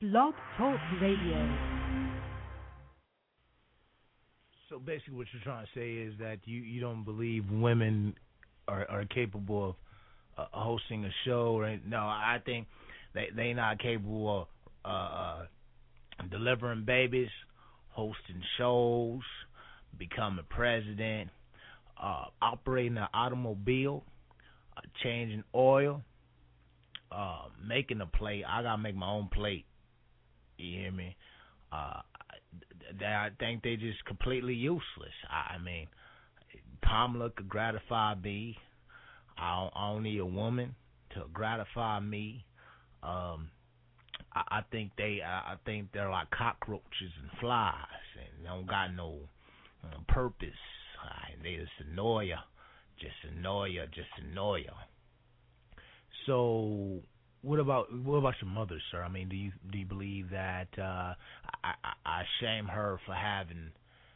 Blog Talk Radio. So basically what you're trying to say is that you don't believe women are capable of hosting a show, right? No, I think they not capable of delivering babies, hosting shows, becoming president, operating an automobile, changing oil, making a plate. I gotta make my own plate. You hear me? I think they just completely useless. I mean, Pamela could gratify me. I don't need a woman to gratify me. I think they're like cockroaches and flies, and they don't got no purpose. They just annoy you. So, what about your mother, sir? I mean, do you believe that I shame her for having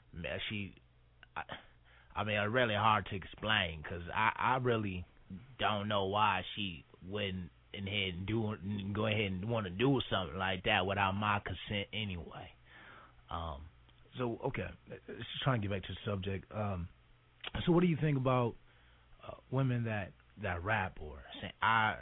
I mean, it's really hard to explain because I really don't know why she wouldn't go ahead and want to do something like that without my consent anyway. So okay, let's just try and get back to the subject. So what do you think about women that rap or sing? I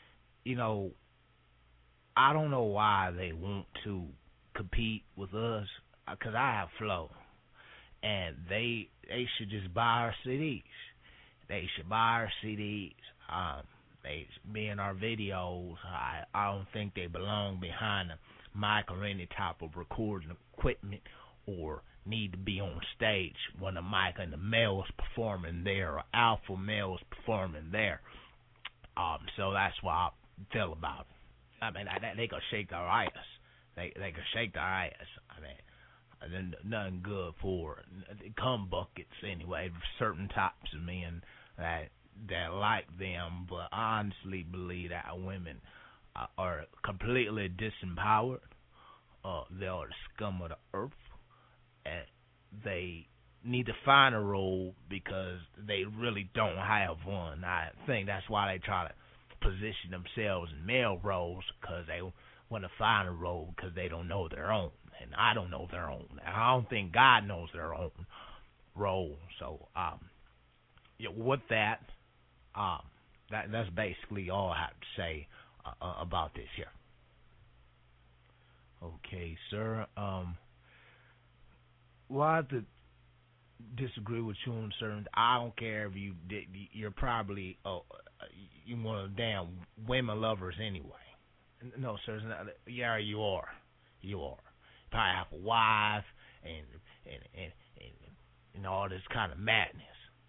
don't know why they want to compete with us because I have flow, and they should just buy our CDs. They should buy our CDs. They be in our videos. I don't think they belong behind a mic or any type of recording equipment or need to be on stage when the mic and the male is performing there or alpha male is performing there. So that's why I feel about it. I mean, they can shake their ass. They can shake their ass. I mean, nothing good for cum buckets anyway. Certain types of men that like them, but I honestly believe that women are completely disempowered. They are the scum of the earth, and they need to find a role because they really don't have one. I think that's why they try to position themselves in male roles because they want to find a role because they don't know their own, and I don't know their own. I don't think God knows their own role. So, with that. That's basically all I have to say about this here. Okay, sir. Well, I have to disagree with you on certain. I don't care if you're probably you one of the damn women lovers anyway. No, sir. Yeah, you are. You probably have a wife and all this kind of madness.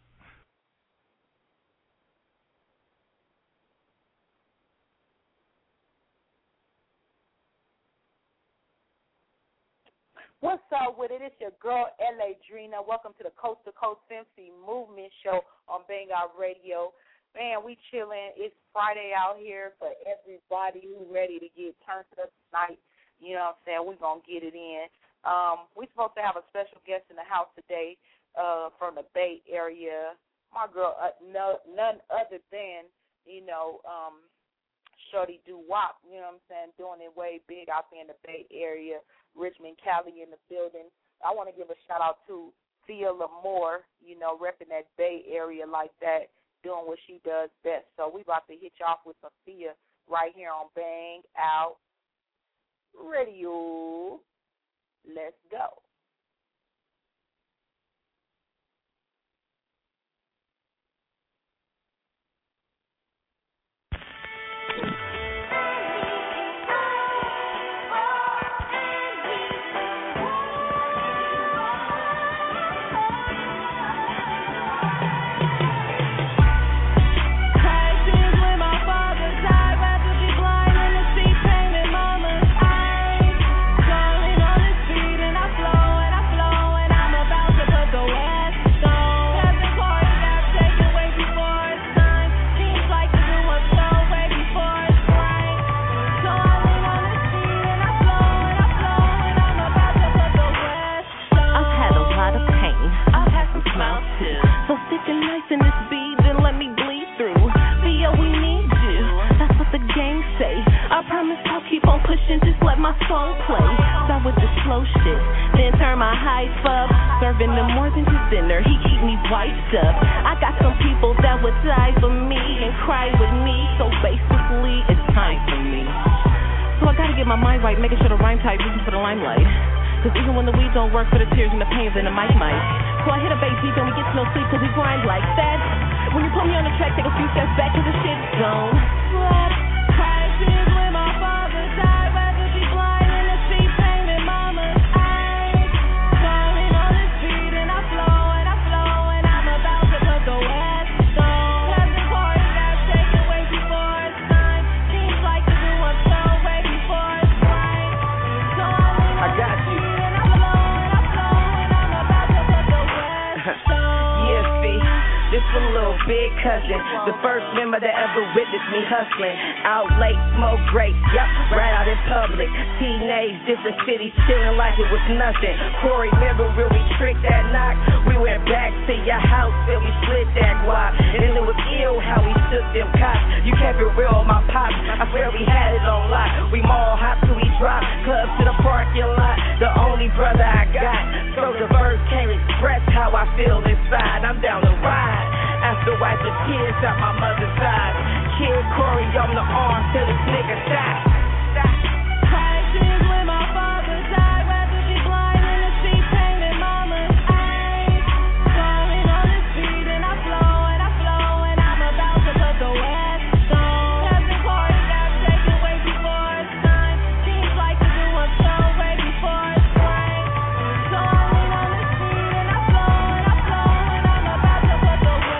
What's up with it? It's your girl, L.A. Drina. Welcome to the Coast to Coast Fancy Movement Show on Bang Out Radio. Man, we chilling. It's Friday out here for everybody who's ready to get turned up tonight. You know what I'm saying? We're going to get it in. We're supposed to have a special guest in the house today from the Bay Area. My girl, none other than, Shorty Doo-Wop, you know what I'm saying, doing it way big out there in the Bay Area. Richmond, Cali in the building. I want to give a shout-out to Thea Lamore, repping that Bay Area like that, doing what she does best. So we about to hit you off with some Thea right here on Bang Out Radio. Let's go. Flow. just let my song play. Start with the slow shit, then turn my hype up. Serving him more than just dinner, he keep me wiped up. I got some people that would die for me and cry with me, so basically it's time for me. So I gotta get my mind right, making sure the rhyme tight, reaching for the limelight. Cause even when the weed don't work for the tears and the pains and the mic might. So I hit a bass deep and we get no sleep cause we grind like that. When you put me on the track, take a few steps back cause the shit's gone. Crashes when my father died, rather be blind than to see pain in mama's eyes. Falling on this beat and I flow and I'm about to put the West on. Cousin Corey got taken way before it's time. Seems like to do one so way before it's right. So I got you. This a little big cousin, the first member that ever witnessed me hustling. Out late, smoke grapes, yup, right out in public. Teenage, different cities, chilling like it was nothing. Corey, remember real, we tricked that knock. We went back to your house and we split that guap. And it was ill how we shook them cops. You kept it real, my pops, I swear we had it on lock. We mall hop till we drop, clubs to the parking lot. The only brother I got, so the verse can't express how I feel inside. I'm down to ride. After wipe the kids out my mother's side. Kid Corey on the arm till this nigga die. Crashes when my father died. Rather be blind than to see pain in mama's eyes. Falling on this beat and I flow and I'm about to put the West on. Cousin Corey got taken way before it's time. Seems like to do one so way before it's right. So I lean on this beat and I flow and I'm about to put the West.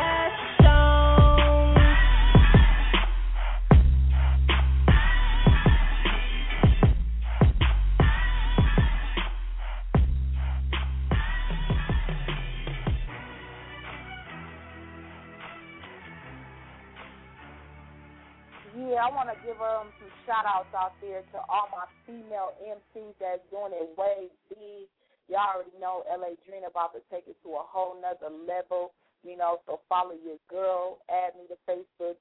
Yeah, I want to give some shout-outs out there to all my female MCs that's doing it way big. Y'all already know L.A. Drina about to take it to a whole nother level, you know, so follow your girl. Add me to Facebook,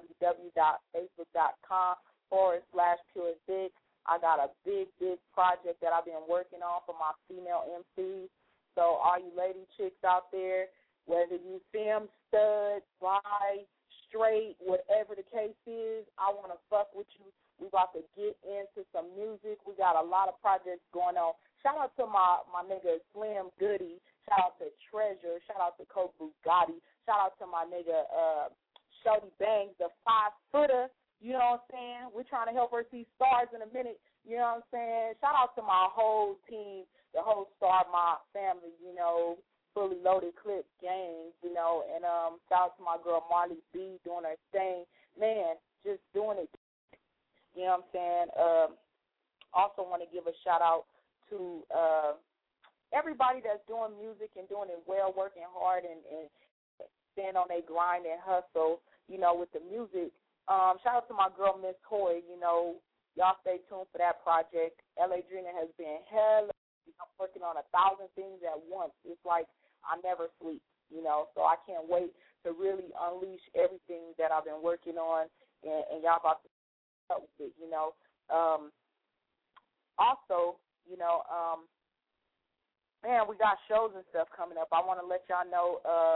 www.facebook.com/PureDick. I got a big project that I've been working on for my female MCs. So all you lady chicks out there, whether you femme, stud, bi, straight, whatever the case is, I want to fuck with you. We about to get into some music. We got a lot of projects going on. Shout out to my nigga Slim Goody. Shout out to Treasure. Shout out to Coke Bugatti. Shout out to my nigga Shorty Bangs, the 5-footer. You know what I'm saying? We're trying to help her see stars in a minute. You know what I'm saying? Shout out to my whole team, the whole Star Mob family, you know, Fully Loaded Clip gang, you know, and shout out to my girl Marley B doing her thing. Man, just doing it. You know what I'm saying? Also want to give a shout out to everybody that's doing music and doing it well, working hard and stand on their grind and hustle, you know, with the music. Shout out to my girl Miss Hoy, you know, y'all stay tuned for that project. L.A. Drina has been hella, I'm working on 1,000 things at once. It's like I never sleep, you know, so I can't wait to really unleash everything that I've been working on, and y'all about to help with it, you know. Also, you know, man, we got shows and stuff coming up. I want to let y'all know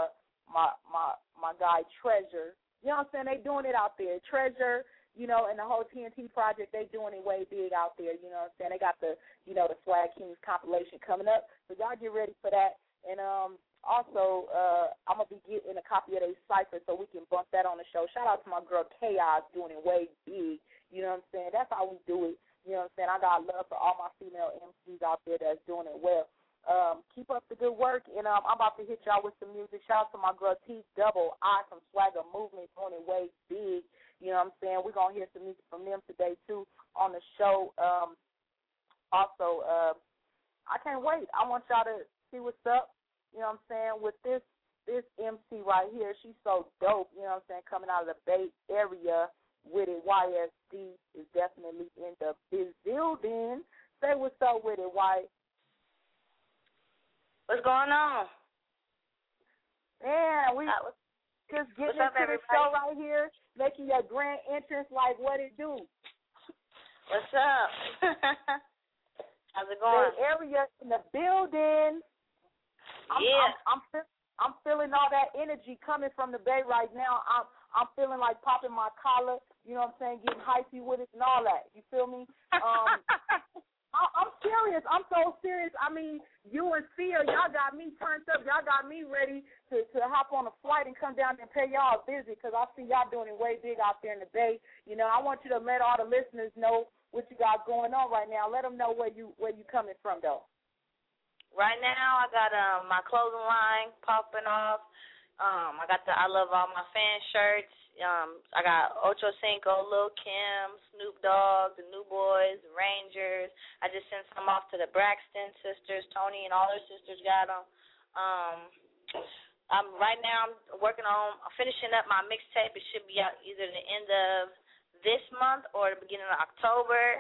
my guy Treasure, you know what I'm saying, they doing it out there. Treasure, you know, and the whole TNT project, they doing it way big out there, you know what I'm saying. They got the, you know, the Swag Kings compilation coming up, so y'all get ready for that. And also, I'm going to be getting a copy of their cipher so we can bump that on the show. Shout out to my girl Chaos doing it way big, you know what I'm saying. That's how we do it, you know what I'm saying. I got love for all my female MCs out there that's doing it well. Keep up the good work, and I'm about to hit y'all with some music. Shout out to my girl T-Double-I from Swagger Movement doing it way big. You know what I'm saying? We're going to hear some music from them today, too, on the show. Also, I can't wait. I want y'all to see what's up, you know what I'm saying, with this MC right here. She's so dope, you know what I'm saying, coming out of the Bay Area with it. YSD is definitely in the building. Say what's up with it, Y. What's going on? Man, we just getting into the show right here, making your grand entrance like what it do. What's up? How's it going? Bay Area in the building. I'm feeling all that energy coming from the Bay right now. I'm feeling like popping my collar, you know what I'm saying, getting hypey with it and all that. You feel me? I'm serious. I'm so serious. I mean, you and Sia, y'all got me turned up. Y'all got me ready to hop on a flight and come down and pay y'all a visit because I see y'all doing it way big out there in the Bay. You know, I want you to let all the listeners know what you got going on right now. Let them know where you coming from, though. Right now, I got my clothing line popping off. I got the I Love All My Fan shirts. I got Ocho Cinco, Lil Kim, Snoop Dogg, the New Boys, the Rangers. I just sent some off to the Braxton sisters. Tony and all their sisters got them. Right now I'm finishing up my mixtape. It should be out either the end of this month or the beginning of October.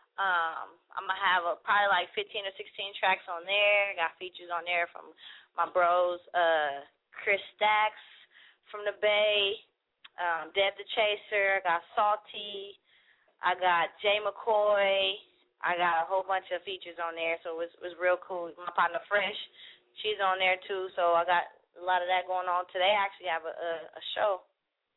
I'm going to have probably like 15 or 16 tracks on there. Got features on there from my bros, Chris Stacks from the Bay, Deb the Chaser. I got Salty. I got Jay McCoy. I got a whole bunch of features on there, so it was real cool. My partner Fresh, she's on there too, so I got a lot of that going on. Today I actually have a show.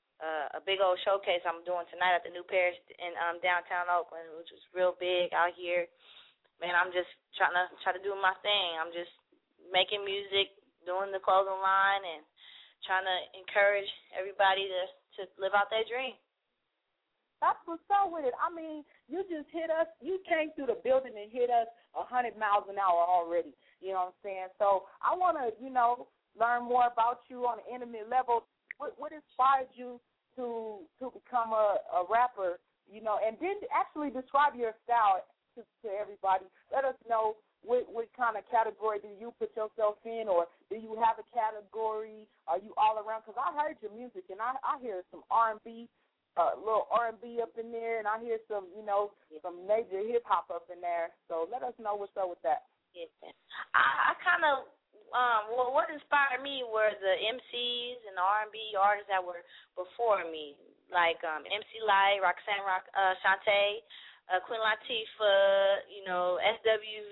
A big old showcase I'm doing tonight at the New Parish in downtown Oakland, which is real big out here. Man, I'm just trying to do my thing. I'm just making music, doing the clothing line, and trying to encourage everybody to live out their dream. That's what's up with it. I mean, you just hit us. You came through the building and hit us 100 miles an hour already. You know what I'm saying? So I want to, learn more about you on an intimate level. What inspired you to become a rapper, and then actually describe your style to everybody. Let us know what kind of category do you put yourself in, or do you have a category? Are you all around? Because I heard your music, and I hear some R&B, little R&B up in there, and I hear some, some major hip-hop up in there. So let us know what's up with that. Yeah. I kind of... what inspired me were the MCs and the R&B artists that were before me, like MC Lyte, Roxanne Shante, Queen Latifah, SWV,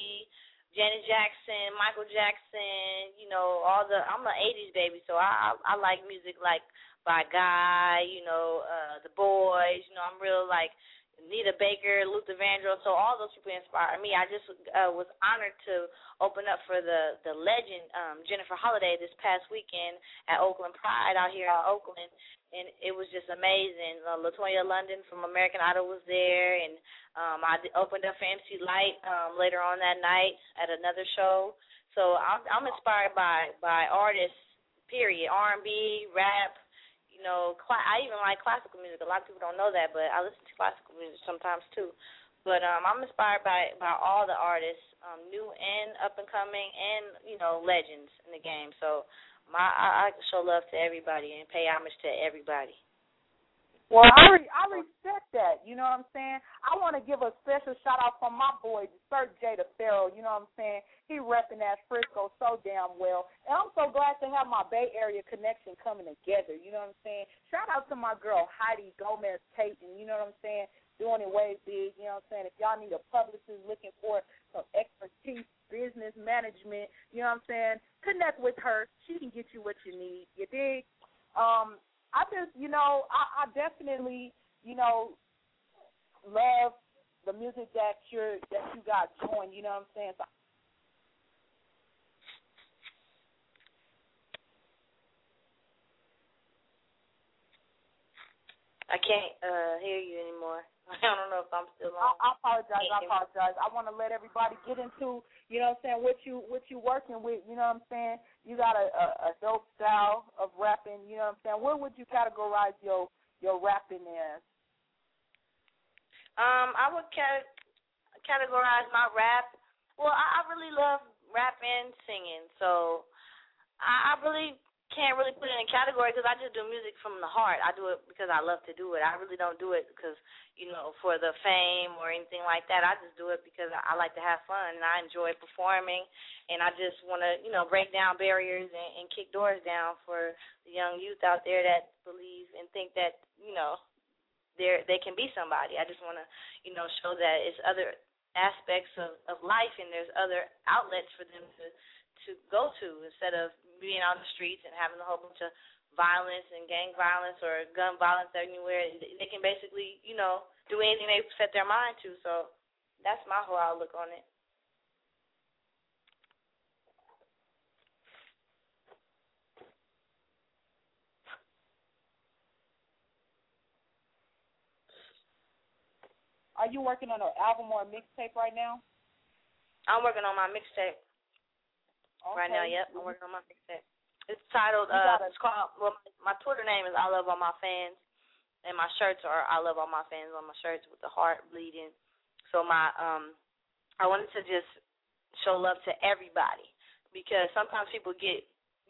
Janet Jackson, Michael Jackson, I'm an 80s baby, so I like music like by Guy, The Boys, I'm real like Nita Baker, Luther Vandross, so all those people inspired me. I just was honored to open up for the legend Jennifer Holliday this past weekend at Oakland Pride out here in Oakland, and it was just amazing. LaToya London from American Idol was there, and I opened up for MC Lyte later on that night at another show. So I'm inspired by artists, period, R&B, rap. I even like classical music. A lot of people don't know that, but I listen to classical music sometimes too. But I'm inspired by all the artists, new and up and coming, and legends in the game. So I show love to everybody and pay homage to everybody. Well, I respect that. You know what I'm saying? I want to give a special shout-out from my boy, Sir Jada Farrell. You know what I'm saying? He repping that Frisco so damn well. And I'm so glad to have my Bay Area connection coming together. You know what I'm saying? Shout out to my girl, Heidi Gomez-Payton. You know what I'm saying? Doing it way big. You know what I'm saying? If y'all need a publicist looking for some expertise, business management, you know what I'm saying? Connect with her. She can get you what you need. You dig? I just, I definitely, love the music that you got going, you know what I'm saying? So I can't hear you anymore. I don't know if I'm still on. I apologize. I want to let everybody get into, you know what I'm saying, what you working with, you know what I'm saying? You got a dope style of rapping, you know what I'm saying? Where would you categorize your rapping as? I would categorize my rap. Well, I really love rap and singing, so I really can't really put it in a category because I just do music from the heart. I do it because I love to do it. I really don't do it because, for the fame or anything like that. I just do it because I like to have fun and I enjoy performing, and I just want to, break down barriers and kick doors down for the young youth out there that believe and think that, they can be somebody. I just want to, show that it's other aspects of life, and there's other outlets for them to go to instead of being on the streets and having a whole bunch of violence and gang violence or gun violence anywhere. They can basically, do anything they set their mind to. So that's my whole outlook on it. Are you working on an album or a mixtape right now? I'm working on my mixtape right now. Yep, I'm working on my mixtape. It's titled. It's called. Well, my Twitter name is I Love All My Fans, and my shirts are I Love All My Fans on my shirts with the heart bleeding. So I wanted to just show love to everybody, because sometimes people get,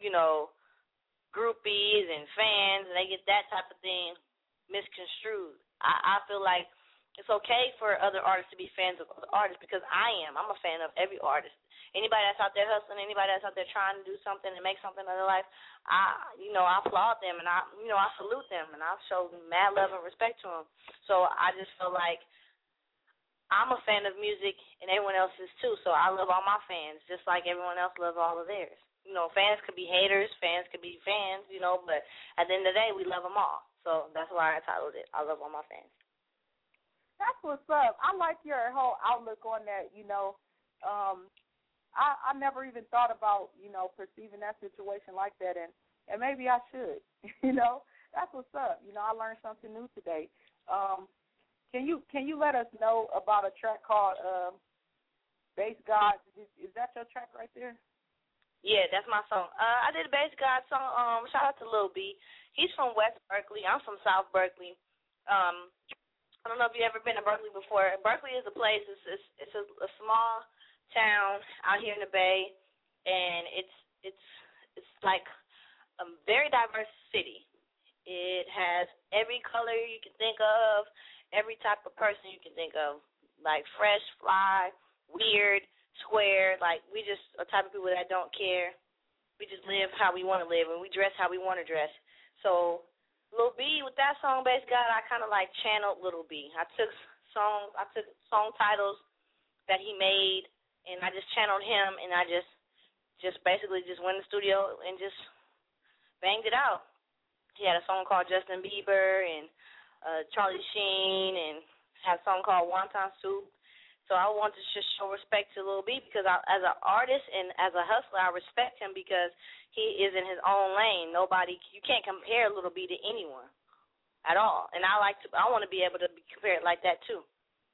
groupies and fans, and they get that type of thing misconstrued. I feel like it's okay for other artists to be fans of other artists, because I'm a fan of every artist. Anybody that's out there hustling, anybody that's out there trying to do something and make something of their life, I applaud them, and I salute them, and I show mad love and respect to them. So I just feel like I'm a fan of music, and everyone else is too. So I love all my fans, just like everyone else loves all of theirs. Fans could be haters, fans could be fans, but at the end of the day, we love them all. So that's why I titled it, I Love All My Fans. That's what's up. I like your whole outlook on that, I never even thought about, perceiving that situation like that, and maybe I should, That's what's up. I learned something new today. Can you let us know about a track called Bass God? Is that your track right there? Yeah, that's my song. I did a Bass God song. Shout out to Lil B. He's from West Berkeley. I'm from South Berkeley. I don't know if you've ever been to Berkeley before. Berkeley is a place. It's a small town out here in the Bay, and it's like a very diverse city. It has every color you can think of, every type of person you can think of, like fresh, fly, weird, square. Like, we just a type of people that don't care. We just live how we want to live, and we dress how we want to dress. So Lil B, with that song, Bass God, I kind of like channeled Lil B. I took song titles that he made, and I just channeled him, and I just basically just went in the studio and just banged it out. He had a song called Justin Bieber and Charlie Sheen, and had a song called Wonton Soup. So I want to just show respect to Lil B, because as an artist and as a hustler, I respect him because he is in his own lane. You can't compare Lil B to anyone at all. And I want to be able to be compared like that too.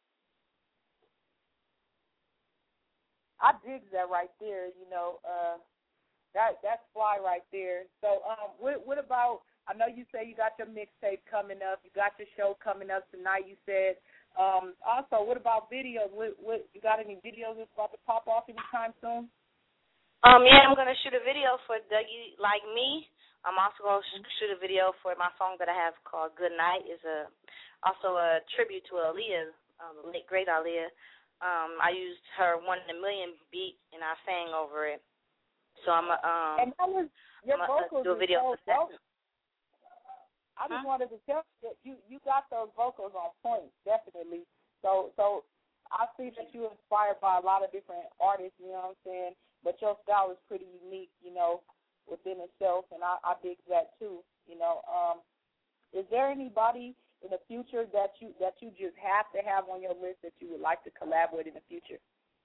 I dig that right there. That's fly right there. So what about? I know you say you got your mixtape coming up. You got your show coming up tonight. You said. Also, what about videos? What you got any videos that's about to pop off anytime soon? Yeah, I'm gonna shoot a video for Dougie Like Me. I'm also gonna shoot a video for my song that I have called Good Night. It's also a tribute to Aaliyah, the late great Aaliyah. I used her 1 in a Million beat, and I sang over it. So I'm and that was your vocals do a video for that. I just wanted to tell you that you got those vocals on point, definitely. So I see that you're inspired by a lot of different artists, you know what I'm saying? But your style is pretty unique, within itself, and I dig that too, Is there anybody in the future that you just have to have on your list that you would like to collab with in the future?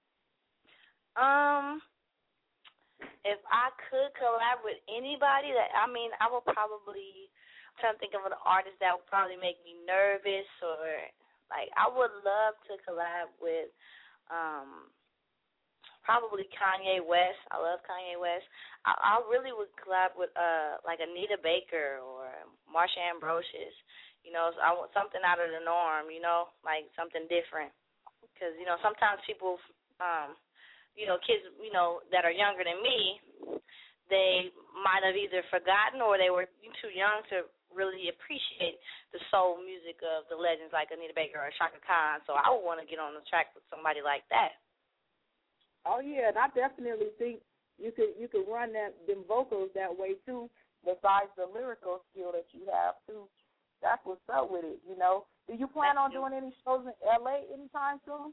If I could collab with anybody, I would probably. I'm trying to think of an artist that would probably make me nervous, or I would love to collab with probably Kanye West. I love Kanye West. I really would collab with Anita Baker or Marsha Ambrosius. So I want something out of the norm, like something different. Because sometimes people, kids, that are younger than me, they might have either forgotten or they were too young to really appreciate the soul music of the legends like Anita Baker or Chaka Khan. So I would want to get on the track with somebody like that. Oh yeah, and I definitely think you could run them vocals that way too. Besides the lyrical skill that you have too, that's what's up with it. Do you plan on doing any shows in LA anytime soon?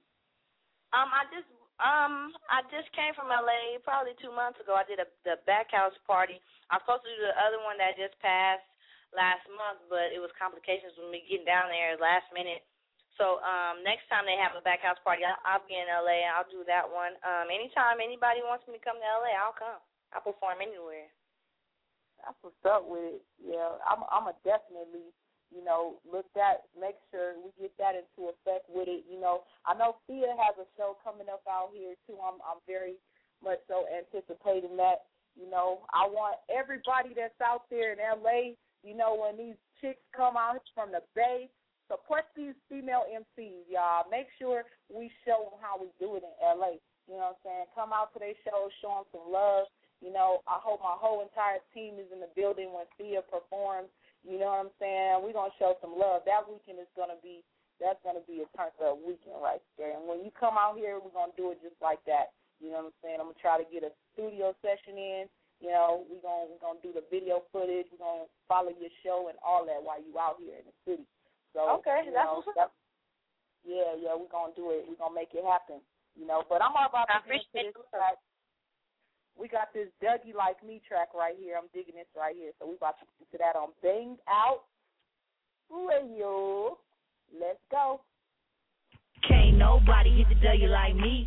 I just came from LA probably 2 months ago. I did the back house party. I was supposed to do the other one that just passed last month, but it was complications with me getting down there last minute. So next time they have a back house party, I'll be in LA. I'll do that one. Anytime anybody wants me to come to LA, I'll come. I'll perform anywhere. That's what's up with it. Yeah, I'm a definitely, make sure we get that into effect with it. I know Thea has a show coming up out here too. I'm very much so anticipating that. I want everybody that's out there in LA, when these chicks come out from the Bay, support these female MCs, y'all. Make sure we show them how we do it in LA. You know what I'm saying? Come out to their shows, show them some love. I hope my whole entire team is in the building when Thea performs. You know what I'm saying? We're going to show some love. That weekend is going to be a turn-up weekend right there. And when you come out here, we're going to do it just like that. You know what I'm saying? I'm going to try to get a studio session in. We're going to do the video footage. We're going to follow your show and all that while you out here in the city. So, okay, that's what's up. Yeah, we're going to do it. We're going to make it happen. But I'm all about to get into this track. We got this Dougie Like Me track right here. I'm digging this right here. So we about to get to that on Banged Out Radio. Let's go. Can't nobody hit the Dougie like me.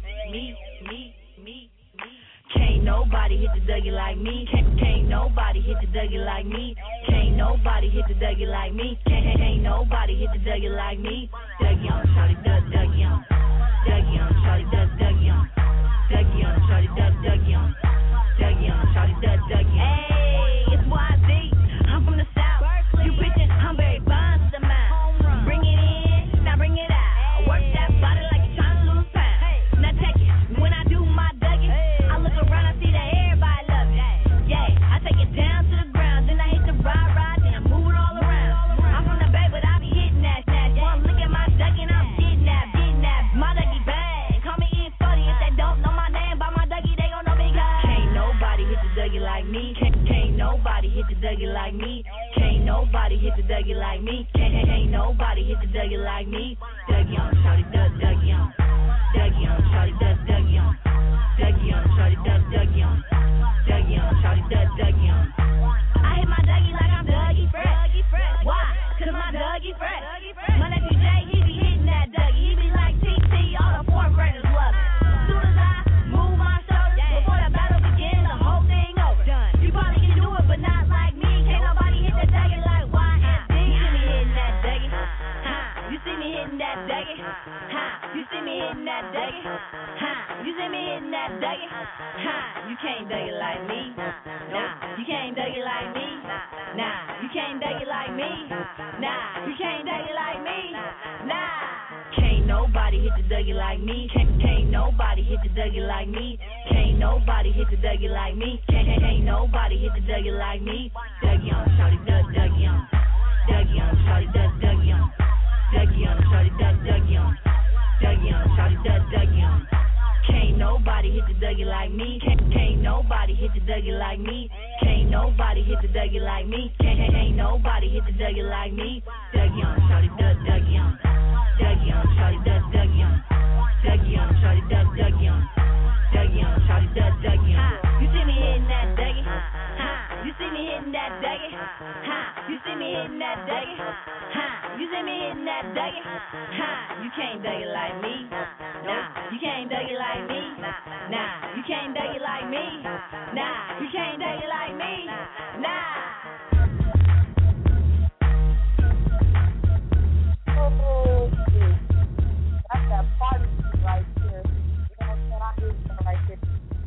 Can't nobody hit the Dougie like me. Can't nobody hit the Dougie like me. Can't nobody hit the Dougie like me. Can't nobody hit the Dougie like me. Dougie on, shawty, Dougie on. Dougie on, shawty, Dougie on. Dougie on, shawty, Dougie on. Dougie on, shawty, Dougie on. Hey, it's YZ. I'm from the South. You bitches, I'm very fine to mine. Bring it in, now bring it out. Work that body like you're trying to lose pounds. Now take it. When I do my Dougie, I look around, I see that everybody love it. Yeah, I take it down to the ground, then I hit the ride, then I move it all around. I'm from the Bay, but I be hitting that snatch. One look at my Dougie and I'm getting that. My Dougie bang. Call me E40 if they don't know my name. By my Dougie, they gon' know me guys. Can't nobody hit the Dougie like me. Can't nobody hit the Dougie like me. Can't nobody hit the Dougie like me. Can't nobody hit the Dougie like me. Dougie on, shawty, Dougie on. Dougie on, shawty, Dougie on. Dougie on, shawty, Dougie on. Dougie on, shawty, Dougie on. I hit my Dougie like I'm Dougie Fresh. Why? 'Cause my Dougie Fresh. My nephew Jay, he be hitting that Dougie. He be like TT, all the fourth graders love it. Soon as I move my shoulders, before the battle begins, the whole thing over. You probably can do it, but not like me. Can't nobody hit that Dougie like YSD. You see me hitting that Dougie? You see me hitting that Dougie? You see me hitting that Dougie? You can't Dougie like me. Nah, you can't Dougie like me. Nah, you can't Dougie like me. Nah, you can't Dougie like me. Nah. Can't nobody hit the Dougie like me. Can't nobody hit the Dougie like me. Can't nobody hit the Dougie like me. Can't nobody hit the Dougie like me. Dougie on, shawty, Dougie on. Dougie on, shawty, Dougie on. Dougie on, shawty, Dougie on. Dougie on, shawty, Dougie on. Can't nobody hit the Dougie like me. Can't nobody hit the Dougie like me. Can't nobody hit the Dougie like me. Can't nobody hit the Dougie like me. Dougie on, shawty, Dougie on. Dougie on, shawty, Dougie on. Dougie on, shawty, Dougie on. Dougie on, shawty, Dougie on. You see me hitting that Dougie? You see me hitting that Dougie? You see me hitting that Dougie? You see me hitting that Dougie? You can't Dougie like me. Nah, you can't Dougie like me. Nah, you can't Dougie like me. Nah, you can't Dougie like me. Nah. Oh, that's that party right there. You know what I'm saying? I hear that right there.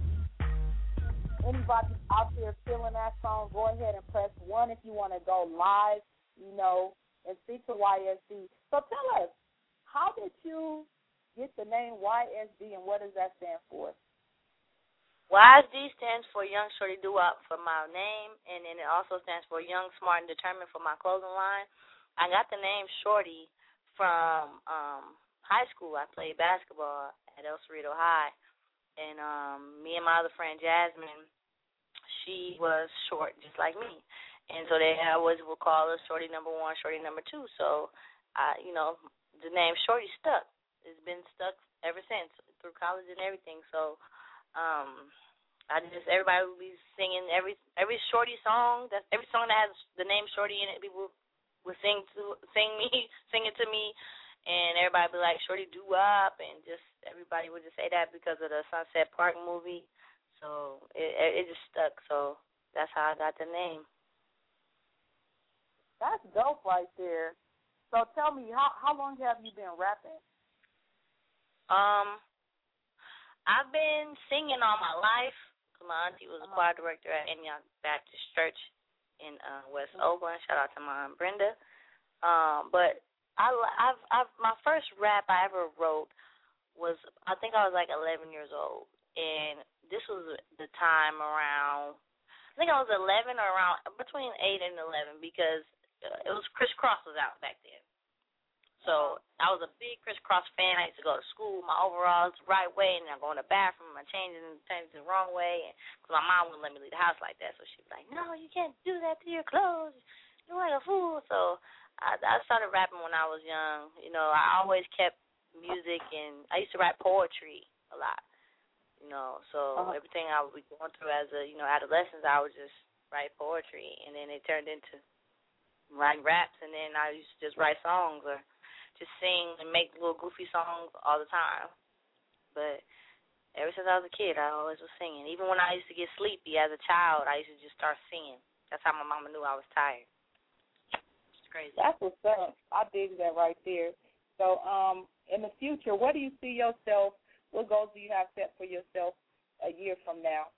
Anybody out there feeling that song, go ahead and press 1 if you want to go live, and speak to YSD. So tell us, how did you get the name YSD and what does that stand for? YSD stands for Young Shorty Doo-Wop for my name, and then it also stands for Young, Smart, and Determined for my clothing line. I got the name Shorty from high school. I played basketball at El Cerrito High, and me and my other friend Jasmine, she was short just like me. And so they always would call us Shorty number 1, Shorty number 2. So the name Shorty stuck. It's been stuck ever since through college and everything. So, everybody will be singing every Shorty song. That's every song that has the name Shorty in it. People would sing it to me, and everybody would be like Shorty doo wop, and just everybody would just say that because of the Sunset Park movie. So it just stuck. So that's how I got the name. That's dope right there. So tell me, how long have you been rapping? I've been singing all my life. My auntie was a choir director at Antioch Baptist Church in West Oakland. Shout out to my aunt Brenda. But my first rap I ever wrote was, I think I was like 11 years old, and this was the time around, I think I was 11 or around between 8 and 11 because it was Criss Cross was out back then. So I was a big Criss Cross fan. I used to go to school, my overalls the right way, and I go in the bathroom, I change it the wrong way, because my mom wouldn't let me leave the house like that. So she'd be like, "No, you can't do that to your clothes. You're like a fool." So I started rapping when I was young. I always kept music, and I used to write poetry a lot. So everything I would be going through as a adolescence, I would just write poetry, and then it turned into writing raps, and then I used to just write songs or just sing and make little goofy songs all the time. But ever since I was a kid, I always was singing. Even when I used to get sleepy as a child, I used to just start singing. That's how my mama knew I was tired. It's crazy. That's what's up. I dig that right there. So in the future, what do you see yourself, what goals do you have set for yourself a year from now?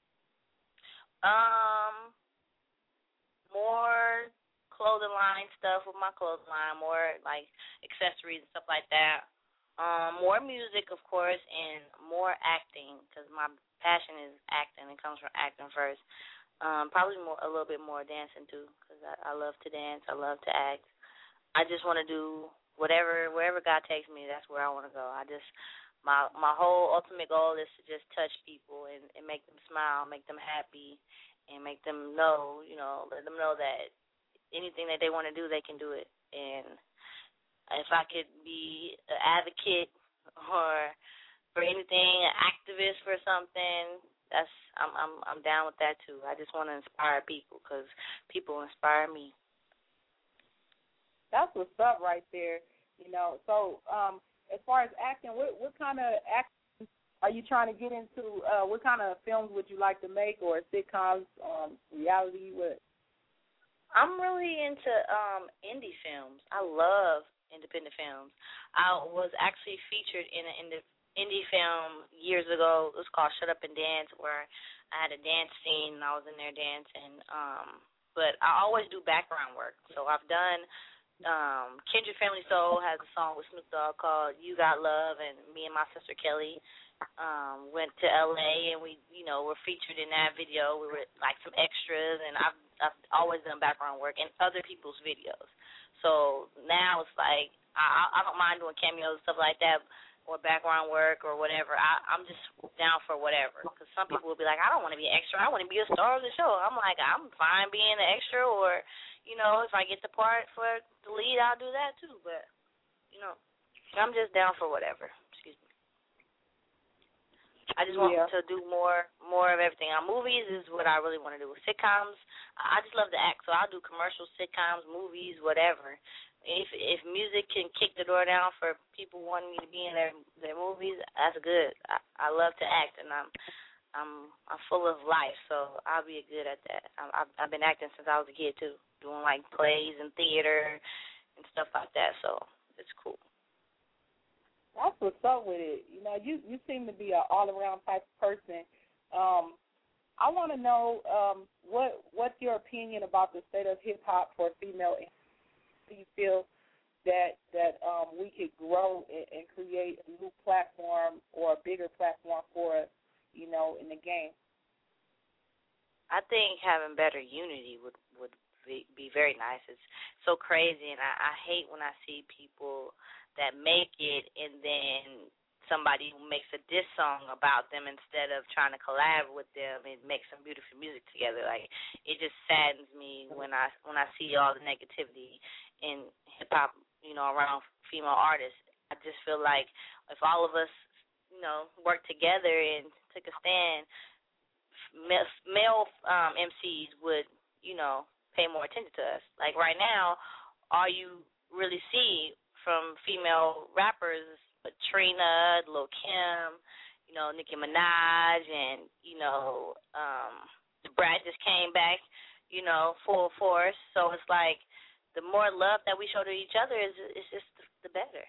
More clothing line stuff with my clothing line, more like accessories and stuff like that. More music, of course, and more acting, because my passion is acting. It comes from acting first. Probably a little bit more dancing too, because I love to dance. I love to act. I just want to do wherever God takes me. That's where I want to go. My whole ultimate goal is to just touch people and make them smile, make them happy, and make them know, let them know that anything that they want to do, they can do it. And if I could be an advocate or for anything, an activist for something, I'm down with that too. I just want to inspire people because people inspire me. That's what's up right there. So as far as acting, what kind of acting are you trying to get into? What kind of films would you like to make, or sitcoms, reality? What? I'm really into indie films. I love independent films. I was actually featured in an indie film years ago. It was called Shut Up and Dance, where I had a dance scene and I was in there dancing. But I always do background work. So I've done Kindred Family Soul has a song with Snoop Dogg called You Got Love, and me and my sister Kelly went to LA, and we were featured in that video. We were like some extras, and I've always done background work in other people's videos. So now it's like I don't mind doing cameos and stuff like that, or background work or whatever. I'm just down for whatever, because some people will be like, I don't want to be an extra. I want to be a star of the show. I'm like, I'm fine being an extra, or if I get the part for the lead, I'll do that too. But I'm just down for whatever. I just want to do more of everything. Movies is what I really want to do. Sitcoms, I just love to act, so I'll do commercials, sitcoms, movies, whatever. If music can kick the door down for people wanting me to be in their movies, that's good. I love to act, and I'm full of life, so I'll be good at that. I've been acting since I was a kid too, doing like plays and theater and stuff like that. So it's cool. That's what's up with it. You seem to be an all-around type of person. I want to know what's your opinion about the state of hip-hop for female. Do you feel that we could grow and create a new platform or a bigger platform for us, in the game? I think having better unity would be very nice. It's so crazy, and I hate when I see people that make it and then somebody makes a diss song about them instead of trying to collab with them and make some beautiful music together. Like, it just saddens me when I see all the negativity in hip hop around female artists. I just feel like if all of us, worked together and took a stand, male MCs would, pay more attention to us. Like right now, all you really see from female rappers is Trina, Lil Kim, Nicki Minaj, and, Brat just came back, full force. So it's like the more love that we show to each other is just the better.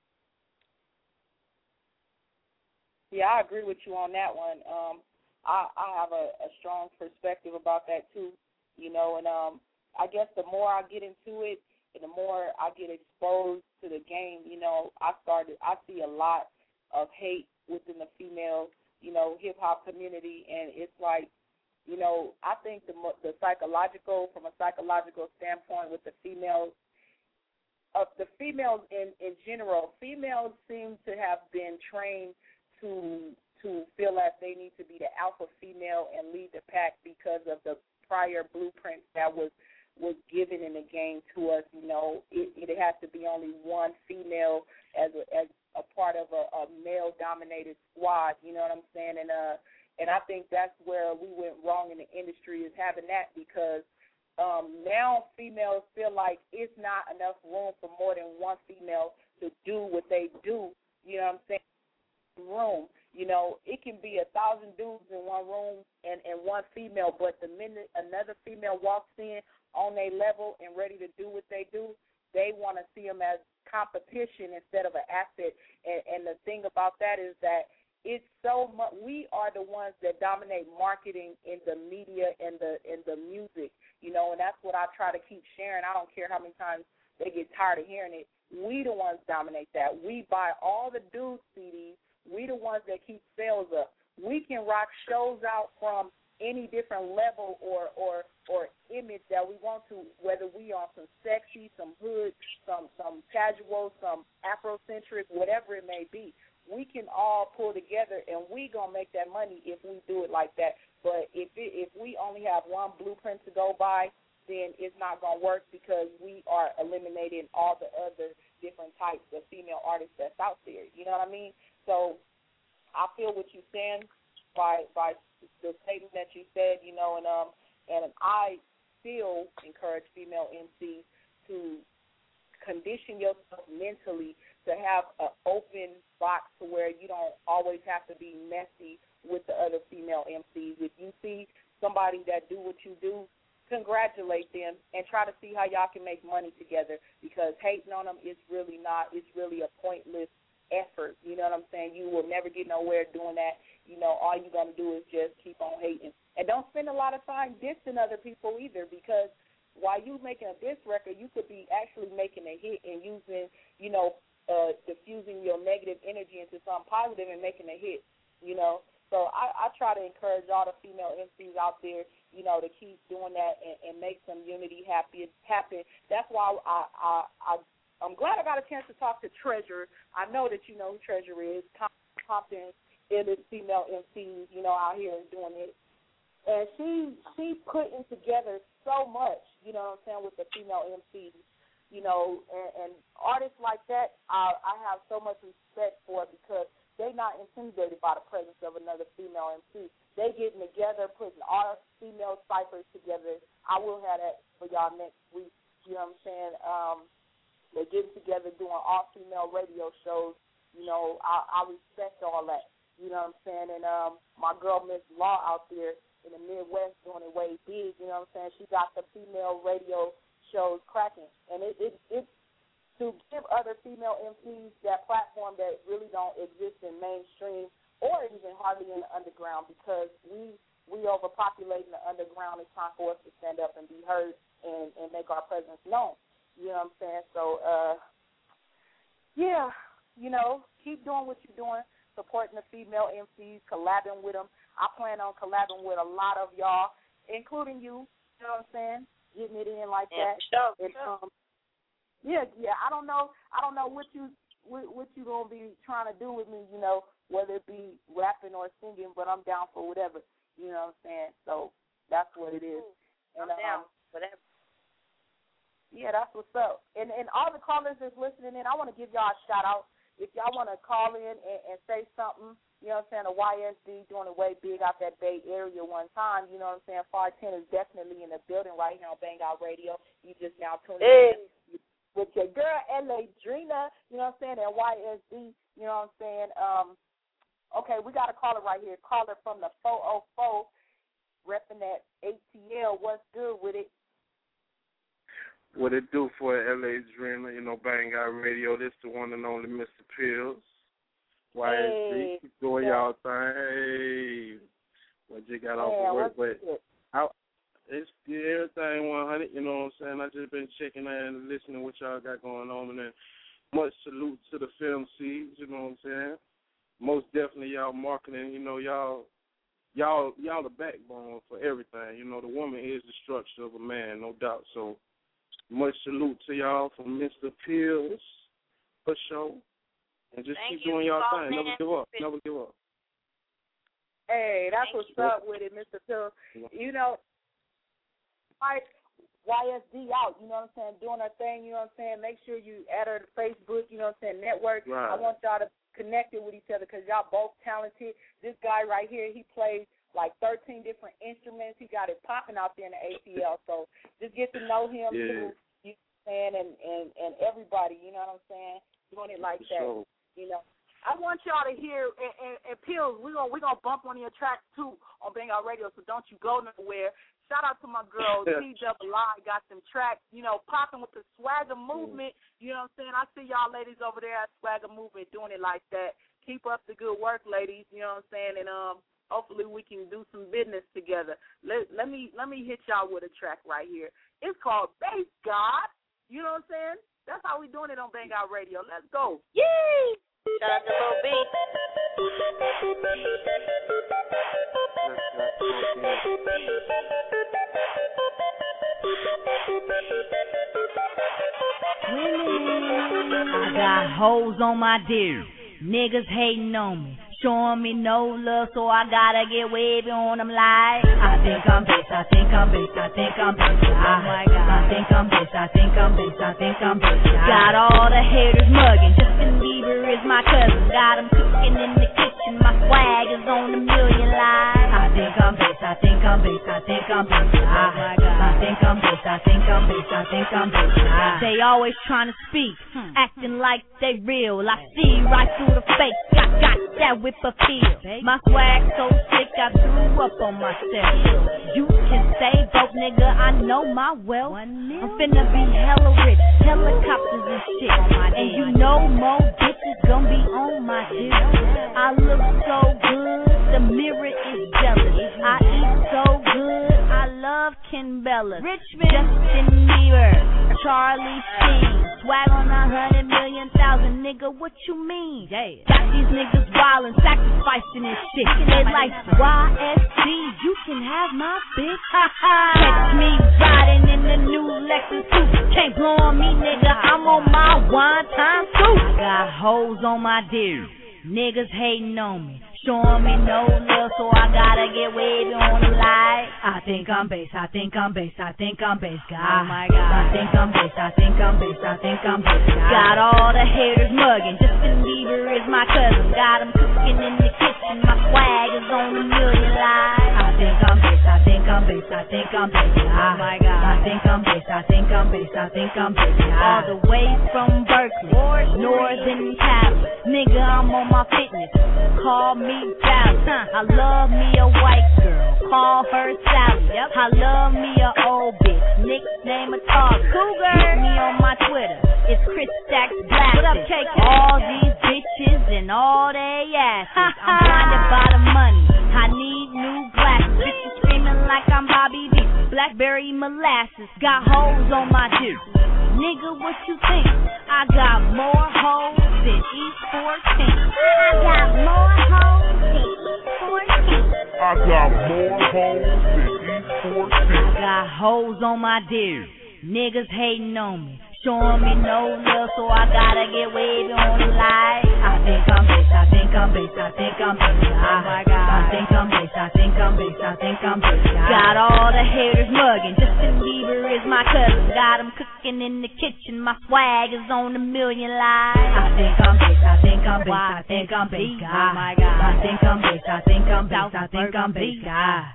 Yeah, I agree with you on that one. I have a strong perspective about that too, and I guess the more I get into it and the more I get exposed to the game, I see a lot of hate within the female, hip hop community, and it's like, I think from a psychological standpoint with the females, in general, females seem to have been trained to feel like they need to be the alpha female and lead the pack because of the prior blueprints that was given in the game to us. It has to be only one female as a part of a male-dominated squad. You know what I'm saying? And I think that's where we went wrong in the industry, is having that, because now females feel like it's not enough room for more than one female to do what they do. You know what I'm saying? Room. It can be 1,000 dudes in one room and one female, but the minute another female walks in on their level and ready to do what they do, they want to see them as competition instead of an asset. And the thing about that is that it's so much. We are the ones that dominate marketing in the media and the music, and that's what I try to keep sharing. I don't care how many times they get tired of hearing it. We the ones dominate that. We buy all the dude CDs. We the ones that keep sales up. We can rock shows out from any different level or image that we want to, whether we on some sexy, some hood, some casual, some Afrocentric, whatever it may be. We can all pull together, and we gonna make that money if we do it like that. But if we only have one blueprint to go by, then it's not gonna work, because we are eliminating all the other different types of female artists that's out there. You know what I mean? So I feel what you're saying by the statement that you said, and I still encourage female MCs to condition yourself mentally to have an open box to where you don't always have to be messy with the other female MCs. If you see somebody that do what you do, congratulate them and try to see how y'all can make money together, because hating on them is really a pointless effort. You know what I'm saying? You will never get nowhere doing that. All you're going to do is just keep on hating. And don't spend a lot of time dissing other people either, because while you making a diss record, you could be actually making a hit and using, diffusing your negative energy into something positive and making a hit, So I try to encourage all the female MCs out there, to keep doing that and make some unity happen. That's why I'm glad I got a chance to talk to Treasure. I know that you know who Treasure is. Compton, illest female MCs, out here doing it. And she's putting together so much, what I'm saying, with the female MCs, and artists like that, I have so much respect for, because they're not intimidated by the presence of another female MC. They getting together, putting all female ciphers together. I will have that for y'all next week. You know what I'm saying? They're getting together, doing all-female radio shows. I respect all that. You know what I'm saying? And my girl, Miss Law, out there in the Midwest doing it way big. You know what I'm saying? She got the female radio shows cracking. And it's to give other female MCs that platform that really don't exist in mainstream or even hardly in the underground, because we overpopulate in the underground. It's time for us to stand up and be heard and make our presence known. You know what I'm saying? So, keep doing what you're doing, supporting the female MCs, collabing with them. I plan on collabing with a lot of y'all, including you. You know what I'm saying? Getting it in like that. Sure. Yeah. I don't know what you gonna be trying to do with me. Whether it be rapping or singing, but I'm down for whatever. You know what I'm saying? So that's what it is. I'm down, whatever. Yeah, Yeah, that's what's up. And all the callers that's listening in, I want to give y'all a shout out. If y'all want to call in and say something, you know what I'm saying, the YSD doing it way big out that Bay Area one time, you know what I'm saying, FAR 10 is definitely in the building right here on Bang Out Radio. You just now tuning in with your girl, L.A. Drina, you know what I'm saying, and YSD, you know what I'm saying. Okay, we got a caller right here. Caller from the 404, repping that ATL. What's good with it? What it do for L.A. Dreamer, you know, Bang Out Radio. This the one and only Mr. Pills. YSD, keep doing y'all thing. Hey, what you got off of work, but it's everything 100, you know what I'm saying? I just been checking and listening to what y'all got going on, and then much salute to the film seeds, you know what I'm saying? Most definitely y'all marketing, you know, y'all the backbone for everything. You know, the woman is the structure of a man, no doubt. So much salute to y'all from Mr. Pills for sure. And just keep doing y'all thing. Never give up. Never give up. Hey, that's what's up with it, Mr. Pills. You know, YSD out, you know what I'm saying, doing her thing, you know what I'm saying. Make sure you add her to Facebook, you know what I'm saying, network. Right. I want y'all to connect it with each other because y'all both talented. This guy right here, he plays like 13 different instruments. He got it popping out there in the ATL. So just get to know him too, you know what I'm saying, and everybody, you know what I'm saying, doing it like that, you know. I want y'all to hear, and Pills, we're gonna bump one of your tracks too on Bang Out Radio, so don't you go nowhere. Shout out to my girl, T-Double-I, got them tracks, you know, popping with the Swagger Movement. You know what I'm saying? I see y'all ladies over there at Swagger Movement doing it like that. Keep up the good work, ladies, you know what I'm saying? And hopefully we can do some business together. Let me hit y'all with a track right here. It's called Bass God. You know what I'm saying? That's how we doing it on Bang Out Radio. Let's go. Yay! Shout out to Lil B. I got hoes on my dick. Niggas hating on me. Showing me no love, so I gotta get wavy on them like I think I'm bitch, I think I'm bitch, I think I'm bitch. Oh my God, I think I'm bitch, I think I'm bitch, I think I'm bitch. Got all the haters mugging. Justin Bieber is my cousin. Got him cooking in the kitchen. My swag is on a million lives. I think I'm bitch, I think I'm bitch, I think I'm bitch. Oh my God, I think I'm bitch, I think I'm bitch, I think I'm bitch. They always trying to speak, acting like they real. I see right through the fake. Got that whip a feel. My swag so sick I threw up on myself. You can say broke nigga, I know my wealth. I'm finna be hella rich, helicopters and shit. And you know more bitches gon' be on my dick. I look so good, the mirror is jealous. I eat so good, I love Ken Bella, Richmond, Justin Bieber, Charlie Sheen. Swag on 100 million thousand, nigga, what you mean? Got these niggas wildin', sacrificing this shit. They like YSD, you can have my bitch. Catch me riding in the new Lexus too. Can't blow on me, nigga, I'm on my wine time too. I got hoes on my dick, niggas hating on me. Showing me no love, so I gotta get wavy on them like I think I'm bass, I think I'm bass, I think I'm bass God. Oh my God, I think I'm bass, I think I'm bass, I think I'm bass God. Got all the haters mugging. Justin Bieber is my cousin. Got him cooking in the kitchen. My swag is on a million lives. I think I'm bass, I think I'm bass, I think I'm bass God. Oh my God, I think I'm bass, I think I'm bass, I think I'm bass God. All the way from Berkeley, Northern Cali. Nigga, I'm on my fitness. Call me Sally. I love me a white girl. Call her Sally. I love me a old bitch. Nickname a Target. Cougar. Hit me on my Twitter. It's Chris Stacks Black. What up, KK? All these bitches and all they asses. I'm blinded by the money. I need new glasses. Bitches screaming like I'm Bobby B. Blackberry molasses. Got hoes on my dick. Nigga, what you think? I got more hoes than East 14. I got more hoes than East 14. I got more hoes than East 14. I got hoes on my dick. Niggas hating on me. Showing me no love, so I gotta get wavy on the light. I think I'm bass, I think I'm bass, I think I'm bass. Oh my God, I think I'm bass, I think I'm bass, I think I'm bass. Got all the haters mugging. Justin Bieber is my cousin. Got him cooking cooking in the kitchen. My swag is on a million lives. I think I'm bitch, I think I'm bitch, I think I'm bitch. Oh my God. I think I'm bitch, I think I'm bitch, I think I'm bitch.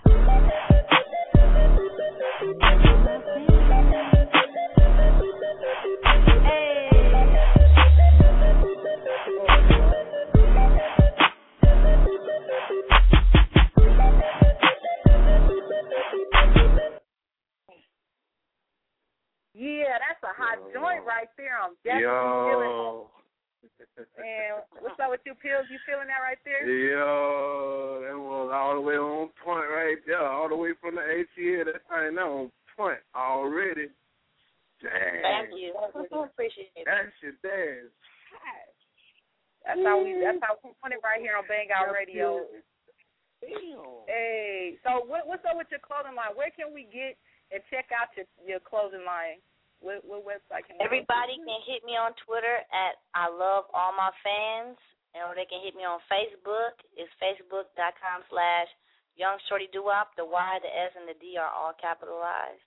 Yeah, that's a hot joint right there. I'm definitely feeling it. And what's up with you, Pills? You feeling that right there? Yo, that was all the way on point right there. All the way from the ATL. That thing that on point already. Dang. Thank you. Appreciate it. That shit there is hot. That's how we put it right here on Bang Out Radio. Damn. Hey, so what's up with your clothing line? Where can we get and check out your clothing line? What website can everybody can hit me on Twitter at I Love All My Fans, or they can hit me on Facebook. It's facebook.com/Young Shorty Doo-Wop. The Y, the S, and the D are all capitalized.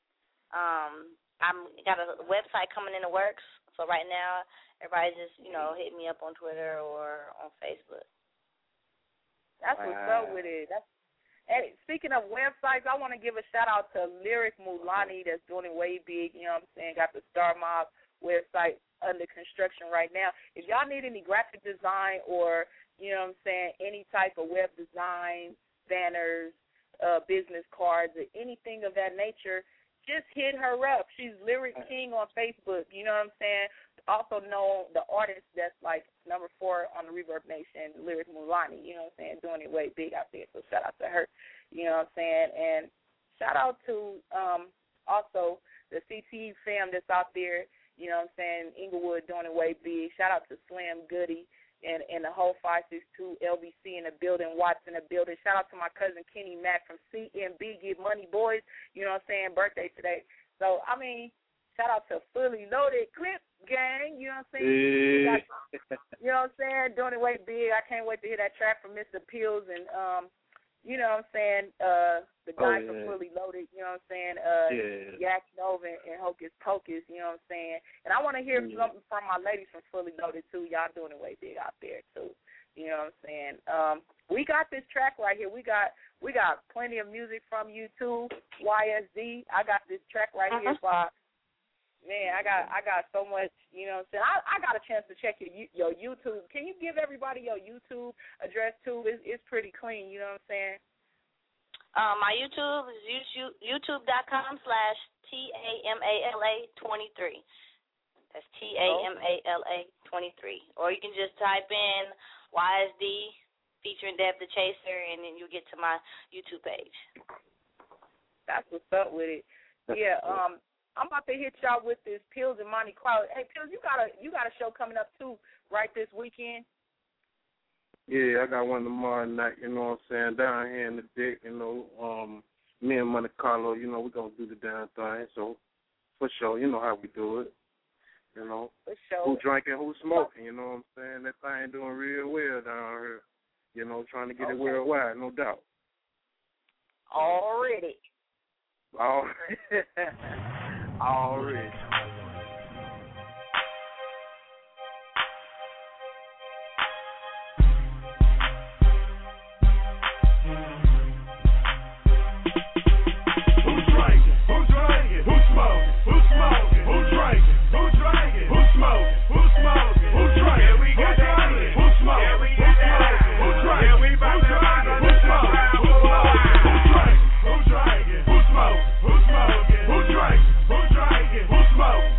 I'm got a website coming in the works. So right now, everybody just hit me up on Twitter or on Facebook. That's what's up with it. Hey, speaking of websites, I want to give a shout-out to Lyric Mulani that's doing it way big, you know what I'm saying, got the Star Mob website under construction right now. If y'all need any graphic design or, you know what I'm saying, any type of web design, banners, business cards, or anything of that nature, just hit her up. She's Lyric King on Facebook, you know what I'm saying. Also know the artist that's like number 4 on the Reverb Nation, Lyric Mulani, you know what I'm saying, doing it way big out there. So shout out to her, you know what I'm saying. And shout out to also the CTE fam that's out there, you know what I'm saying, Inglewood doing it way big. Shout out to Slim Goody and the whole 562 LBC in the building, Watts in the building. Shout out to my cousin Kenny Mack from CMB, Get Money Boys, you know what I'm saying, birthday today. So, I mean, shout out to Fully Loaded Clip Gang, you know what I'm saying? You know what I'm saying? Doing it way big. I can't wait to hear that track from Mr. Pills and, you know what I'm saying, the guy from Fully Loaded, you know what I'm saying, Yak Nova and Hocus Pocus, you know what I'm saying? And I want to hear something from my ladies from Fully Loaded, too. Y'all doing it way big out there, too. You know what I'm saying? We got this track right here. We got plenty of music from YouTube, YSD. I got this track right here by... Man, I got so much, you know what I'm saying. I got a chance to check your YouTube. Can you give everybody your YouTube address too? It's pretty clean, you know what I'm saying. My YouTube is youtube.com/TAMALA23. That's TAMALA23. Or you can just type in YSD featuring Deb the Chaser, and then you'll get to my YouTube page. That's what's up with it. Yeah. I'm about to hit y'all with this Pills and Monte Carlo. Hey, Pills, you got a show coming up too, right, this weekend? Yeah, I got one tomorrow night, you know what I'm saying, down here in the dick, you know, me and Monte Carlo, you know, we're going to do the damn thing, so for sure, you know how we do it, you know. For sure. Who drinking, who smoking, you know what I'm saying, that thing doing real well down here, you know, trying to get it worldwide, no doubt. Already. Already. Who smoke?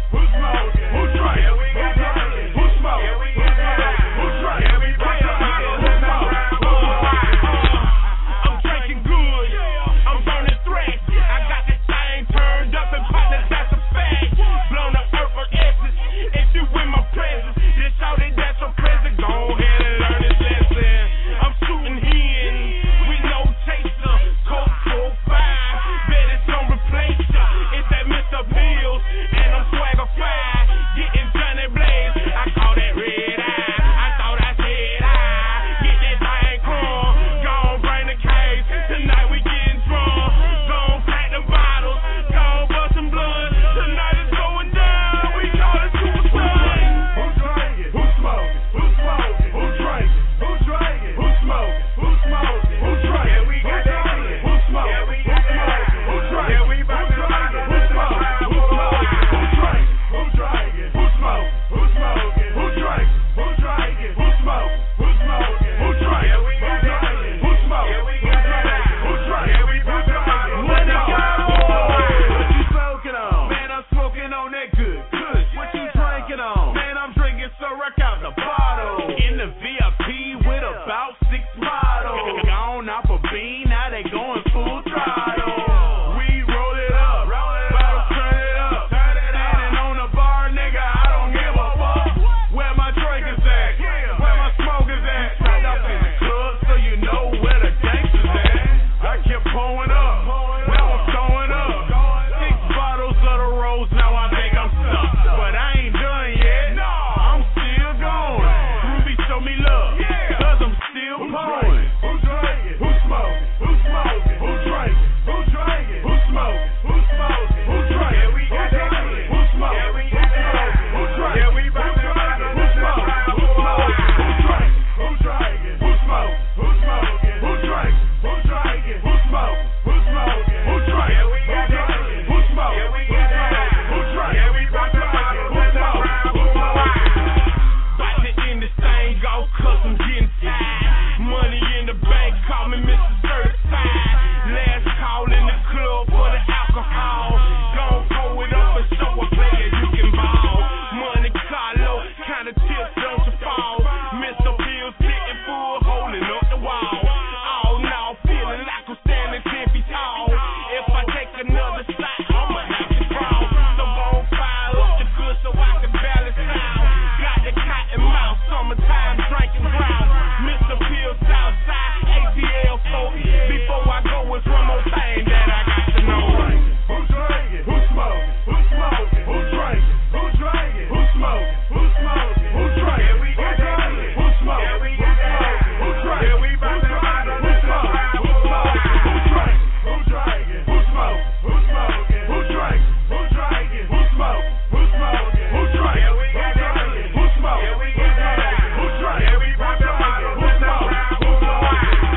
on off a bean, now they going full throttle. We roll it up, bottles turn it up. Standing on the bar, nigga, I don't give a fuck. Where my drinkers at? Where my smokers at? Straight up in the club, so you know where the gangsters at. I kept pulling up, now I'm throwing up. 6 bottles of the rose, now I think I'm stuck. But I ain't done yet, I'm still going. Ruby, show me love, cause I'm still pouring. Who drinking? Who smoking? Who smoking? Who drinking? Who drinking? Who smoking? Who smoking? Who drinking? Yeah, we got that. Who smoking? Yeah, we got that. Who drinking? Yeah, we about to ride. Who smoking? Who smoking? Who drinking? Who drinking? Who smoking? Who smoking? Who drinking? Who drinking? Who smoking? Who smoking? Who drinking? Yeah, we got that. Who smoking? Yeah, we got that. Who drinking? Yeah, we about to ride. Who smoking? Who smoking? About to end this thing off 'cause I'm getting tired. Money in the bank, call me Mr. Certified. Last call in the club for the alcohol. Gon' pull it up and show a player you can ball. Money Carlo, kinda tips, don't you fall. Mr. Pills sitting full, holding up the wall. All now feeling like I'm standing 10 feet tall. If I take another shot, I'ma have to crawl. So gon' fire up the good so I can balance out. Got the cotton mouth, summertime drinking ground. Mr. Pills outside, ATL folks. Before I go, it's one more thing that I got to know. Who drinking? Who smoking? Who smoking? Who drinking? Who drinking? Who smoking? Who smoking? Who drinking? Yeah, we got that. Who smoking? Yeah, we got that. Who drinking? Yeah, we about to ride on this smoking? Who smoking? Who drinking? Who drinking? Who smoking? Who smoking? Who drinking? Who drinking? Who smoking? Who smoking? Who drinking? Yeah, we got that. Who smoking? Yeah, we got that. Who drinking? Yeah, we about to ride on this smoking? Who smoking?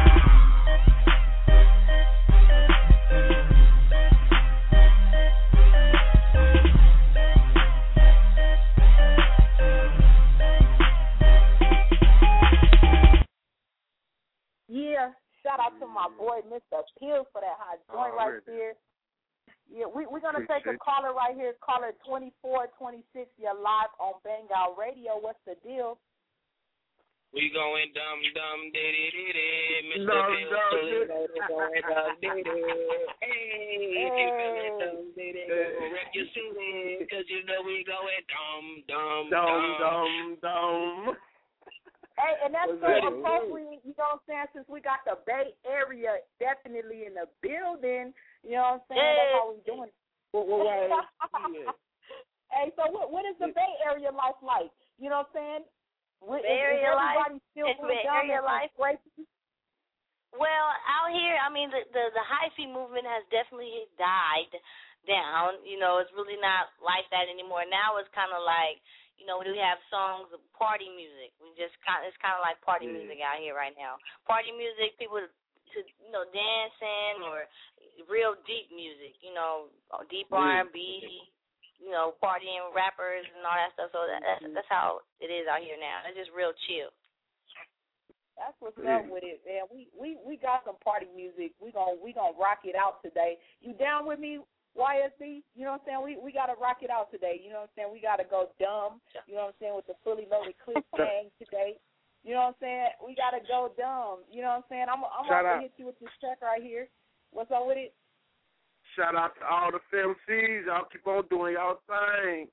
Yeah, shout out to my boy, Mr. Pills, for that hot joint right there. Yeah, we're going to take a caller right here, caller 2426. You're live on Bang Out Radio. What's the deal? We going dumb, diddy, Mr. Pills, going dumb, diddy. Hey, if you feeling dumb, diddy, wreck your city, because you know we going dumb. Hey, and that's so appropriate, you know what I'm saying, since we got the Bay Area definitely in the building, you know what I'm saying, that's how we doing it. Hey, so what is the Bay Area life like? You know what I'm saying? Bay Area life? It's Bay Area life? Well, out here, I mean, the hyphy movement has definitely died down. You know, it's really not like that anymore. Now it's kind of like, you know, we have songs of party music. It's kind of like party music out here right now. Party music, people to dancing or real deep music. You know, deep R&B. You know, partying rappers and all that stuff. So that's how it is out here now. It's just real chill. That's what's up with it, man. We got some party music. We gonna rock it out today. You down with me, YSB? You know what I'm saying? We gotta rock it out today. You know what I'm saying? We gotta go dumb. You know what I'm saying? With the fully loaded clip hang today. You know what I'm saying? We gotta go dumb. You know what I'm saying? I'm about to hit you with this track right here. What's up with it? Shout out to all the FMCs. Y'all keep on doing y'all thing.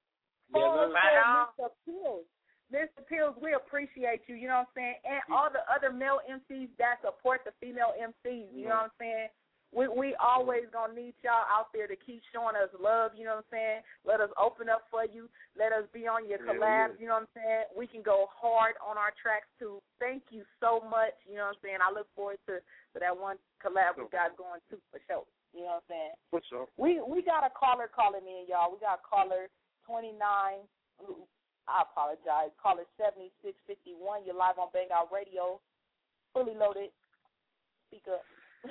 Mr. Pills. Mr. Pills, we appreciate you, you know what I'm saying? And all the other male MCs that support the female MCs, you know what I'm saying? We always going to need y'all out there to keep showing us love, you know what I'm saying? Let us open up for you. Let us be on your collabs, you know what I'm saying? We can go hard on our tracks, too. Thank you so much, you know what I'm saying? I look forward to that one collab we got going, too, for sure. You know what I'm saying? What's up? We got a caller calling in, y'all. We got caller 29. I apologize. Caller 7651. You're live on Bang Out Radio. Fully loaded. Speak up.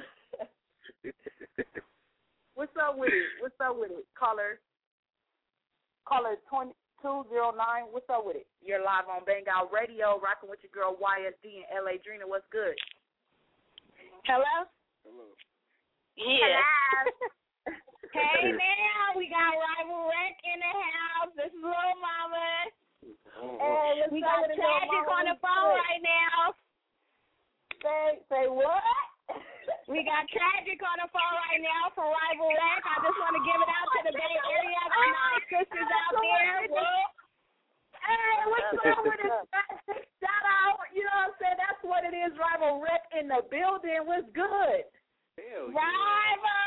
What's up with it? What's up with it? Caller 209. What's up with it? You're live on Bang Out Radio, rocking with your girl YSD and LA Drina. What's good? Hello? Yeah. Hey now, we got Rival Wreck in the house. This is Lil Mama. Hey, we got Tragic on the phone right now. Say what? We got Tragic on the phone right now for Rival Rec. I just want to give it out to the Bay Area, the nine sisters out there. Hey, what's up with it? Shout out. You know what I'm saying? That's what it is. Rival Rec in the building. What's good? Hell yeah. Rival!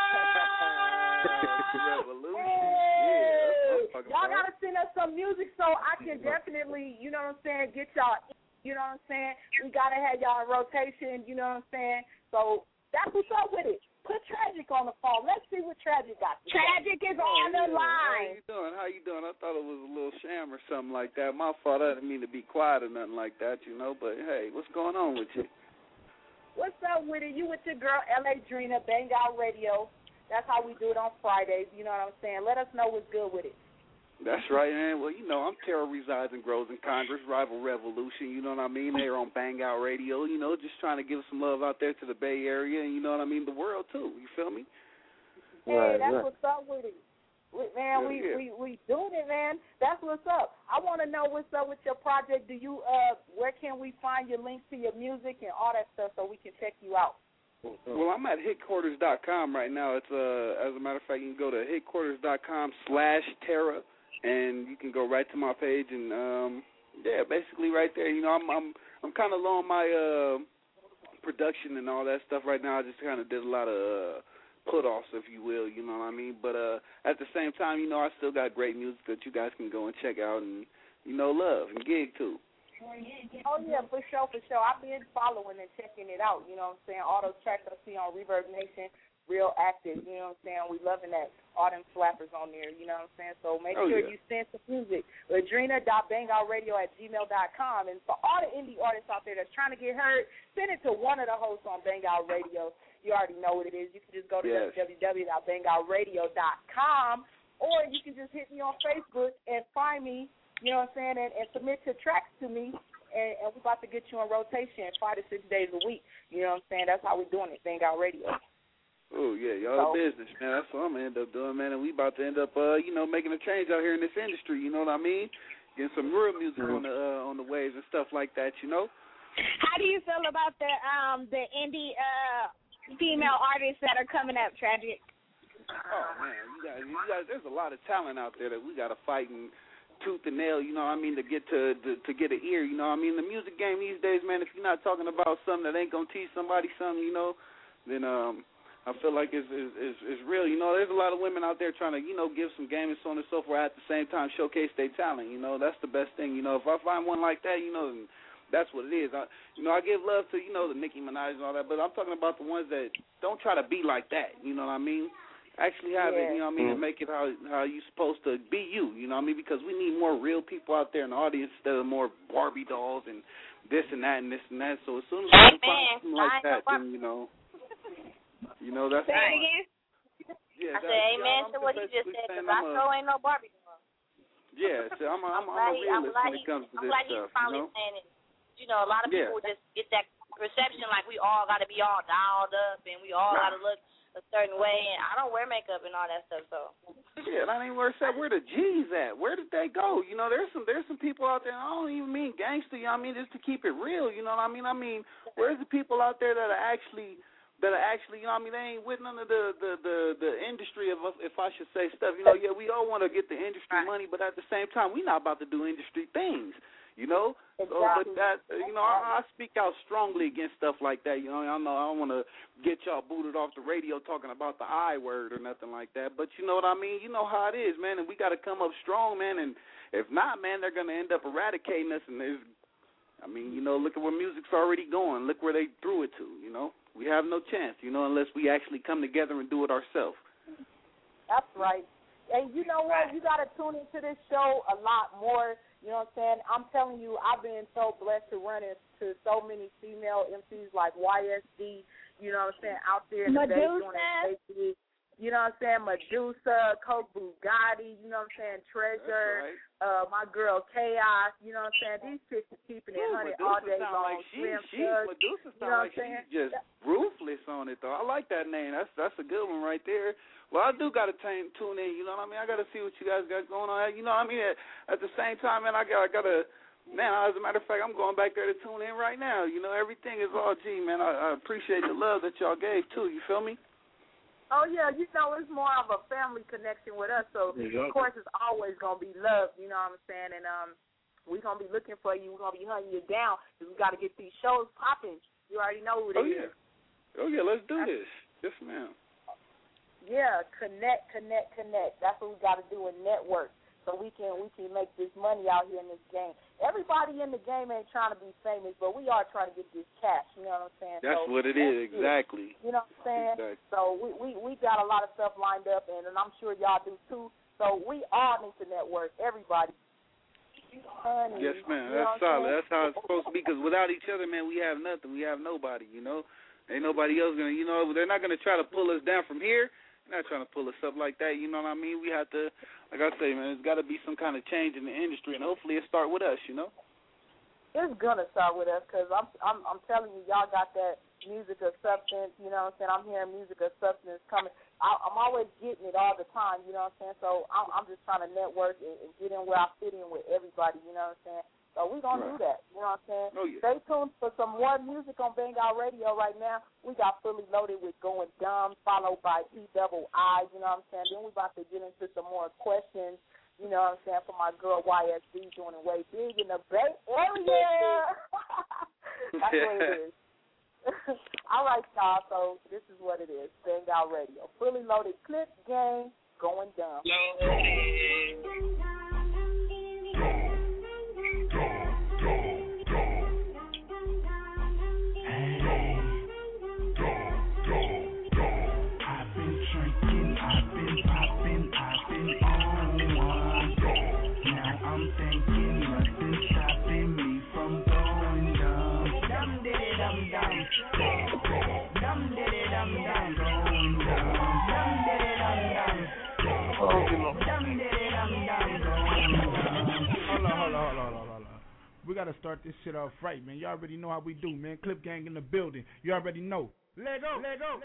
Revolution. Hey. Yeah, y'all got to send us some music so I can definitely, you know what I'm saying, get y'all, you know what I'm saying? We got to have y'all in rotation, you know what I'm saying? So that's what's up with it. Put Tragic on the phone. Let's see what Tragic got to say. Tragic is on the line. How you doing? I thought it was a little sham or something like that. My fault. I didn't mean to be quiet or nothing like that, you know. But, hey, what's going on with you? What's up with it? You with your girl, L.A. Drina, Bang Out Radio. That's how we do it on Fridays. You know what I'm saying? Let us know what's good with it. That's right, man. Well, you know, I'm Terror Resides and Grows in Congress, Rival Revolution, you know what I mean? They're on Bang Out Radio, you know, just trying to give some love out there to the Bay Area and, you know what I mean, the world, too. You feel me? Hey, that's what's up with it. Man, we doing it, man. That's what's up. I want to know what's up with your project. Do you, where can we find your links to your music and all that stuff so we can check you out? Well, I'm at headquarters.com right now. It's as a matter of fact, you can go to headquarters.com/Terra, and you can go right to my page, and basically right there. You know, I'm kind of low on my production and all that stuff right now. I just kind of did a lot of put-offs, if you will. You know what I mean? But at the same time, you know, I still got great music that you guys can go and check out, and you know, love and gig too. Oh, yeah, for sure. I've been following and checking it out, you know what I'm saying? All those tracks I see on Reverb Nation, real active, you know what I'm saying? We loving that. All them slappers on there, you know what I'm saying? So make sure you send some music. Ladrina.bangoutatradio@gmail.com. And for all the indie artists out there that's trying to get heard, send it to one of the hosts on Bang Out Radio. You already know what it is. You can just go to www.bangoutradio.com, or you can just hit me on Facebook and find me, you know what I'm saying, and submit your tracks to me, and we're about to get you in rotation 5 to 6 days a week. You know what I'm saying? That's how we're doing it, Bang Out Radio. Oh, yeah, y'all business, man. That's what I'm going to end up doing, man, and we about to end up, you know, making a change out here in this industry, you know what I mean? Getting some real music on the waves and stuff like that, you know? How do you feel about the indie female artists that are coming up, Tragic? Oh, man, you guys, there's a lot of talent out there that we got to fight and tooth and nail, you know what I mean, to get to get an ear, you know what I mean? The music game these days, man, if you're not talking about something that ain't going to teach somebody something, you know, then I feel like it's real. You know, there's a lot of women out there trying to, you know, give some game and so on and so forth, at the same time showcase their talent, you know. That's the best thing, you know. If I find one like that, you know, then that's what it is. I give love to, you know, the Nicki Minaj and all that, but I'm talking about the ones that don't try to be like that, you know what I mean? Actually have it, you know what I mean, and make it how you supposed to be you know what I mean? Because we need more real people out there in the audience instead of more Barbie dolls and this and that and this and that. So as soon as we can find something like that, then, you know, that's Say it again? Yeah, I say amen to what he just said, because I sure ain't no Barbie doll. Yeah, so I'm a realist when it comes to this stuff, he's finally saying it. You know, a lot of people just get that perception like we all got to be all dialed up and we all got to look a certain way, and I don't wear makeup and all that stuff, so. Yeah, that ain't where it's at. Where the G's at? Where did they go? You know, there's some people out there, I don't even mean gangster, you know what I mean, just to keep it real, you know what I mean? I mean, where's the people out there that are actually, you know what I mean, they ain't with none of the industry of, if I should say, stuff. You know, yeah, we all want to get the industry money, but at the same time, we not about to do industry things. You know, so, but that, you know, I speak out strongly against stuff like that. You know I don't want to get y'all booted off the radio talking about the I word or nothing like that. But you know what I mean? You know how it is, man, and we got to come up strong, man. And if not, man, they're going to end up eradicating us. And I mean, you know, look at where music's already going. Look where they threw it to, you know. We have no chance, you know, unless we actually come together and do it ourselves. That's right. And you know what? You got to tune into this show a lot more. You know what I'm saying? I'm telling you, I've been so blessed to run into so many female MCs like YSD, you know what I'm saying, out there in the day doing it. You know what I'm saying? Medusa, Coke Bugatti, you know what I'm saying? Treasure, my girl Chaos, you know what I'm saying? These chicks are keeping it 100 all day long. Medusa sounds like she's just ruthless on it, though. I like that name. That's a good one right there. Well, I do got to tune in, you know what I mean? I got to see what you guys got going on. You know what I mean? At the same time, man, I got to Now, as a matter of fact, I'm going back there to tune in right now. You know, everything is all G, man. I appreciate the love that y'all gave, too. You feel me? Oh, yeah, you know, it's more of a family connection with us, so, of course, it's always going to be love, you know what I'm saying? And we're going to be looking for you. We're going to be hunting you down because we got to get these shows popping. You already know who it is. Oh, yeah, let's do this. Yes, ma'am. Yeah, connect. That's what we got to do in network. So we can make this money out here in this game. Everybody in the game ain't trying to be famous, but we are trying to get this cash. You know what I'm saying? That's what it is, exactly. You know what I'm saying? Exactly. So we got a lot of stuff lined up, and I'm sure y'all do too. So we all need to network, everybody. Honey, yes, ma'am. That's solid. That's how it's supposed to be. Because without each other, man, we have nothing. We have nobody. You know, ain't nobody else gonna. You know, they're not gonna try to pull us down from here. They're not trying to pull us up like that, you know what I mean? We have to, like I say, man, it's got to be some kind of change in the industry, and hopefully it start with us, you know? It's going to start with us because I'm telling you, y'all got that music of substance, you know what I'm saying? I'm hearing music of substance coming. I'm always getting it all the time, you know what I'm saying? So I'm just trying to network and get in where I fit in with everybody, you know what I'm saying? So we're going to do that, you know what I'm saying? Oh, yeah. Stay tuned for some more music on Bang Out Radio right now. We got Fully Loaded with Going Dumb, followed by P-double-I, you know what I'm saying? Then we're about to get into some more questions, you know what I'm saying, for my girl YSB doing it way big in the Bay Area. That's what it is. All right, y'all, so this is what it is, Bang Out Radio. Fully Loaded Clip Gang, Going Dumb. Hold on. We got to start this shit off right, man. You already know how we do, man. Clip Gang in the building. You already know. Let go.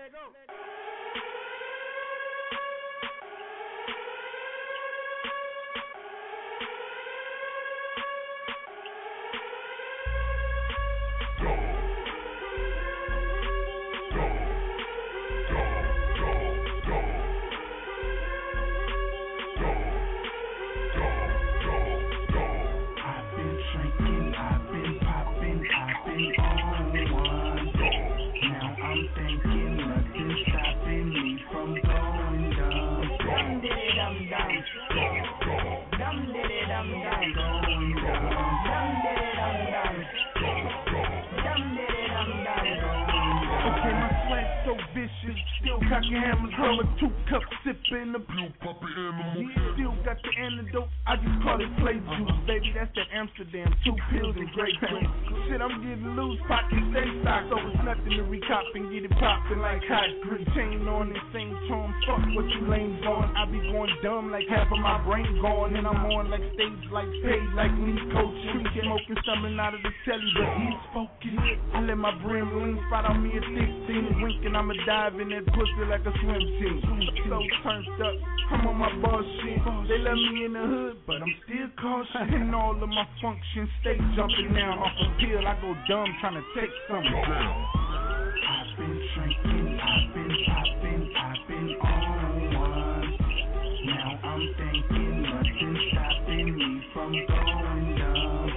So vicious, still cocking hammers, roll a 2-cup sipping the blue puppy animal. Still got the antidote, I just call it play juice, baby. That's that Amsterdam, 2 pills and grapefruit. Shit, I'm getting loose, pocket stay stock, so it's nothing to recop and get it popping like hot grease. Chain on the same charm, fuck what you lanes on. I be going dumb like half of my brain gone, and I'm on like stage like paid like me coaching. Smoking something out of the telly, but he's focused. I let my brain lean, spot on me at 16, winking. I'ma dive in that pussy like a swim team. So turned up, I'm on my bullshit. They love me in the hood, but I'm still cautious. And all of my functions stay jumping down off a pill. I go dumb trying to take something down. I've been drinking, I've been popping, I've been on one. Now I'm thinking nothing's stopping me from going dumb.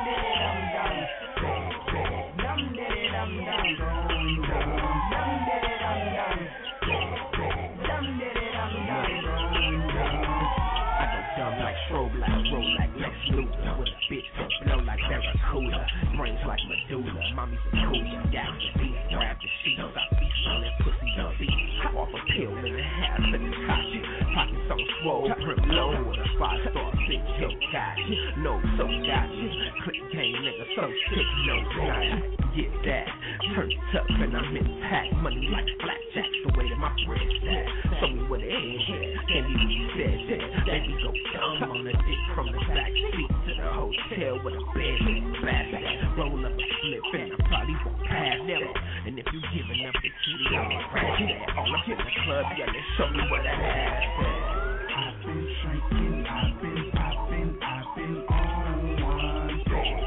Strobe like, roll like Lex Luthor. With a bitch that blow like Barracuda. Brains like Medulla. Mommy's a cooler. Got the beef, grab the sheets. I feast on that pussy disease. Off a pill and a half in the cotton. Pockets so swole, prim low with a 5-star bitch. Yo, got you. No, so got you. Click game, nigga, so sick, no sign. Get that. Turned up and I'm in pack. Money like blackjack, the way that my bread's at. Show me what it is here. Can't even be said that. Baby go dumb on the dick from the back seat to the hotel with a bed and a basket. Roll up a slip and I probably won't pass that. And if you giving up the kitty, I'ma crash that. All up in the club, yelling, show me what I have. I've been drinking, I've been popping, I've been on one.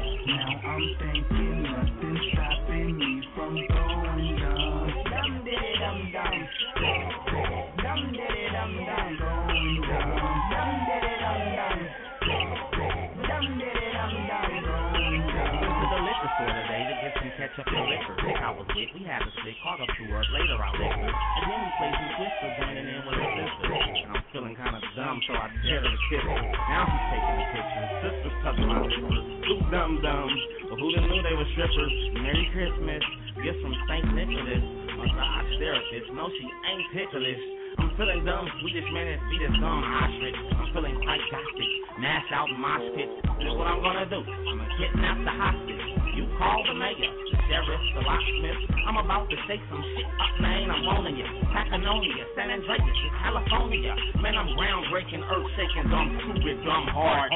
caught up to her. Later I left her. And then we played some Twister, joining in with her sister. And I'm feeling kind of dumb, so I dared her to kiss her. Now she's taking the pictures. Sisters tucking my zippers. Two dum-dums. But who done knew they were strippers? Merry Christmas. Gifts from St. Nicholas. My God, stare at this. No, she ain't ticklish. I'm feeling dumb, Swedish man and feet is dumb ostrich. I'm feeling quite gothic, mash out mosh pit. This is what I'm gonna do, I'ma kidnap the hostage. You call the mayor, the sheriff, the locksmith. I'm about to shake some shit up, man, I'm owning ya. Pacanonia, San Andreas, it's California. Man, I'm groundbreaking, earth shaking, dumb, stupid, dumb, hard.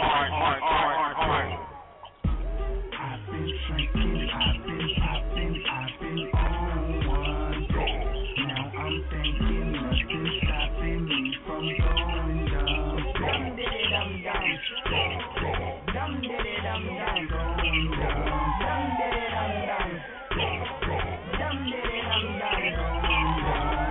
I've been drinking, I've been on one. Now I'm thinking nothing's stopping me from going dumb. Dum diddy dum dum. Dum diddy dum dum. Going dumb. Dum diddy dum dum. Dum diddy dum dum. Going dumb.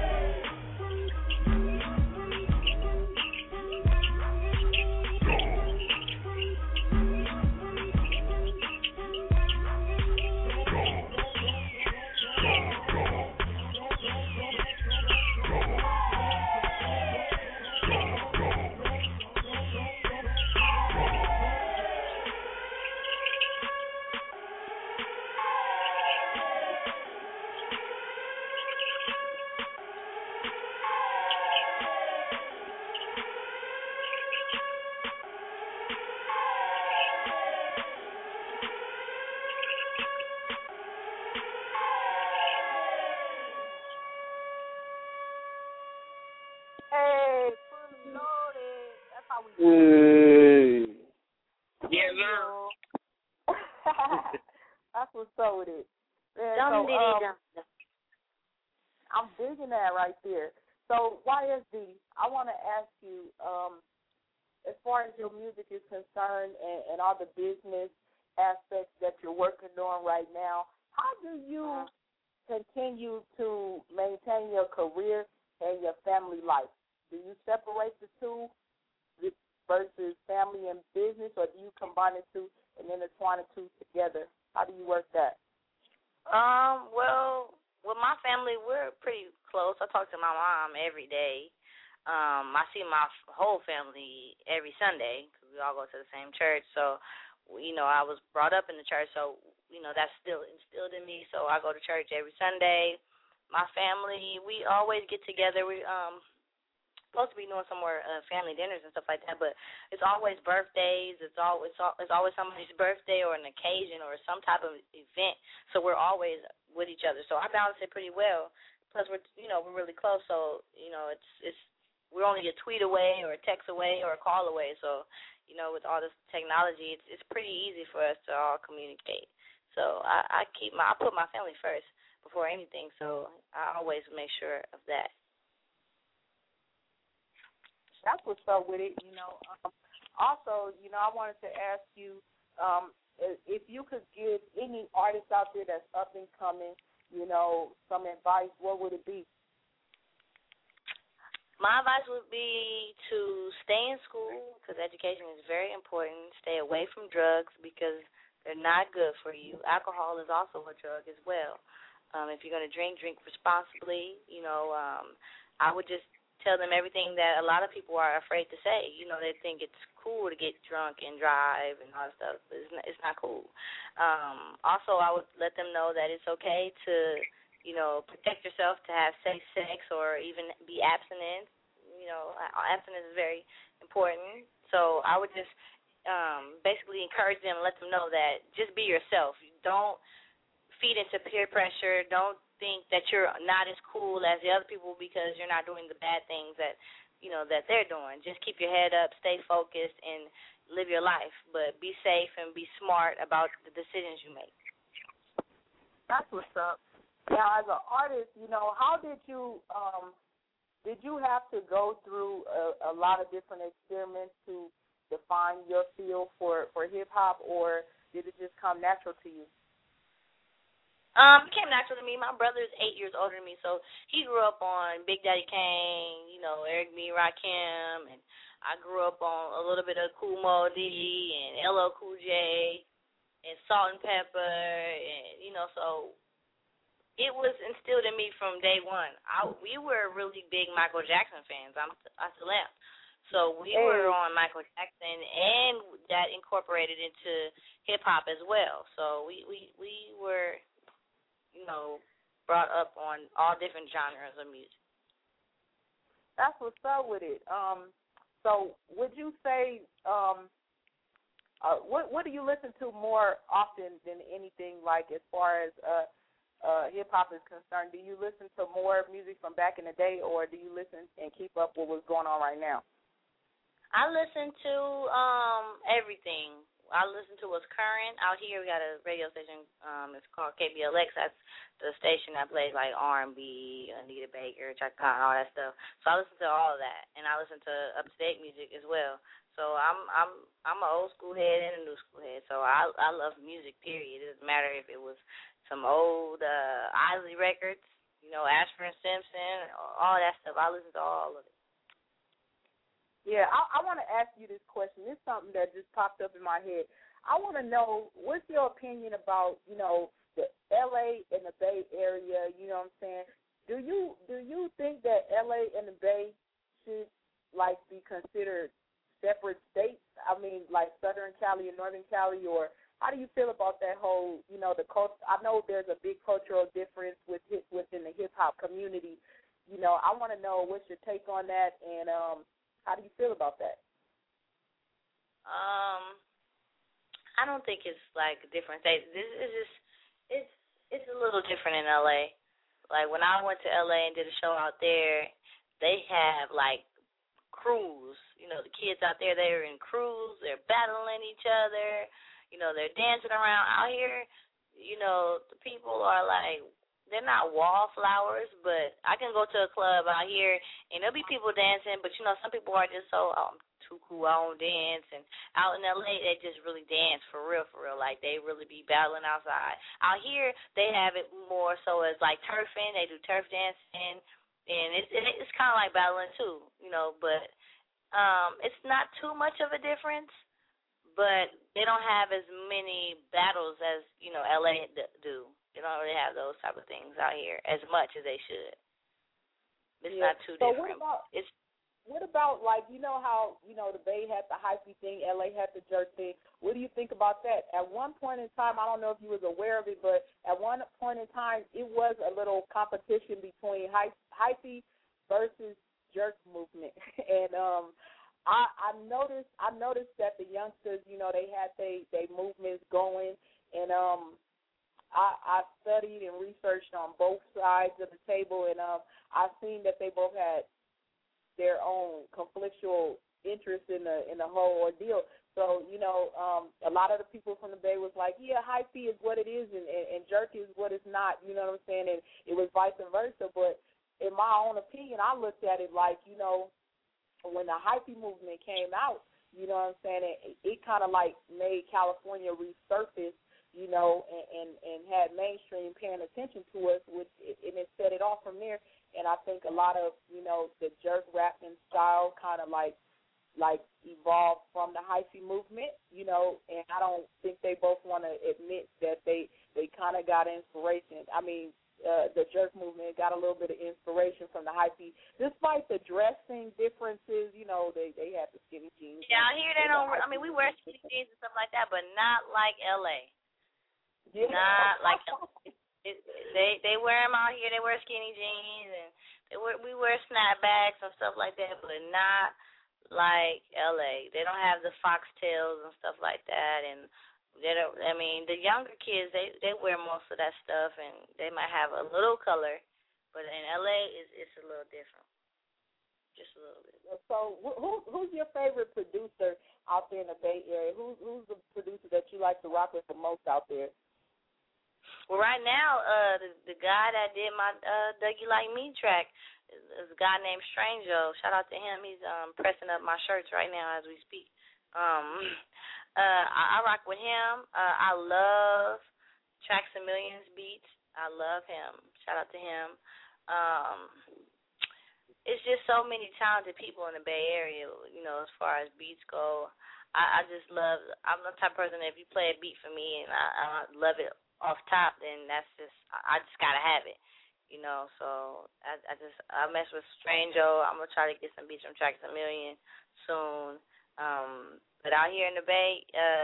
Hey, fully loaded. That's how we do Hey. Yes, sir. That's what's up with it. Man, Dum-diddy-dum. I'm digging that right there. So, YSD, I want to ask you, as far as your music is concerned and all the business aspects that you're working on right now, how do you continue to maintain your career and your family life? Do you separate the two versus family and business, or do you combine the two and intertwine the two together? How do you work that? Well, with my family, we're pretty close. I talk to my mom every day. I see my whole family every Sunday because we all go to the same church. So, I was brought up in the church, so, that's still instilled in me. So I go to church every Sunday. My family, we always get together. We supposed to be doing some more family dinners and stuff like that, but it's always birthdays. It's always somebody's birthday or an occasion or some type of event. So we're always with each other. So I balance it pretty well. Plus we're really close. So we're only a tweet away or a text away or a call away. So with all this technology, it's pretty easy for us to all communicate. So I put my family first before anything. So I always make sure of that. That's what's up with it, Also, I wanted to ask you if you could give any artists out there that's up and coming, some advice, what would it be? My advice would be to stay in school because education is very important. Stay away from drugs because they're not good for you. Alcohol is also a drug as well. If you're going to drink responsibly. I would just tell them everything that a lot of people are afraid to say. They think it's cool to get drunk and drive and all that stuff, but it's not cool. Also, I would let them know that it's okay to, protect yourself, to have safe sex or even be abstinent. Abstinence is very important. So I would just basically encourage them and let them know that just be yourself. Don't feed into peer pressure. Don't think that you're not as cool as the other people because you're not doing the bad things that they're doing. Just keep your head up, stay focused, and live your life. But be safe and be smart about the decisions you make. That's what's up. Now, as an artist, how did you have to go through a lot of different experiments to define your feel for hip hop, or did it just come natural to you? It came natural to me. My brother is 8 years older than me, so he grew up on Big Daddy Kane, Eric B. Rakim, and I grew up on a little bit of Kool Moe Dee and LL Cool J and Salt and Pepper, and so it was instilled in me from day one. We were really big Michael Jackson fans. I still am. So we were on Michael Jackson, and that incorporated into hip hop as well. So we were, brought up on all different genres of music. That's what's up with it. So would you say, what do you listen to more often than anything? Like as far as hip hop is concerned, do you listen to more music from back in the day, or do you listen and keep up with what's going on right now? I listen to everything. I listen to what's current. Out here we got a radio station, it's called KBLX. That's the station that plays like R&B, Anita Baker, Chaka Khan, all that stuff. So I listen to all of that, and I listen to up-to-date music as well. So I'm an old school head and a new school head. So I love music, period. It doesn't matter if it was some old Isley records, Ashford and Simpson, all that stuff. I listen to all of it. Yeah, I want to ask you this question. It's something that just popped up in my head. I want to know, what's your opinion about, the L.A. and the Bay Area, you know what I'm saying? Do you think that L.A. and the Bay should, be considered separate states? I mean, like Southern Cali and Northern Cali, or how do you feel about that whole, the culture? I know there's a big cultural difference within the hip-hop community. I want to know what's your take on that, and how do you feel about that? I don't think it's like different states. This is just it's a little different in LA. Like when I went to LA and did a show out there, they have like crews. The kids out there, they're in crews. They're battling each other. They're dancing around. Out here, the people are like, they're not wallflowers, but I can go to a club out here and there'll be people dancing, but some people are just so, I'm too cool, I don't dance. And out in LA, they just really dance for real. Like they really be battling outside. Out here, they have it more so as like turfing. They do turf dancing, and it's kind of like battling too, but it's not too much of a difference, but they don't have as many battles as, LA do. They don't really have those type of things out here as much as they should. It's not too different. What about like, how, the Bay had the hyphy thing, LA had the jerk thing. What do you think about that? At one point in time, I don't know if you was aware of it, but at one point in time, it was a little competition between hyphy versus jerk movement. And I noticed that the youngsters, they had they movements going, and I studied and researched on both sides of the table, and I've seen that they both had their own conflictual interest in the whole ordeal. So, a lot of the people from the Bay was like, yeah, hyphy is what it is, and jerk is what it's not, you know what I'm saying? And it was vice versa. But in my own opinion, I looked at it like, when the hyphy movement came out, you know what I'm saying, it kind of like made California resurface, and had mainstream paying attention to us, and it set it off from there. And I think a lot of, the jerk rapping style kind of like evolved from the hyphy movement, and I don't think they both want to admit that they kind of got inspiration. I mean, the jerk movement got a little bit of inspiration from the hyphy, despite the dressing differences. They had the skinny jeans. Yeah, out here they don't. I mean, we wear skinny jeans and stuff like that, but not like LA. Yeah. Not like they wear them out here. They wear skinny jeans and we wear snapbacks and stuff like that, but not like LA. They don't have the foxtails and stuff like that, and they don't. I mean, the younger kids they wear most of that stuff, and they might have a little color, but in LA it's a little different, just a little bit. So who's your favorite producer out there in the Bay Area? Who's the producer that you like to rock with the most out there? Well, right now, the guy that did my Dougie Like Me track is a guy named Strango. Shout out to him. He's pressing up my shirts right now as we speak. I rock with him. I love Tracks a Millions beats. I love him. Shout out to him. It's just so many talented people in the Bay Area, as far as beats go. I just love, I'm the type of person that if you play a beat for me and I love it off top, then that's just I just gotta have it, you know. So I mess with Strango. I'm gonna try to get some beats from Tracks a Million soon. But out here in the Bay,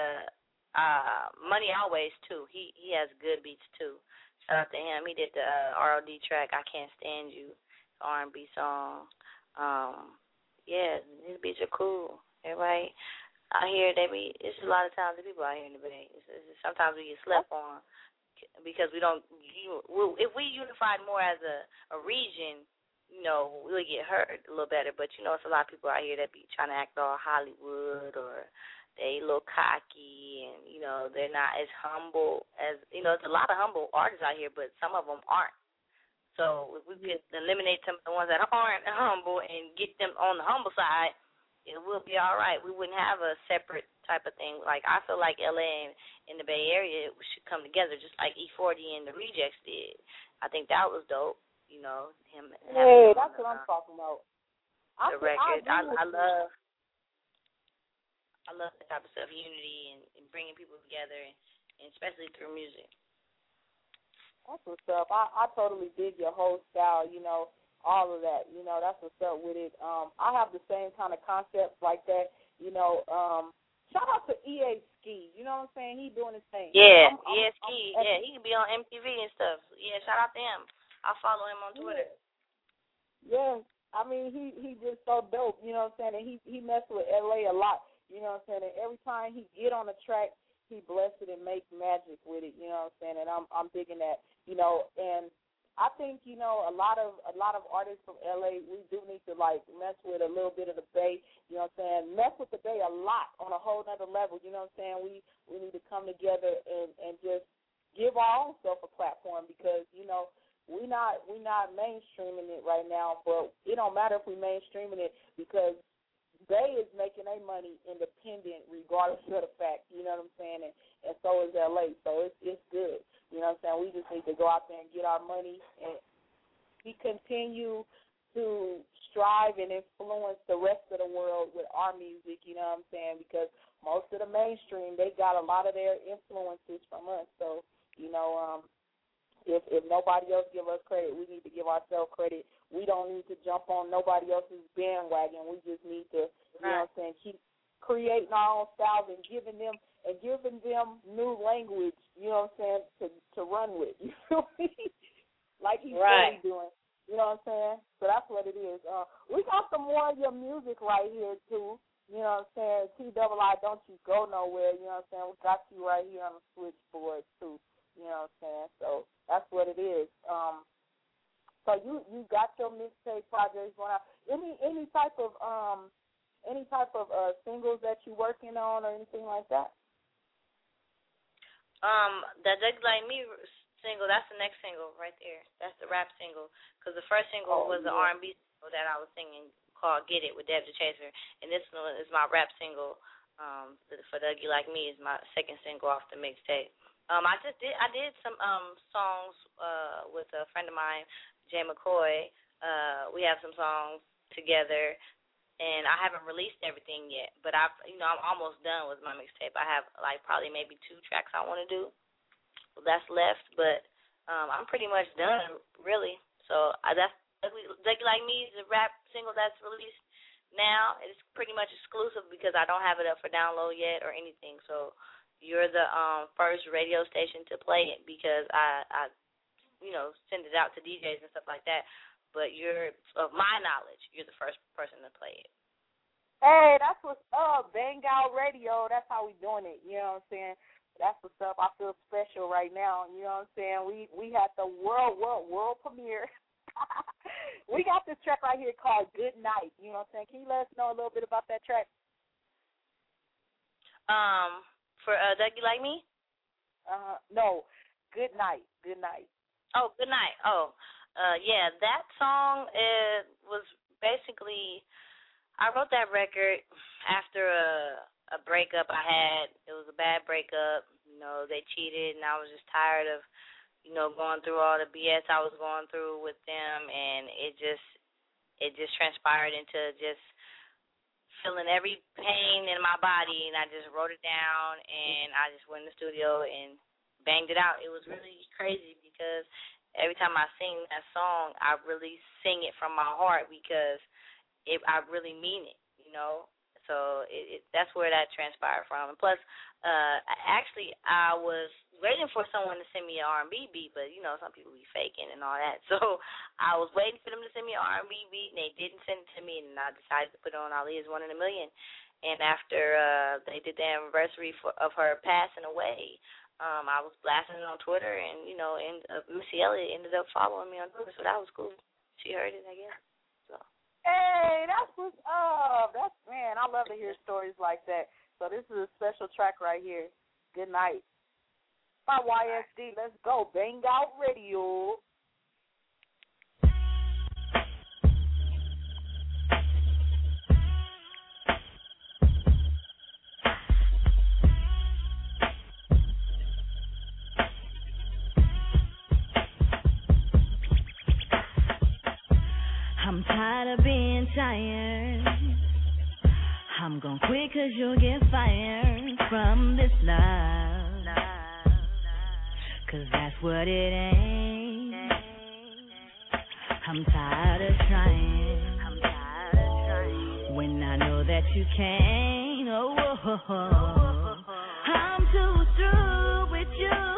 Money Always too. He has good beats too. Shout out to him. He did the ROD track I Can't Stand You, R&B song. Yeah, his beats are cool. Everybody out here, it's a lot of talented people out here in the Bay. Sometimes we get slept on because we don't. If we unified more as a region, you know, we'll get heard a little better. But, you know, it's a lot of people out here that be trying to act all Hollywood or they a little cocky and, you know, they're not as humble as, you know, there's a lot of humble artists out here, but some of them aren't. So if we could eliminate some of the ones that aren't humble and get them on the humble side, it will be all right. We wouldn't have a separate type of thing. Like, I feel like L.A. and the Bay Area should come together just like E40 and the Rejects did. I think that was dope. You know, him. Hey, that's what I'm talking about. The record. I love that type of stuff, unity and bringing people together, and especially through music. That's what's up. I totally dig your whole style, you know, all of that. You know, that's what's up with it. I have the same kind of concepts like that, you know. Shout out to EA Ski. You know what I'm saying? He doing his thing. Yeah, EA Ski. Yeah, he can be on MTV and stuff. Yeah, shout out to him. I follow him on Twitter. Yeah, I mean, he just so dope, you know what I'm saying? And he messes with LA a lot, you know what I'm saying? And every time he get on the track, he bless it and make magic with it, you know what I'm saying? And I'm digging that, you know. And I think, you know, a lot of artists from LA, we do need to like mess with a little bit of the Bay, you know what I'm saying? Mess with the Bay a lot on a whole nother level, you know what I'm saying? We need to come together and just give our own self a platform because, you know, we not mainstreaming it right now, but it don't matter if we mainstreaming it because Bay is making their money independent regardless of the fact, you know what I'm saying, and so is LA, so it's good, you know what I'm saying. We just need to go out there and get our money, and we continue to strive and influence the rest of the world with our music, you know what I'm saying, because most of the mainstream, they got a lot of their influences from us, so, you know, If nobody else give us credit, we need to give ourselves credit. We don't need to jump on nobody else's bandwagon. We just need to, you know what I'm saying, keep creating our own styles and giving them new language, you know what I'm saying, to run with. You feel me? Like he's really doing. You know what I'm saying? So that's what it is. We got some more of your music right here too. You know what I'm saying? TII, don't you go nowhere. You know what I'm saying? We got you right here on the switchboard too. You know what I'm saying? So that's what it is. So you got your mixtape projects going out. Any type of singles that you working on or anything like that? The Just Like Me single, that's the next single right there. That's the rap single. Because the first single was the R&B single that I was singing called Get It with Deb the Chaser. And this one is my rap single for Dougie Like Me is my second single off the mixtape. I did some songs with a friend of mine, Jay McCoy. We have some songs together, and I haven't released everything yet. But I'm almost done with my mixtape. I have like probably maybe 2 tracks I want to do that's left, but I'm pretty much done really. So that's Dougie Like Me is a rap single that's released now. It's pretty much exclusive because I don't have it up for download yet or anything. So you're the first radio station to play it because I send it out to DJs and stuff like that. But of my knowledge, you're the first person to play it. Hey, that's what's up. Bang Out Radio, that's how we doing it. You know what I'm saying? That's what's up. I feel special right now. You know what I'm saying? We had the world premiere. We got this track right here called Good Night. You know what I'm saying? Can you let us know a little bit about that track? For Dougie Like Me? No, Good Night. Good Night. Oh, Good Night. Oh, yeah, that song was basically, I wrote that record after a breakup I had. It was a bad breakup. You know, they cheated, and I was just tired of, going through all the BS I was going through with them, and it just transpired into just feeling every pain in my body, and I just wrote it down, and I just went in the studio and banged it out. It was really crazy because every time I sing that song, I really sing it from my heart because I really mean it, you know. So that's where that transpired from. And plus, I was waiting for someone to send me an R&B beat, but, you know, some people be faking and all that. So I was waiting for them to send me an R&B beat, and they didn't send it to me, and I decided to put it on Aaliyah's 1 in a Million. And after they did the anniversary of her passing away, I was blasting it on Twitter, and, you know, Missy Elliott ended up following me on Twitter, so that was cool. She heard it, I guess. So. Hey, that's what's up. Man, I love to hear stories like that. So this is a special track right here. Good night. By YSD, let's go. Bang Out Radio. I'm tired of being tired. I'm gon' quit 'cause you'll get fired from this love. 'Cause that's what it ain't. I'm tired of trying. When I know that you can't. I'm too through with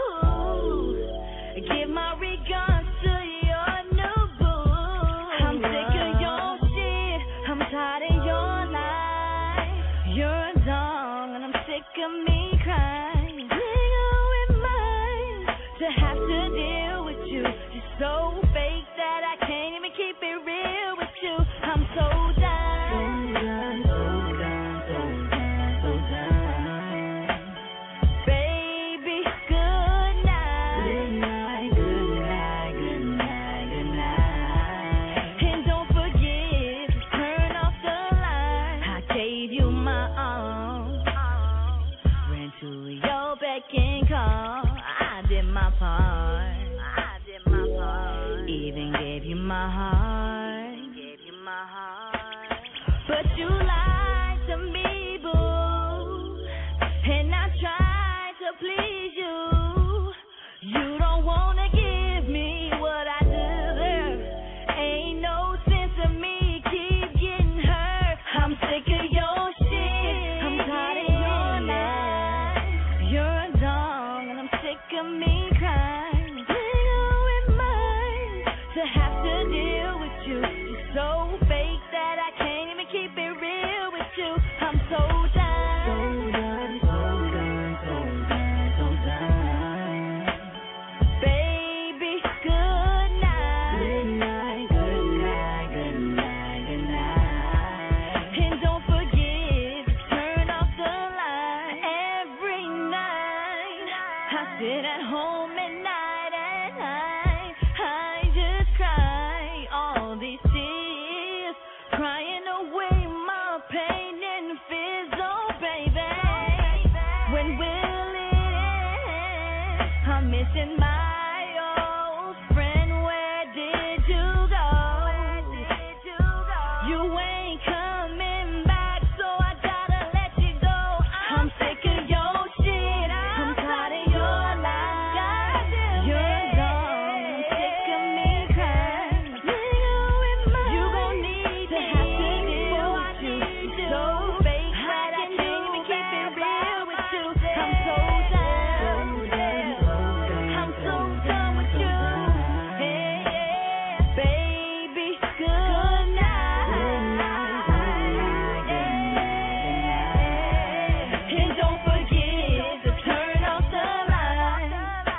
you. Give my regards to your new boo. I'm sick of your shit. I'm tired of your life. You're a dog and I'm sick of me crying. Nigga with mine to have to deal with you. You're so fake that I can't even keep it real with you. I'm so done. Baby, good night. Good night, good night, good night, good night. And don't forget to turn off the light. I gave you my all. Ran to your beck and call. I did my part. Even gave you my heart. But you lied to me, boo. And I tried to please you. You don't wanna give me what I deserve. Ain't no sense of me keep getting hurt. I'm sick of your shit. I'm tired of your lies. You're a dog and I'm sick of me crying. Nigga with mine to have to deal with you. You're so fake that I can't even keep it real with you. I'm so done. Baby, good night. Good night, good night, good night, good night. And don't forget to turn off the light every night. I sit at home at night I just cry all these tears, crying away my pain and fears. Oh, baby, when will it end? I'm missing my old friend. Where did you go? You ain't coming back, so I gotta let you go. I'm sick of your shit. I'm tired of your lies. You're a dog. I'm sick of me crying. Nigga with mine. You gon' need to have to deal with you. You're so fake that I can't even keep it real with you. I'm so done. I'm so done with you. Yeah, baby, good night. And don't forget to turn off the light.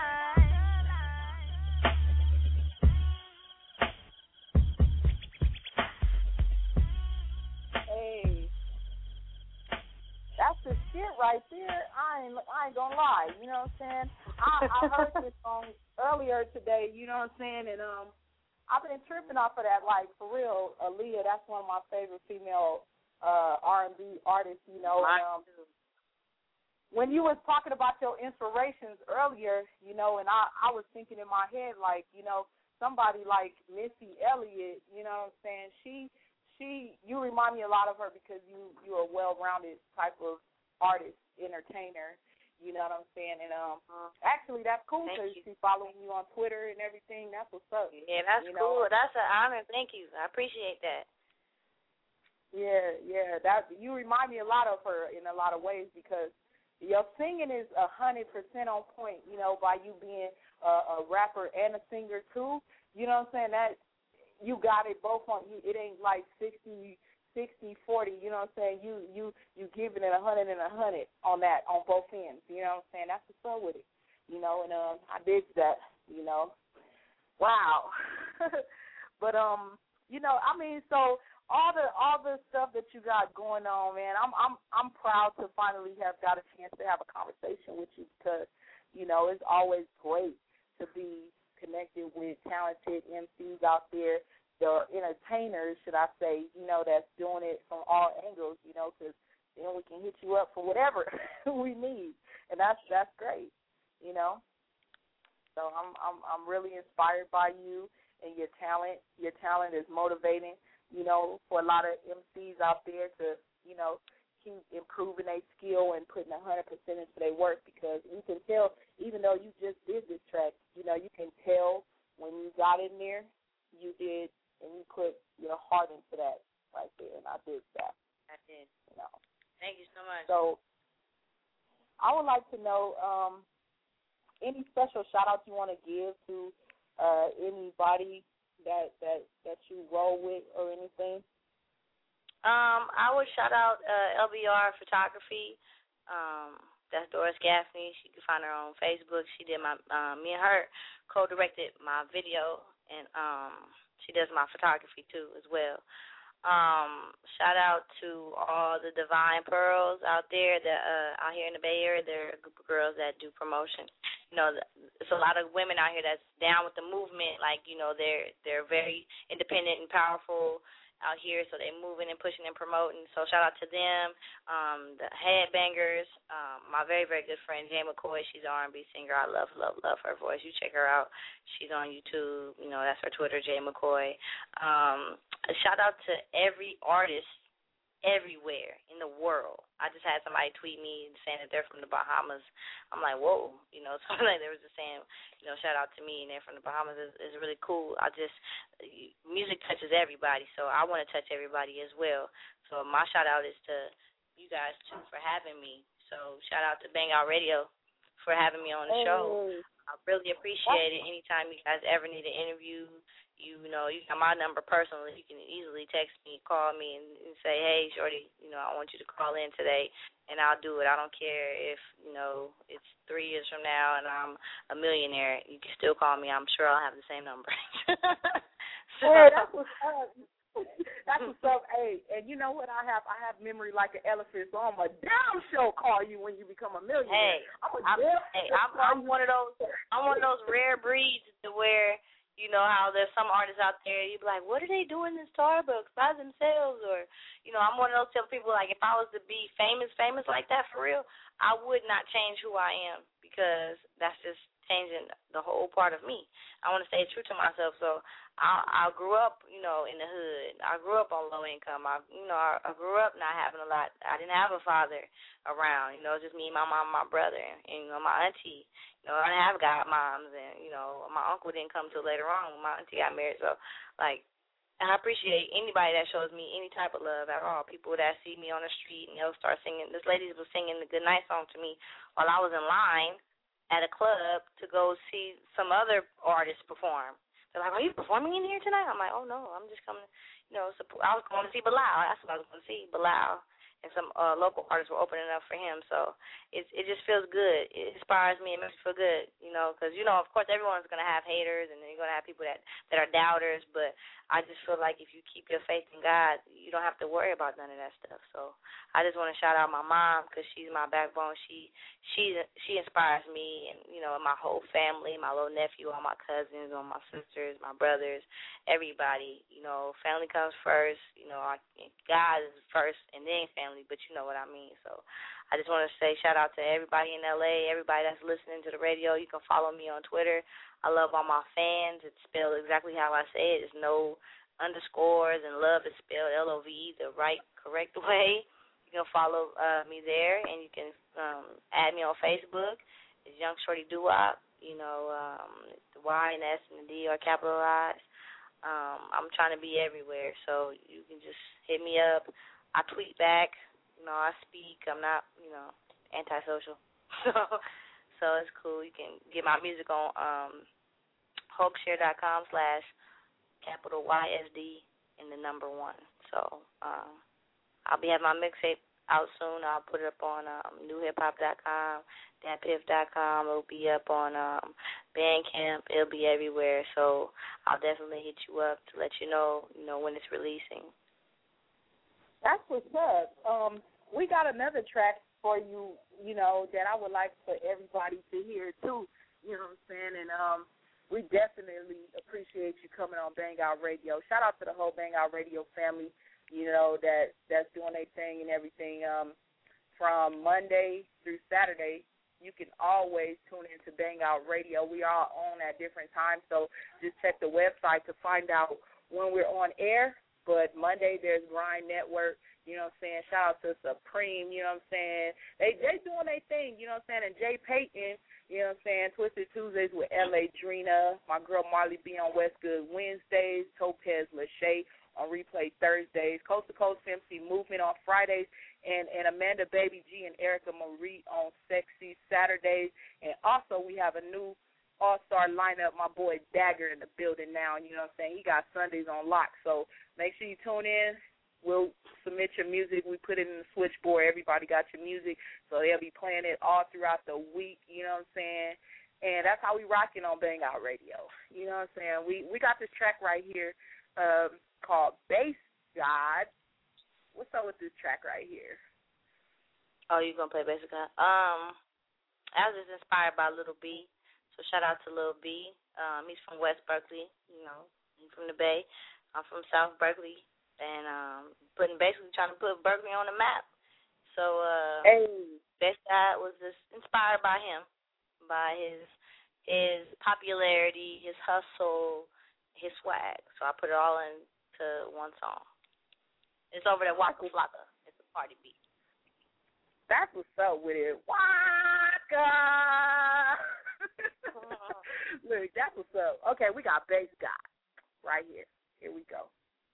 Hey, that's the shit right there. I ain't gonna lie. You know what I'm saying? I heard this song earlier today. You know what I'm saying? And I've been tripping off of that. Like for real, Aaliyah. That's one of my favorite female R&B artists. You know. When you was talking about your inspirations earlier, you know, and I was thinking in my head, like, you know, somebody like Missy Elliott, you know what I'm saying? You remind me a lot of her because you're a well-rounded type of artist, entertainer. You know what I'm saying? And actually, that's cool because she's following you on Twitter and everything. That's what's up. Yeah, that's cool. That's an honor. Thank you. I appreciate that. Yeah. That you remind me a lot of her in a lot of ways because your singing is 100% on point. You know, by you being a rapper and a singer too. You know what I'm saying? That you got it both on you. It ain't like 60-40, you know what I'm saying? You giving it 100 and 100 on that, on both ends, you know what I'm saying? That's what's up with it, you know, and I dig that, you know. Wow. But you know, I mean, so all the stuff that you got going on, man, I'm proud to finally have got a chance to have a conversation with you because, you know, it's always great to be connected with talented MCs out there. The entertainers, should I say, you know, that's doing it from all angles, you know, because then we can hit you up for whatever we need, and that's great, you know. So I'm really inspired by you and your talent. Your talent is motivating, you know, for a lot of MCs out there to, you know, keep improving their skill and putting 100% into their work because you can tell, even though you just did this track, you know, you can tell when you got in there, you did. And you put your heart into that right there, and I did that. I did. You know. Thank you so much. So I would like to know any special shout-outs you want to give to anybody that you roll with or anything. I would shout out LBR Photography. That's Doris Gaffney. She can find her on Facebook. She did my me and her co-directed my video, and she does my photography, too, as well. Shout out to all the Divine Pearls out there that out here in the Bay Area. There are a group of girls that do promotion. You know, there's a lot of women out here that's down with the movement. Like, you know, they're very independent and powerful out here, so they're moving and pushing and promoting. So shout out to them. The Headbangers, my very, very good friend, Jay McCoy. She's an R&B singer. I love her voice. You check her out. She's on YouTube. You know, that's her Twitter, Jay McCoy. Shout out to every artist everywhere in the world. I just had somebody tweet me saying that they're from the Bahamas. I'm like, whoa, you know, so like they were just saying, you know, shout out to me and they're from the Bahamas is really cool. Music touches everybody, so I want to touch everybody as well. So my shout out is to you guys too for having me. So shout out to Bang Out Radio for having me on the show. I really appreciate it. Anytime you guys ever need an interview, you know, you got my number personally. You can easily text me, call me, and say, hey, Shorty, you know, I want you to call in today, and I'll do it. I don't care if, you know, it's 3 years from now and I'm a millionaire. You can still call me. I'm sure I'll have the same number. Hey, that's what's up. That's what's up. Hey, and you know what I have? I have memory like an elephant, so I'm a damn sure call you when you become a millionaire. Hey, I'm one of those. I'm one of those rare breeds to where, you know, how there's some artists out there, you'd be like, what are they doing in Starbucks by themselves? Or, you know, I'm one of those people, like, if I was to be famous like that for real, I would not change who I am because that's just changing the whole part of me. I want to stay true to myself. So I grew up, you know, in the hood. I grew up on low income. I grew up not having a lot. I didn't have a father around. You know, just me, my mom, my brother, and you know, my auntie. You know, I didn't have godmoms, and you know, my uncle didn't come till later on when my auntie got married. So, like, I appreciate anybody that shows me any type of love at all. People that see me on the street and they'll start singing. This lady was singing the Good Night song to me while I was in line at a club to go see some other artists perform. They're like, are you performing in here tonight? I'm like, oh, no, I'm just coming, you know, support. I was going to see Bilal. That's what I was going to see, Bilal. And some local artists were opening up for him. So it just feels good. It inspires me. It makes me feel good, you know, because, you know, of course, everyone's going to have haters and then you're going to have people that are doubters. But I just feel like if you keep your faith in God, you don't have to worry about none of that stuff. So I just want to shout out my mom because she's my backbone. She inspires me and, you know, my whole family, my little nephew, all my cousins, all my sisters, my brothers, everybody. You know, family comes first. You know, God is first and then family, but you know what I mean. So I just want to say shout out to everybody in L.A., everybody that's listening to the radio. You can follow me on Twitter. I love all my fans. It's spelled exactly how I say it. There's no underscores, and love is spelled L-O-V, the right, correct way. You can follow me there, and you can add me on Facebook. It's Young Shorty Doo-Wop. You know, the Y and S and the D are capitalized. I'm trying to be everywhere, so you can just hit me up. I tweet back. You know, I speak. I'm not, you know, antisocial. So it's cool. You can get my music on HoaxShare.com/YSD and the number 1. So I'll be having my mixtape out soon. I'll put it up on newhiphop.com, datpiff.com. It'll be up on Bandcamp. It'll be everywhere. So I'll definitely hit you up to let you know when it's releasing. That's what's up. We got another track for you, you know, that I would like for everybody to hear too. You know what I'm saying? And we definitely appreciate you coming on Bang Out Radio. Shout out to the whole Bang Out Radio family, you know, that's doing their thing and everything. From Monday through Saturday, you can always tune into Bang Out Radio. We are on at different times, so just check the website to find out when we're on air. But Monday, there's Grind Network, you know what I'm saying? Shout out to Supreme, you know what I'm saying? They doing their thing, you know what I'm saying? And Jay Payton, you know what I'm saying? Twisted Tuesdays with L.A. Drina, my girl Marley B on West Good Wednesdays, Topez Lachey on Replay Thursdays, Coast to Coast MC Movement on Fridays, and Amanda Baby G and Erica Marie on Sexy Saturdays. And also we have a new all-star lineup, my boy Dagger in the building now, and you know what I'm saying? He got Sundays on lock, so make sure you tune in. We'll submit your music. We put it in the switchboard. Everybody got your music, so they'll be playing it all throughout the week, you know what I'm saying? And that's how we rocking on Bang Out Radio. You know what I'm saying? We got this track right here called Bass God. What's up with this track right here? Oh, you going to play Bass God? I was just inspired by Lil B. So shout out to Lil B. He's from West Berkeley, you know. He's from the Bay. I'm from South Berkeley, and basically trying to put Berkeley on the map. So Best God was just inspired by him, by his popularity, his hustle, his swag. So I put it all into one song. It's over there, Waka Flocka. It's a party beat. That's what's up with it. Waka! Look, that's what's up. Okay, we got Bass God right here. Here we go.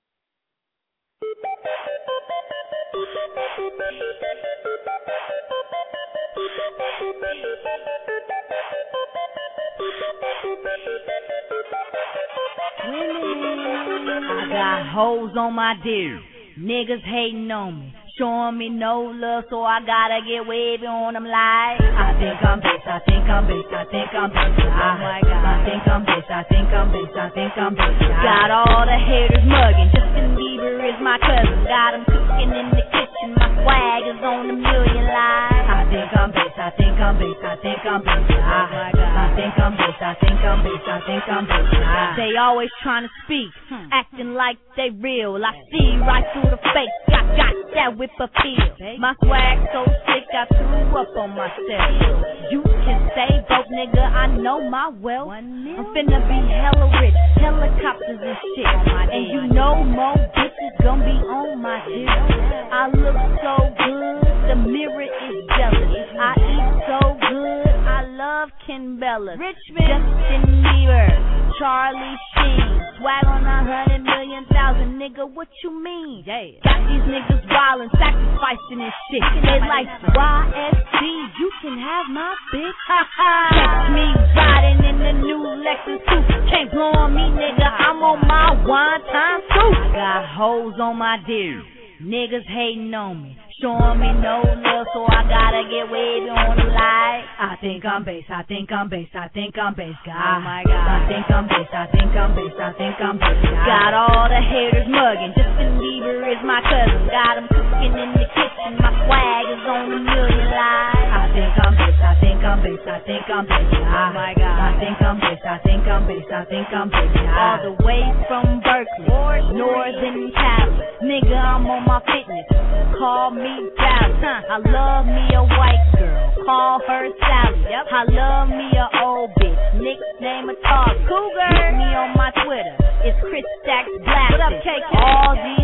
I got hoes on my dick. Niggas hating on me. Showing me no love, so I gotta get wavy on them like I think I'm bass, I think I'm bass, I think I'm bass. Oh my God. I think I'm bass, I think I'm bass, I think I'm bass. Got all the haters mugging. Justin Bieber is my cousin. Got him cooking in the kitchen. My swag is on a million lives. I think I'm bass, I think I'm bass, I think I'm bass. Oh my God. I think I'm bass, I think I'm bass, I think I'm bass. They always trying to speak, acting like they real. I see right through the fake. Got that whip a feel. My swag so sick I threw up on myself. You can say broke nigga, I know my wealth. I'm finna be hella rich, helicopters and shit. And you know more bitches gon' be on my dick. I look so good, the mirror is jealous. I eat so good, I love Ken Bella, Richmond, Justin Bieber, Charlie Sheen. Swag on 100 million thousand, nigga, what you mean? Yeah. Got these niggas wildin', sacrificing and shit. They like YSB, you can have my bitch. Catch me riding in the new Lexus too. Can't blow on me, nigga, I'm on my one time too. I got hoes on my dick. Niggas hating on me. Showing me no love, so I gotta get wavy on them like I think I'm bass, I think I'm bass, I think I'm bass God. Oh my God. I think I'm bass, I think I'm bass, I think I'm bass God. Got all the haters mugging. Justin Bieber is my cousin. Got him cooking in the kitchen. My swag is on a million lives. I think I'm bass, I think I'm bass, I think I'm bass God. Oh my God. I think I'm bass, I think I'm bass, I think I'm bass God. All the way from Berkeley, Northern Cali. Nigga, I'm on my fitness. Call me Dallas. I love me a white girl. Call her Sally. Yep. I love me a old bitch. Nickname a Target. Cougar. Hit me on my Twitter. It's Chris Stacks Blast. What up, KK? All these bitches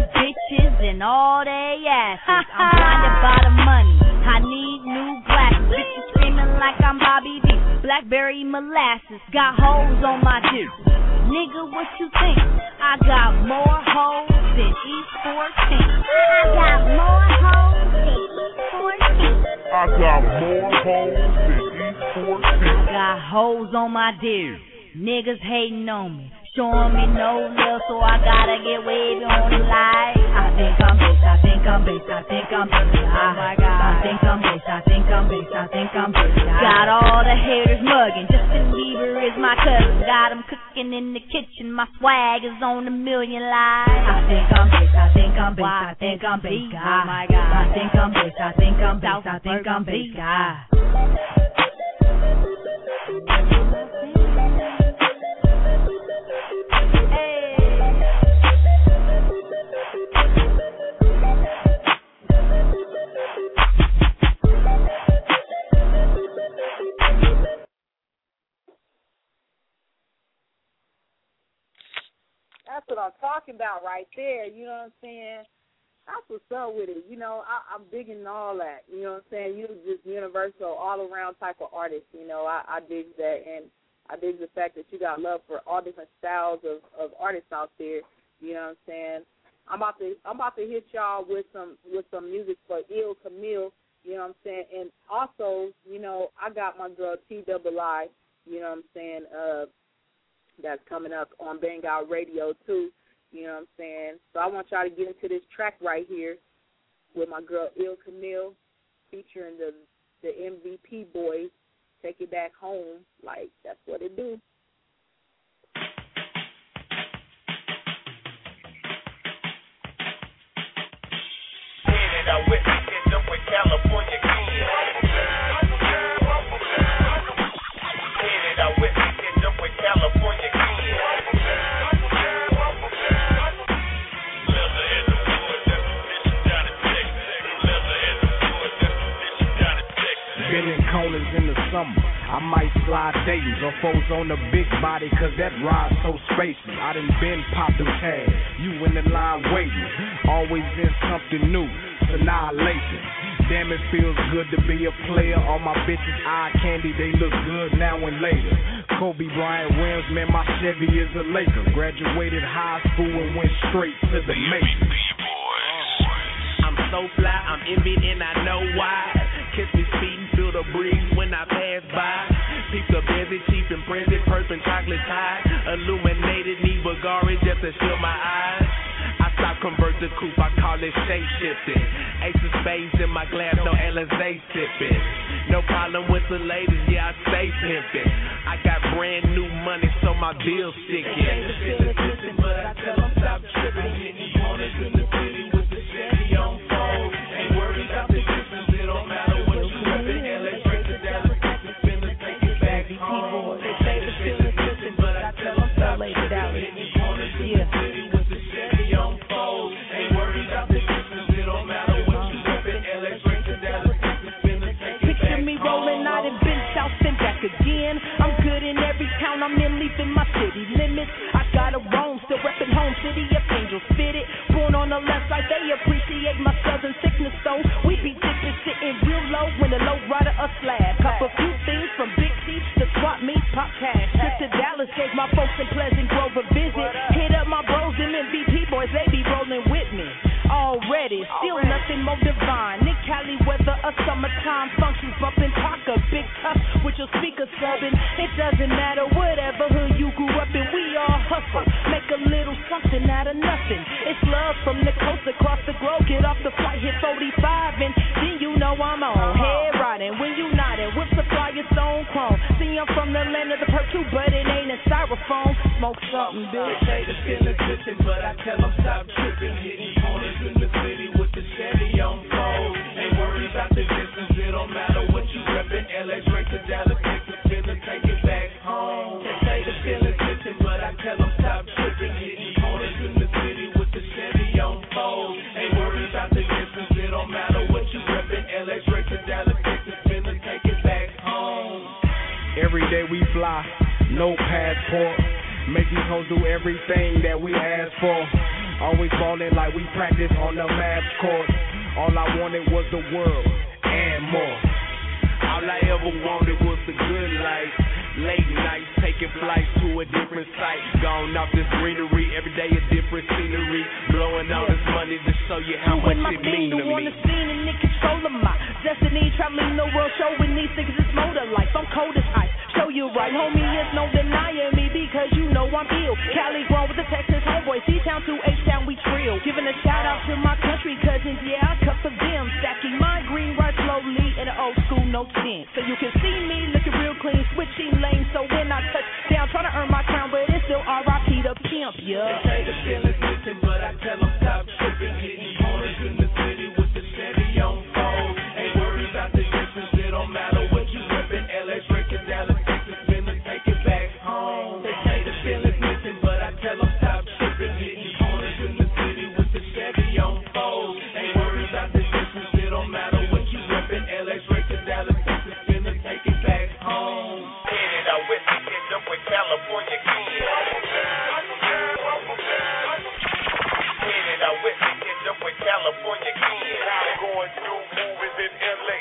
bitches and all they asses. I'm blinded by the money. I need new glasses. Bitches screaming like I'm Bobby V. Blackberry molasses. Got hoes on my dick. Nigga, what you think? I got more hoes than East 14. I got more hoes than East 14. I got more hoes than East 14. I got hoes on my dick. Niggas hating on me. Showing me no love, so I gotta get wavy on the light. I think I'm bitch, I think I'm bitch, I think I'm bitch. Oh my God. I think I'm bitch, I think I'm bitch, I think I'm bitch. Got all the haters mugging. Justin Bieber is my cousin. Got him cooking in the kitchen. My swag is on a million lives. I think I'm bitch, I think I'm bitch, I think I'm bitch. Oh my God. I think I'm bitch, I think I'm bitch, I think I'm bitch. That's what I'm talking about right there. You know what I'm saying? That's what's up with it. You know, I'm big in all that. You know what I'm saying? You're just universal, all-around type of artist. You know, I dig that, and I dig the fact that you got love for all different styles of artists out there. You know what I'm saying? I'm about to hit y'all with some music for Ill Camille. You know what I'm saying? And also, you know, I got my girl T-Double-I. You know what I'm saying? That's coming up on Bang Out Radio, too. You know what I'm saying? So I want y'all to get into this track right here with my girl Ill Camille featuring the MVP boys. Take it back home. Like, that's what it do. With California King. California King. Leather in the wood, that's the mission down in Texas. Leather in the wood, that's the mission down in Texas. Been in corners in the summer. I might slide days or foes on the big body, cause that ride's so spacious. I done been poppin' tags, you in the line waiting. Always in something new, annihilation. Damn, it feels good to be a player. All my bitches eye candy, they look good now and later. Kobe Bryant rims, man, my Chevy is a Laker. Graduated high school and went straight to the majors. I'm so fly, I'm envied and I know why. Kiss me sweet and feel the breeze when I pass by. Peep the busy, cheap and printed, purple chocolate tie. Illuminated, need Bulgari just to shield my eyes. I stop, convert the coupe, I call it shape shifting. Ace of spades in my glass, no Alizé sipping. No problem with the ladies, yeah, I stay pimping. I got brand new money, so my bills sticking. But I tell them stop tripping. Hitting corners in the city with the Chevy on fold. Ain't worried about the distance, it don't matter what you reppin'. Electric to Dallas, Texas, finna take it back home. They say the feeling's missing, but I tell them stop tripping. Hitting corners in the city with the Chevy on fold. Ain't worried about the distance, it don't matter what you reppin'. Electric to Dallas, Texas, finna take it back home. Picture me rolling out and been south and back again. I'm good in every town I'm in, leaving my city limits. I got a roam, still reppin' home, city of angels fitted. Born on the left side, they appreciate my southern sickness, so we be dipping, sitting real low when the low rider a slab. Cop a few things from Big T to swap me, pop cash. Trip to Dallas, gave my folks in Pleasant Grove a visit. Hit up my bros, them MVP boys, they be rolling with me. Already, still nothing more divine. Nick Cali weather, a summertime function, bumpin' Parker, big tough with your speaker subbing. It doesn't matter, whatever hood you grew up in, we all hustle. Make a little something out of nothing. It's love from the coast across the globe. Get off the flight, hit 45, and then you know I'm on. Head riding, when you nodding, with the flyer stone chrome. See, I'm from the land of the perk too, but it ain't a styrofoam. Smoke something big. They say the feeling's missing, but I tell them stop tripping. Hitting corners in the city with the Chevy on fold. Ain't worried about the distance, it don't matter what you reppin'. LA straight to Dallas, Texas, finna take it back home. They say the feeling's missing, but I tell them stop tripping. Hitting corners in the city with the Chevy on fold. Ain't worried about the distance, it don't matter what you reppin'. LA straight to Dallas, Texas, finna take it back home. Every day we fly, no passport. Make these hoes do everything that we ask for. Always ballin' like we practice on the math court. All I wanted was the world and more. All I ever wanted was the good life. Late nights, taking flights to a different site. Gone off this greenery, every day a different scenery. Blowing all this money to show you how much it means to me. On the scene and in control of my destiny. Traveling the world, showing these niggas it's motor life. I'm cold as ice, show you right. Homie, it's no denying me because you know I'm ill. Cali grown with the Texas homeboys. C-Town to H-Town, we trill. Giving a shout out to my country cousins, yeah, I cuff for them. Stacking my green right slowly in the old school, no sin. So you can see me looking real clean, switching lanes. So when I touch down, trying to earn my crown, but it's still R.I.P. the pimp, yeah. They say the feeling's missing, but I tell them stop tripping. Hitting corners in the city with the Chevy on fold. Ain't worried about the difference, it don't matter what you reppin'. LA, Drinkin', Dallas, Texas, finna take it back home. They say the feeling's missing, but I tell them stop tripping. Hitting corners in the city with the Chevy on fold. Ain't worried about the difference, it don't matter what you reppin'. LA, Drinkin', Dallas, Texas, finna take it back home. With California kids. Headed out with me, end up with California kids. Going through movies in LA.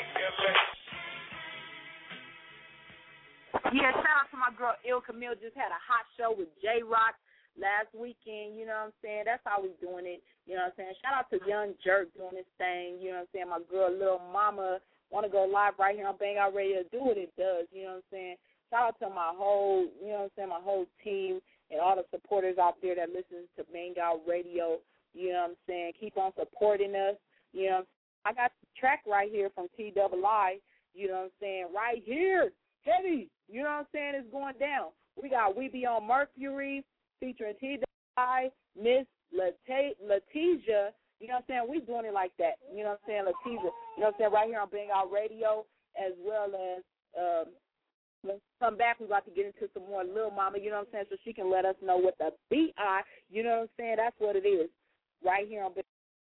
Yeah, shout out to my girl Il Camille. Just had a hot show with J-Rock last weekend. You know what I'm saying? That's how we doing it. You know what I'm saying? Shout out to Young Jerk doing this thing. You know what I'm saying? My girl Lil Mama want to go live right here on Bang Out Radio. Do what it does. You know what I'm saying? Shout out to my whole, you know what I'm saying, my whole team and all the supporters out there that listen to Bang Out Radio. You know what I'm saying? Keep on supporting us. You know, I got the track right here from T-Double-I, you know what I'm saying, right here, heavy. You know what I'm saying? It's going down. We got We Be on Mercury featuring T-Double-I, Miss Letitia. You know what I'm saying? We doing it like that. You know what I'm saying? Letitia. You know what I'm saying? Right here on Bang Out Radio, as well as when we come back, we're about to get into some more Lil Mama, you know what I'm saying, so she can let us know what the B.I., you know what I'm saying, that's what it is, right here on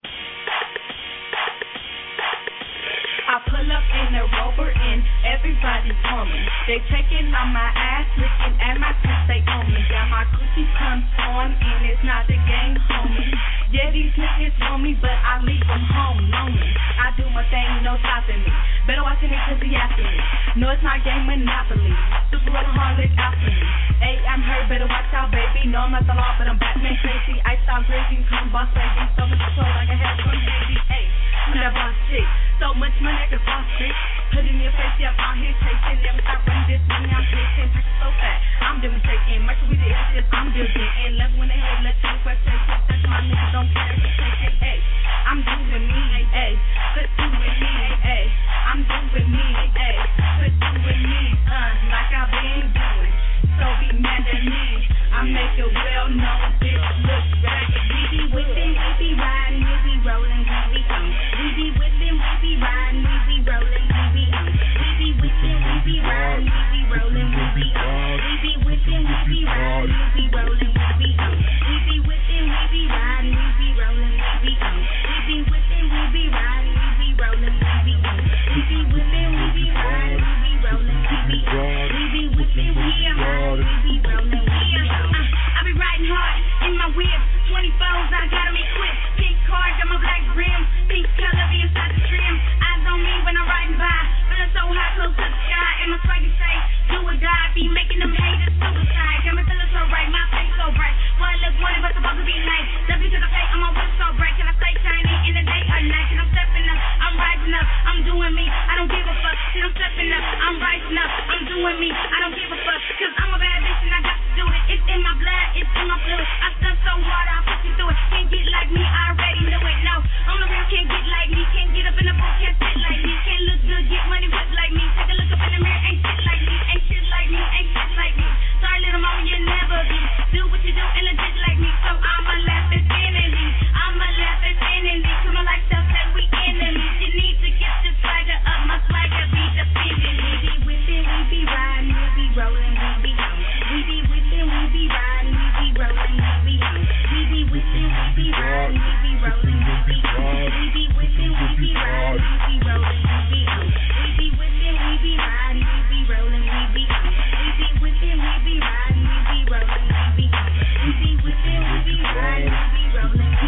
I pull up in the Rover and everybody's on me. They checking on my ass, looking at my tits, they on me. Got my Gucci pumps on and it's not the gang, homie. Yeah, these niggas want me, but I leave them home lonely. I do my thing, no stopping me. Better watch it cause he after me. No, it's not game Monopoly. Super alcoholic after me. Hey, I'm her, better watch out, baby. No, I'm not the law, but I'm Batman crazy. I style crazy, come boss baby. So much control like I have from Haiti. Hey, I'm that boss chick. So much money, I can boss bitch. Put in your face, yeah, I'm out here chasing. Never stop running this money, I'm chasing. Pack so fat, I'm demonstrating. Much we did, yes, I'm building. And left when they had, let's take frustration. Touch my niggas, don't care if it's taking. Hey, I'm doing me, hey. Good doing me, hey. I'm doing me, hey. Good doing me, like I've been doing. So be mad at me. I make it well known, bitch, look ragged. We be whipping, we be riding, we be rolling, we be on. We be whipping, we be riding, we be rolling, we be on. We be whipping, we be riding, we be rolling, we be on. We be whipping, we be riding, we be rolling, we be on. We be whipping, we be riding, we be rolling, we be on. We be whipping, we be riding, we be rolling, we be on. We be whipping, we be riding, we be rolling, we be on. We be whipping, we be riding, we be rolling, we be on. I be riding hard in my whip, 24s, I gotta make quick. Pink car, got my black rim, pink color be inside the trim. Eyes on me when I'm riding by, feeling so high, close to the sky. And my swaggy say, do or die, be making them haters suicide. Got me feeling so right, my face so bright. Boy, look wanted, but supposed to be nice. W to the face, I'm on whip so bright. Can I stay shiny in the day or night? Can I'm stepping up, I'm rising up, I'm doing me, I don't give a fuck. Can I'm stepping up, I'm rising up, I'm doing me, I don't give a fuck. Cause I'm a bad bitch and I got to do it. It's in my blood, it's in my fluid. I stunt so hard, I'll put you through it. Can't get like me, I already knew it. No, on the real, can't get like me. Can't get up in the booth, can't sit like me. Can't look good, get money, whip like me. Take a look up in the mirror, ain't shit like me. Ain't shit like me, ain't shit like me. Sorry, little mama, you'll never be. Do what you do and legit like me. So I'ma laugh at enemy. I'ma laugh at enemy. Come on, like self, say we enemies. You need to get your swagger up. My swagger be defending. We be whipping, we be riding, we be rolling, we be on. We be whipping, we be riding, we be rolling, we be on. We be whipping, we be riding, we be rolling, we be on. We be whipping, we be riding, we be rolling, we be on. We be whipping, we be riding, we be rolling, we be on. We be whipping, we be riding, we be rolling, we be on. We be whipping, we be riding, we be rolling, we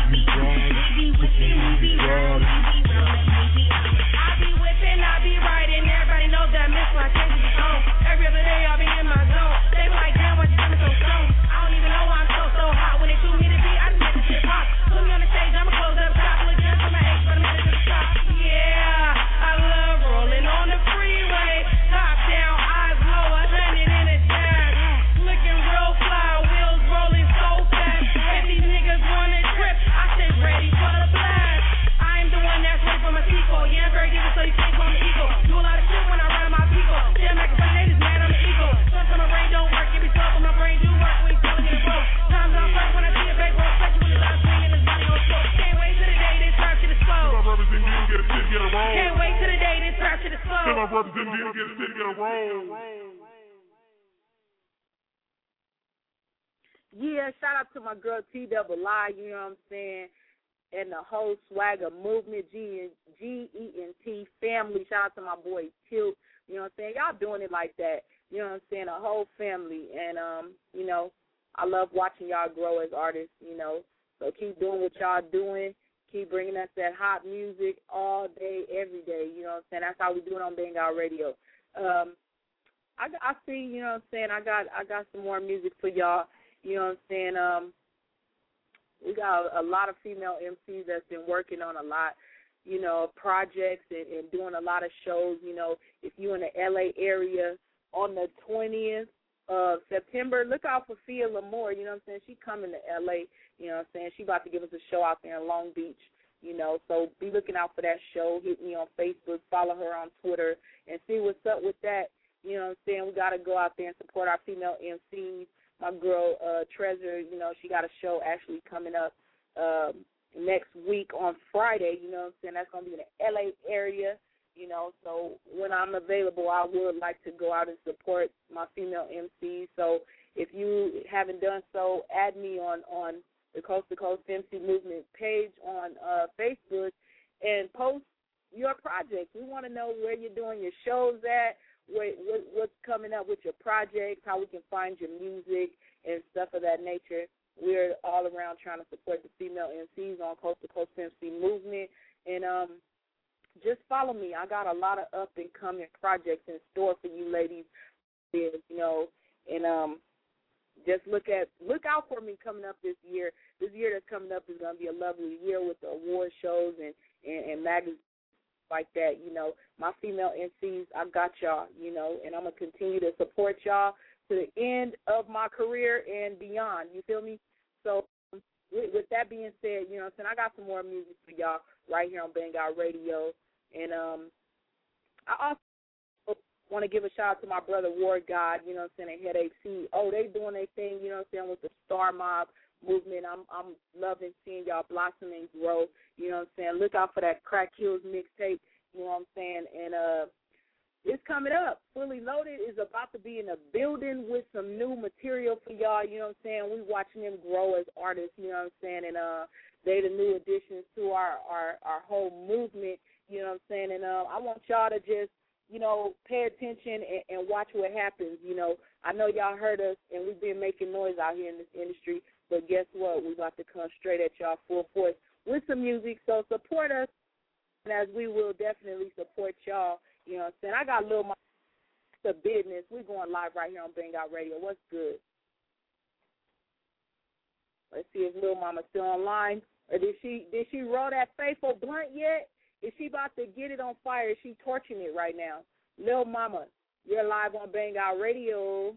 I represent the city of Rome. Yeah, shout out to my girl T-Double-I, you know what I'm saying, and the whole Swagger movement, G-E-N-T family. Shout out to my boy Tilt, you know what I'm saying. Y'all doing it like that, you know what I'm saying, a whole family. And, you know, I love watching y'all grow as artists, you know. So keep doing what y'all doing. Keep bringing us that hot music all day, every day, you know what I'm saying. That's how we do it on Bang Out Radio. I see, you know what I'm saying, I got some more music for y'all, you know what I'm saying. We got a lot of female MCs that's been working on a lot, you know, projects and doing a lot of shows. You know, if you're in the L.A. area on the 20th of September, look out for Fia L'Amour, you know what I'm saying. She coming to L.A., you know what I'm saying. She about to give us a show out there in Long Beach, you know. So be looking out for that show. Hit me on Facebook, follow her on Twitter, and see what's up with that. You know what I'm saying. We got to go out there and support our female MCs. My girl, Treasure, you know, she got a show actually coming up next week on Friday, you know what I'm saying. That's going to be in the L.A. area, you know. So when I'm available, I would like to go out and support my female MCs. So if you haven't done so, add me on the Coast to Coast MC Movement page on Facebook and post your projects. We want to know where you're doing your shows at, what's coming up with your projects, how we can find your music and stuff of that nature. We're all around trying to support the female MCs on Coast to Coast MC Movement. And just follow me. I got a lot of up-and-coming projects in store for you ladies, you know, and just look out for me coming up this year. This year that's coming up is going to be a lovely year with the award shows and magazines like that, you know. My female MCs, I got y'all, you know, and I'm going to continue to support y'all to the end of my career and beyond, you feel me? So with that being said, you know what I'm saying, I got some more music for y'all right here on Bang Out Radio. And I also want to give a shout out to my brother Ward God, you know what I'm saying, at Headache C. Oh, they doing their thing, you know what I'm saying, with the Star Mob movement. I'm loving seeing y'all blossom and grow, you know what I'm saying. Look out for that Crack Kills mixtape, you know what I'm saying. And it's coming up. Fully Loaded is about to be in a building with some new material for y'all, you know what I'm saying. We watching them grow as artists, you know what I'm saying, and they the new additions to our whole movement, you know what I'm saying. And I want y'all to just, you know, pay attention and watch what happens, you know. I know y'all heard us, and we've been making noise out here in this industry, but guess what? We're about to come straight at y'all full force with some music, so support us, and as we will definitely support y'all, you know what I'm saying. I got Lil Mama, the business. We're going live right here on Bang Out Radio. What's good? Let's see if Lil Mama's still online, or did she roll that faithful blunt yet? Is she about to get it on fire? Is she torching it right now? Lil Mama, you're live on Bang Out Radio.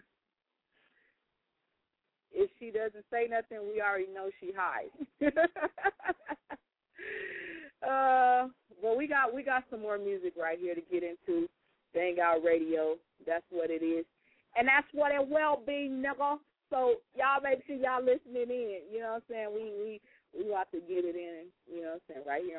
If she doesn't say nothing, we already know she high. But we got some more music right here to get into. Bang Out Radio, that's what it is. And that's what it will be, nigga. So y'all make sure y'all listening in. You know what I'm saying? We about to get it in, you know what I'm saying, right here.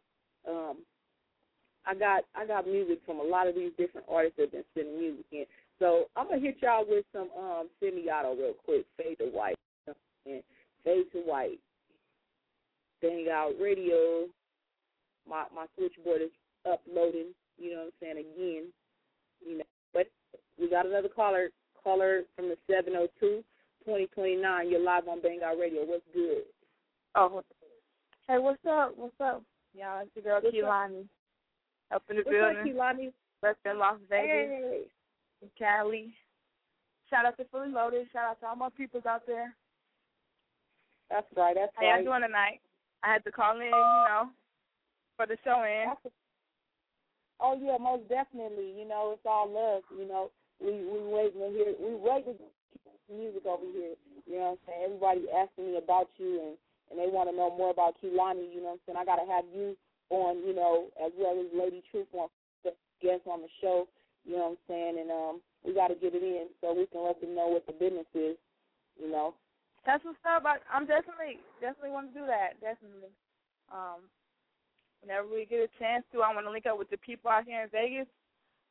I got music from a lot of these different artists that have been sending music in. So I'm gonna hit y'all with some semi-auto real quick. Fade to White. And Fade to White. Bang Out Radio. My switchboard is uploading, you know what I'm saying, again. You know, but we got another caller from the 702-2029. You're live on Bang Out Radio. What's good? Oh, hey, what's up? Y'all, it's your girl Kehlani. Up in the building. What's up, Kehlani? That's in Las Vegas. Hey. In Cali. Shout out to Fully Loaded. Shout out to all my peoples out there. That's right. How y'all doing tonight? I had to call in, you know, for the show in. Oh yeah, most definitely. You know, it's all love. You know, we waiting to hear. We waiting to keep music over here. You know what I'm saying? Everybody asking me about you and they want to know more about Kehlani, you know what I'm saying? I got to have you on, you know, as well as Lady Truth on guest on the show, you know what I'm saying? And we got to get it in so we can let them know what the business is, you know. That's what's up. I'm definitely want to do that, definitely. Whenever we get a chance to, I want to link up with the people out here in Vegas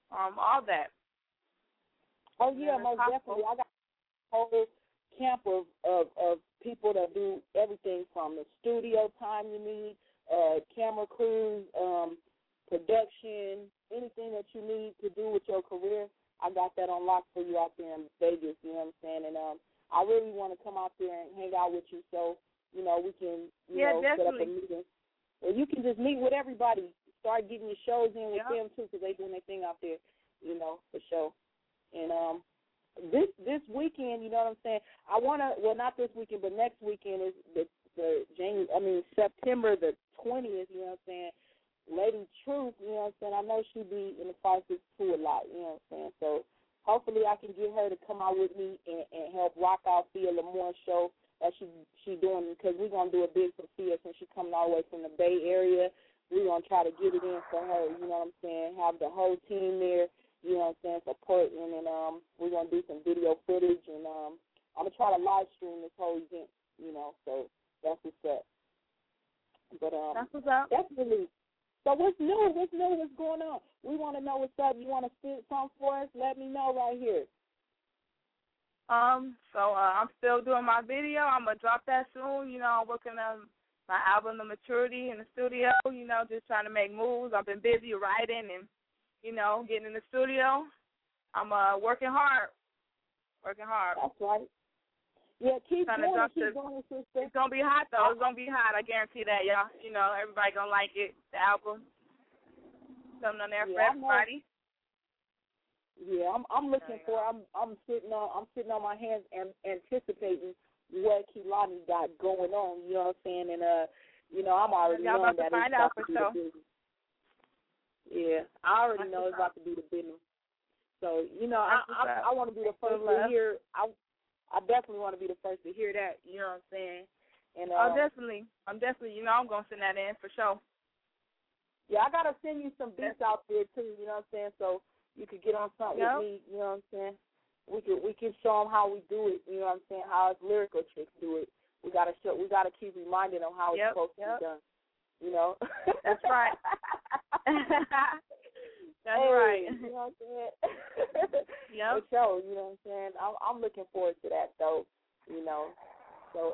all that. Oh yeah, most definitely. I got a whole camp of people that do everything from the studio time you need, camera crews, production, anything that you need to do with your career. I got that on lock for you out there in Vegas. You know what I'm saying? And I really want to come out there and hang out with you, so we can set up a meeting. Well, you can just meet with everybody. Start getting your shows in with them too, because they doing their thing out there, for sure. And this weekend, you know what I'm saying? I want to. Well, not this weekend, but next weekend is September the 20th. You know what I'm saying? Lady Truth, you know what I'm saying? I know she be in the 562 a lot. You know what I'm saying? So hopefully I can get her to come out with me and help rock out Thea Lamore show that she doing, because we're going to do a big for Thea since she's coming all the way from the Bay Area. We're going to try to get it in for her, you know what I'm saying, have the whole team there, you know what I'm saying, supporting, and we're going to do some video footage, and I'm going to try to live stream this whole event, so that's what's up. But that's what's up. Definitely. So what's new? What's going on? We want to know what's up. You want to spit something for us? Let me know right here. So I'm still doing my video. I'm going to drop that soon. I'm working on my album, The Maturity, in the studio, just trying to make moves. I've been busy writing and, getting in the studio. I'm working hard. That's right. Yeah, keep going, sister. It's going to be hot, though. It's going to be hot. I guarantee that, y'all. Everybody going to like it, the album. Something on there for everybody. Yeah, I'm looking for. I'm sitting on my hands and anticipating what Kehlani got going on. You know what I'm saying? And I'm already knowing that it's about to be the business. Yeah, I already know it's about to be the business. So I want to be the first to hear. I definitely want to be the first to hear that. You know what I'm saying? And definitely. I'm definitely. I'm gonna send that in for sure. Yeah, I gotta send you some beats out there too. You know what I'm saying? So you could get on something with me, you know what I'm saying? We can show them how we do it, you know what I'm saying? How us lyrical chicks do it. We gotta keep reminding them how it's supposed to be done. That's right. That's right. You know what I'm saying? For sure, you know what I'm saying? I'm looking forward to that though, So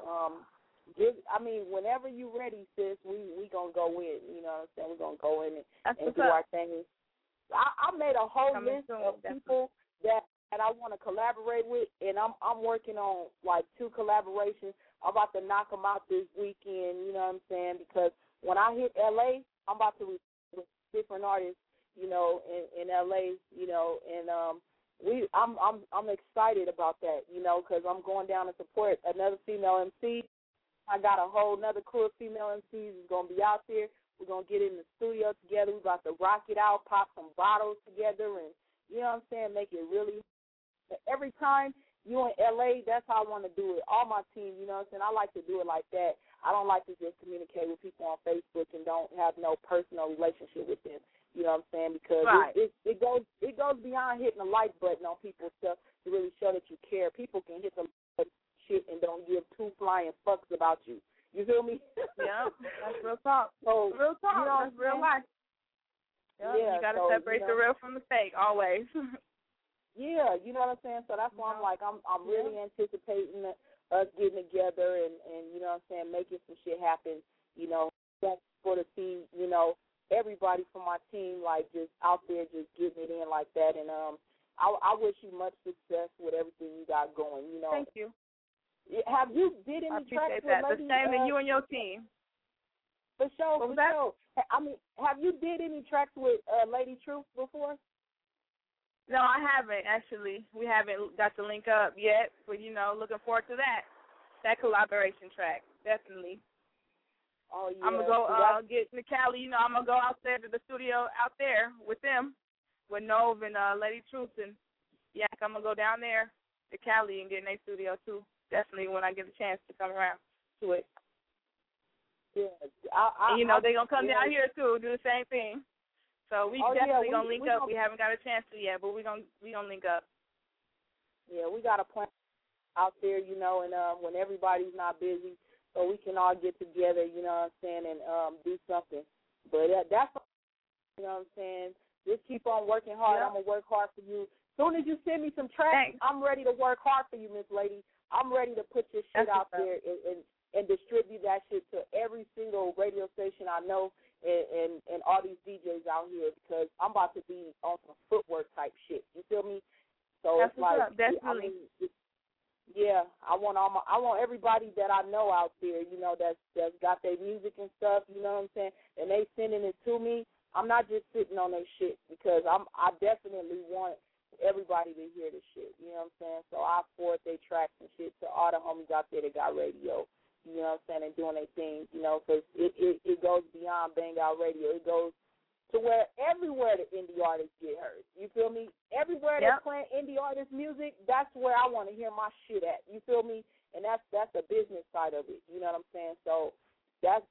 whenever you ready, sis, we gonna go in. You know what I'm saying? We're gonna go in and do our thing. I made a whole list of people that I want to collaborate with, and I'm working on like 2 collaborations. I'm about to knock them out this weekend. You know what I'm saying? Because when I hit LA, I'm about to with different artists, in LA, and I'm excited about that, because I'm going down to support another female MC. I got a whole another crew of female MCs is gonna be out there. We're going to get in the studio together. We're about to rock it out, pop some bottles together, and, you know what I'm saying, make it really. Every time you in L.A., that's how I want to do it. All my team, you know what I'm saying, I like to do it like that. I don't like to just communicate with people on Facebook and don't have no personal relationship with them, you know what I'm saying, because it goes beyond hitting the like button on people's stuff to really show that you care. People can hit the shit and don't give 2 flying fucks about you. You feel me? Yeah, that's real talk. So, real talk. That's real life. Yeah, you got to separate the real from the fake always. Yeah, you know what I'm saying? So that's why I'm really anticipating us getting together and you know what I'm saying, making some shit happen, for to see, everybody from my team, like, just out there just getting it in like that. And I wish you much success with everything you got going, Thank you. Have you did any tracks with Lady? The same to you and your team. For sure, for sure. I mean, have you did any tracks with Lady Truth before? No, I haven't, actually. We haven't got to link up yet, but, looking forward to that collaboration track, definitely. Oh, yeah. I'm going to go get to Cali. I'm going to go out there to the studio out there with them, with Nove and Lady Truth. And, I'm going to go down there to Cali and get in their studio, too. Definitely when I get a chance to come around to it. Yeah. They're going to come down here, too, do the same thing. So we definitely going to link up. We haven't got a chance to yet, but we're gonna link up. Yeah, we got a plan out there, and when everybody's not busy, so we can all get together, you know what I'm saying, and do something. But that's, you know what I'm saying, Just keep on working hard. I'm going to work hard for you. As soon as you send me some tracks, I'm ready to work hard for you, Miss Lady. I'm ready to put your shit out there and distribute that shit to every single radio station I know and all these DJs out here, because I'm about to be on some footwork type shit. You feel me? So that's it's like, definitely. I want everybody that I know out there, you know, that's got their music and stuff, you know what I'm saying, and they sending it to me. I'm not just sitting on their shit, because I definitely want everybody to hear the shit, you know what I'm saying. So I forward their tracks and shit to all the homies out there that got radio, you know what I'm saying, and doing their things, you know, because it goes beyond Bang Out Radio. It goes to where everywhere the indie artists get heard. You feel me? Everywhere they're playing indie artist music, that's where I want to hear my shit at. You feel me? And that's the business side of it. You know what I'm saying? So that's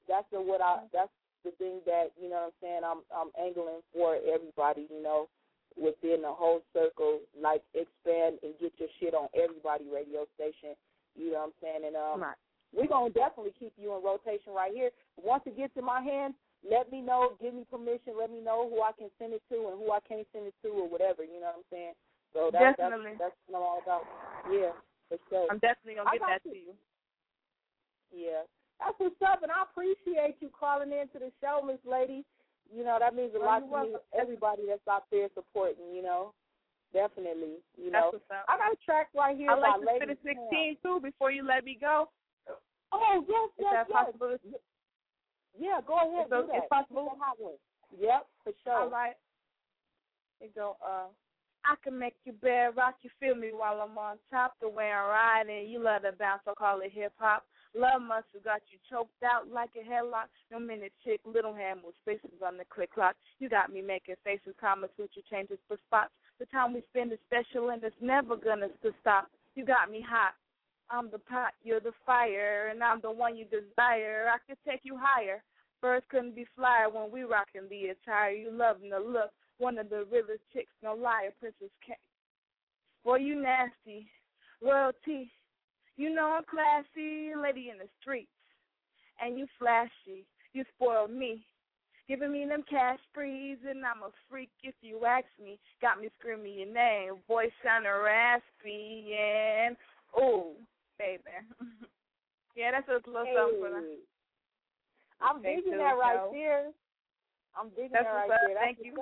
the thing that, you know what I'm saying, I'm angling for everybody, you know, within the whole circle, like expand and get your shit on everybody radio station. You know what I'm saying? And we're going to definitely keep you in rotation right here. Once it gets in my hands, let me know, give me permission, let me know who I can send it to and who I can't send it to or whatever, you know what I'm saying? So that's what I'm all about. Yeah, for sure. I'm definitely going to get that to you. Yeah. That's what's up, and I appreciate you calling in to the show, Miss Lady. You know, that means a lot to me, everybody that's out there supporting, you know. Definitely, you know. That's what's up. I got a track right here by Lady. I like to spit a 16, too, before you let me go. Oh, yes. Is that possible? Yeah, go ahead. Do that. It's possible. Hot one. Yep, for sure. All right. It go, I can make you bear rock, you feel me while I'm on top. The way I'm riding, you love to bounce, I call it hip-hop. Love muscle got you choked out like a headlock. No minute chick, little hand with spaces on the click clock. You got me making faces, comments with you changes for spots. The time we spend is special and it's never gonna stop. You got me hot. I'm the pot, you're the fire, and I'm the one you desire. I could take you higher. Birds couldn't be flyer when we rockin' the attire. You loving the look, one of the realest chicks, no liar, Princess K. Boy, you nasty, royalty. You know I'm classy, lady in the streets. And you flashy, you spoil me. Giving me them cash sprees, and I'm a freak if you ask me. Got me screaming your name, voice sounding raspy, and ooh, baby. Yeah, that's a little something for them. I'm digging that right there. I'm digging that right there. Thank you.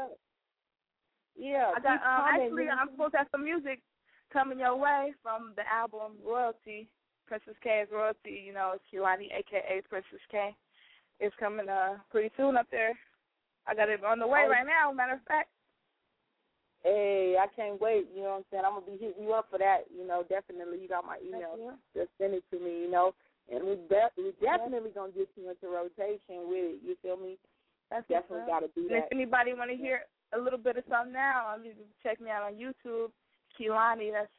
Yeah, I got actually I'm supposed to have some music coming your way from the album Royalty, Princess K's Royalty. You know, Kehlani, a.k.a. Princess K. It's coming pretty soon up there. I got it on the way right now, matter of fact. Hey, I can't wait. You know what I'm saying? I'm going to be hitting you up for that. You know, definitely. You got my email. Just send it to me, you know. And we definitely going to get you into rotation with it. You feel me? That's definitely got to do that. And if anybody want to hear a little bit of something now, you can check me out on YouTube. Kehlani, that's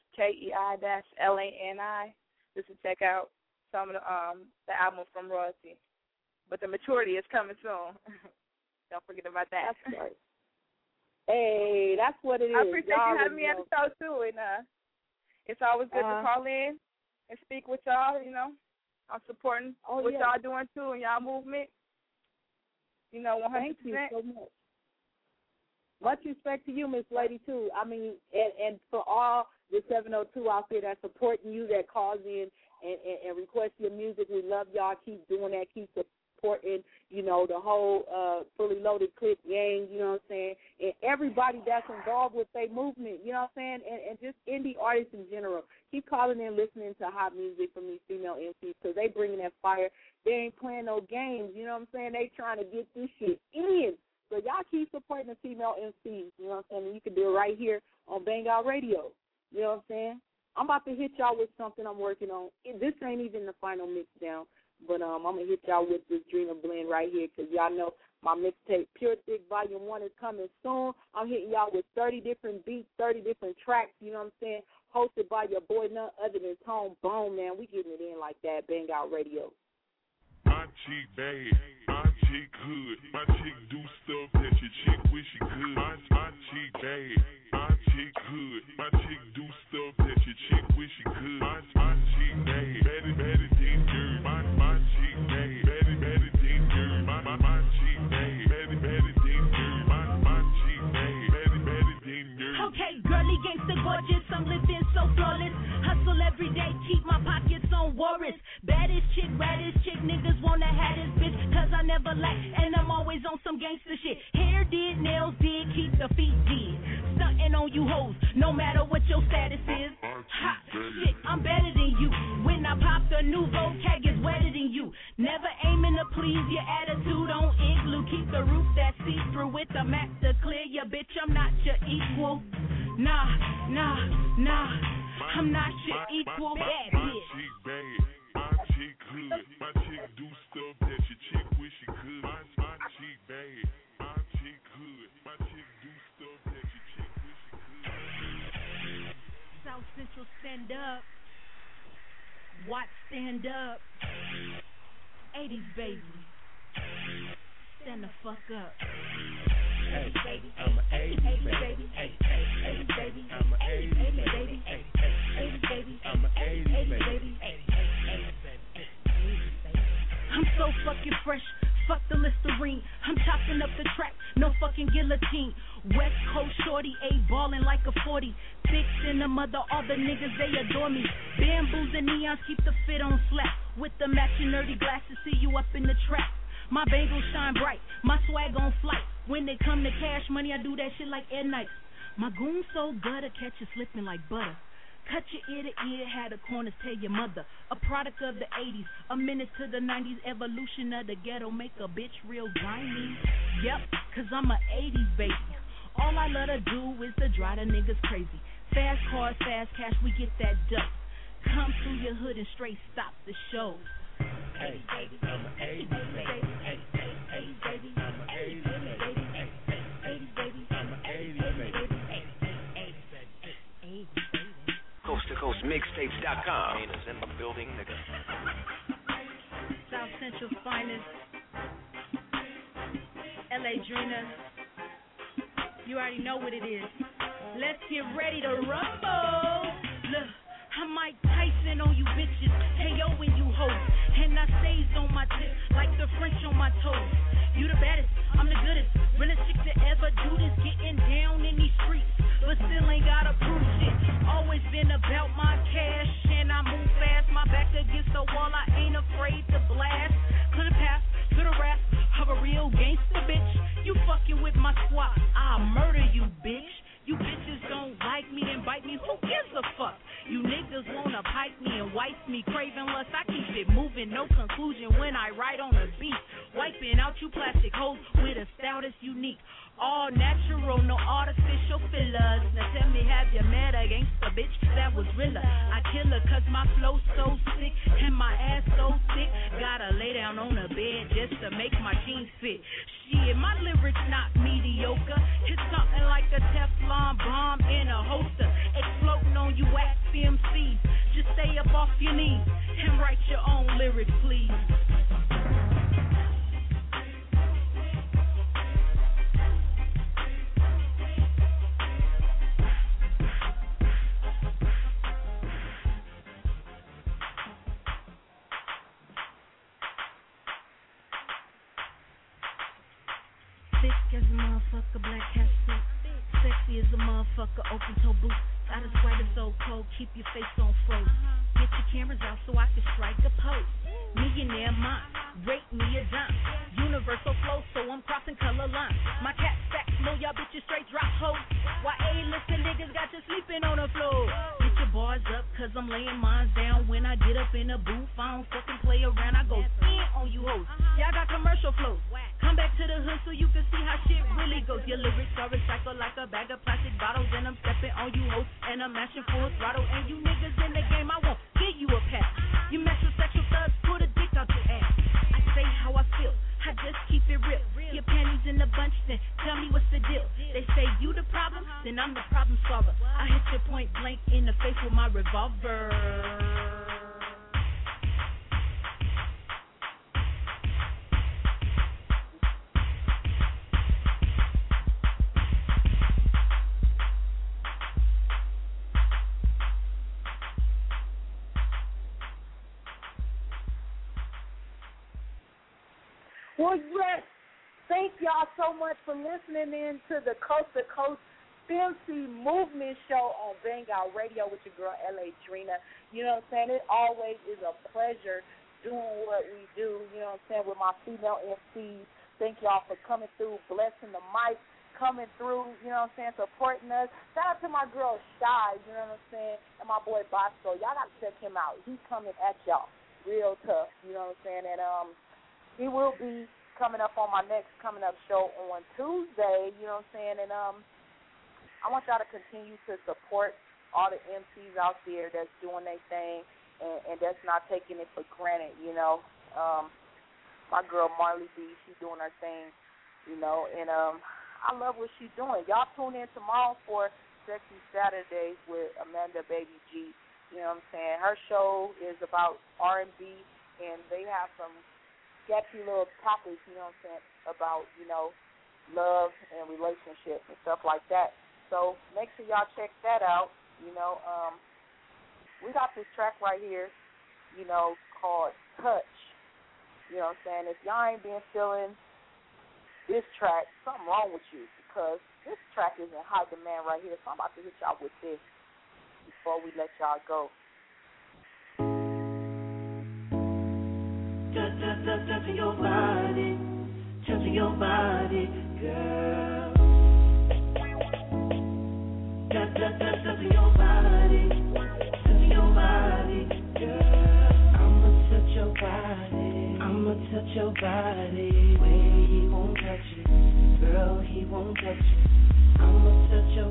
KEI-LANI, just to check out some of the album from Royalty. But the maturity is coming soon. Don't forget about that. That's right. Hey, that's what it is. I appreciate you having me at the show, too. And it's always good to call in and speak with y'all, you know. I'm supporting what y'all doing, too, and y'all movement. You know, 100%. Thank you so much. Much respect to you, Miss Lady, too. I mean, and for all the 702 out there that's supporting you, that calls in and request your music, we love y'all. Keep doing that. Keep supporting, you know, the whole Fully Loaded Clip gang, you know what I'm saying, and everybody that's involved with their movement, you know what I'm saying, and just indie artists in general. Keep calling in, listening to hot music from these female MCs because they bringing that fire. They ain't playing no games, you know what I'm saying. They trying to get this shit in. So y'all keep supporting the female MCs, you know what I'm saying, and you can do it right here on Bang Out Radio, you know what I'm saying. I'm about to hit y'all with something I'm working on. This ain't even the final mix down, but I'm going to hit y'all with this Dreamer Blend right here because y'all know my mixtape Pure Thick Volume 1 is coming soon. I'm hitting y'all with 30 different beats, 30 different tracks, you know what I'm saying, hosted by your boy none other than Tone Bone, man. We getting it in like that, Bang Out Radio. My chick bad, my chick good, my chick do stuff that your chick wish she could. My chick bad, my chick good, my chick do stuff that your chick wish she could. My chick bad, better than dirt. My chick bad, better than dirt. My chick bad, better than dirt. My chick bad, I never lack, and I'm always on some gangster shit. Hair did, nails did, keep the feet did. Stunting on you hoes, no matter what your status is. Ha, shit, I'm better than you. When I pop the new vocab gets wetter than you. Never aiming to please your attitude on igloo. Keep the roof that see through with the map to clear your bitch. I'm not your equal. Nah, I'm not your equal. Bad bitch. My chick good. My chick do stuff that your chick wish she could. My chick bad. My chick good. My chick do stuff that your chick wish she could. South Central, stand up. Watch, stand up. 80s baby. Stand the fuck up. Hey, I'm an 80s baby. Hey, 80s baby. I'm an 80s baby. Hey, 80s baby. I'm an 80s baby. I'm so fucking fresh. Fuck the Listerine. I'm chopping up the track. No fucking guillotine. West Coast shorty, A ballin' like a 40. Thick in the mother, all the niggas, they adore me. Bamboos and neons keep the fit on slap. With the matching nerdy glasses, see you up in the trap. My bangles shine bright, my swag on flight. When they come to cash money, I do that shit like Ed Night. My goon so gutter, catch you slipping like butter. Cut your ear to ear, had the corners, tell your mother. A product of the 80s, a menace to the 90s. Evolution of the ghetto, make a bitch real grimy. Yep, cause I'm a 80s baby. All I love to do is to drive the niggas crazy. Fast cars, fast cash, we get that dope. Come through your hood and straight stop the show. Hey, I'm an 80s baby. Hey, 80s baby. I'm an 80s baby. Hey, 80s baby. I'm an 80s baby. Coast to Coast Mixtapes.com. Ain't in the building, nigga. South Central's finest. LA Drina. You already know what it is. Let's get ready to rumble. Look, I'm Mike Tyson on you bitches. Hey yo, when you hoes. And I stays on my tip like the French on my toes. You the baddest, I'm the goodest. Realest chick to ever do this. Getting down in these streets, but still ain't gotta prove shit. Always been about my cash, and I move fast. My back against the wall, I ain't afraid to blast. To the path, to the rap of a real gangster bitch. You fucking with my squad, I'll murder you, bitch. You bitches don't like me and bite me, who gives a fuck? You niggas wanna pipe me and wipe me, craving lust. I keep it moving, no conclusion when I ride on a beat. Wiping out you plastic hoes with a style that's unique. All natural, no artificial fillers. Now tell me, have you met a gangsta bitch that was realer? I kill her cause my flow so sick and my ass so thick. Gotta lay down on a bed just to make my jeans fit. Shit, my lyrics not mediocre. It's something like a Teflon bomb in a holster. Exploding on you wax MCs. Just stay up off your knees and write your own lyrics, please. Thick as a motherfucker, black hat suit. Sexy as a motherfucker, open toe boots. Got a swagger so cold, keep your face on froze. Get your cameras out so I can strike a pose. Millionaire mind, rate me a dime. Universal flow, so I'm crossing color lines. My cat stacks, know y'all bitches straight drop hoes. Why A-listen niggas got you sleeping on the floor? Get your bars up, cause I'm laying mines down. When I get up in the booth, I don't fucking play around. I go in on you hoes. Y'all got commercial flows. Come back to the hood so you can see how shit really goes. Your lyrics are recycled like a bag of plastic bottles. And I'm stepping on you hoes, and I'm mashing full throttle. And you niggas in the game, I won't give you a pass. You mess with sexual thugs, put a dick out your ass. I say how I feel, I just keep it real. Your panties in a bunch, then tell me what's the deal. They say you the problem, then I'm the problem solver. I hit you point blank in the face with my revolver. Well, yes, thank y'all so much for listening in to the Coast to Coast MC Movement Show on Bang Out Radio with your girl, L.A. Drina. You know what I'm saying? It always is a pleasure doing what we do, you know what I'm saying, with my female MCs. Thank y'all for coming through, blessing the mic, coming through, you know what I'm saying, supporting us. Shout out to my girl Shy, you know what I'm saying, and my boy Bosco. Y'all got to check him out. He's coming at y'all real tough, you know what I'm saying, and he will be coming up on my next coming up show on Tuesday, you know what I'm saying, and I want y'all to continue to support all the MCs out there that's doing their thing and that's not taking it for granted, you know. My girl Marley B, she's doing her thing, you know, and I love what she's doing. Y'all tune in tomorrow for Sexy Saturdays with Amanda Baby G. You know what I'm saying? Her show is about R&B, and they have some sketchy little topics, you know what I'm saying, about, you know, love and relationships and stuff like that. So make sure y'all check that out. You know, we got this track right here, you know, called Touch. You know what I'm saying? If y'all ain't been feeling this track, something wrong with you, because this track is in high demand right here. So I'm about to hit y'all with this before we let y'all go. Touching your body, girl. Touching your body, girl. I'ma touch your body, where he won't touch it, girl, he won't touch it. I'ma touch your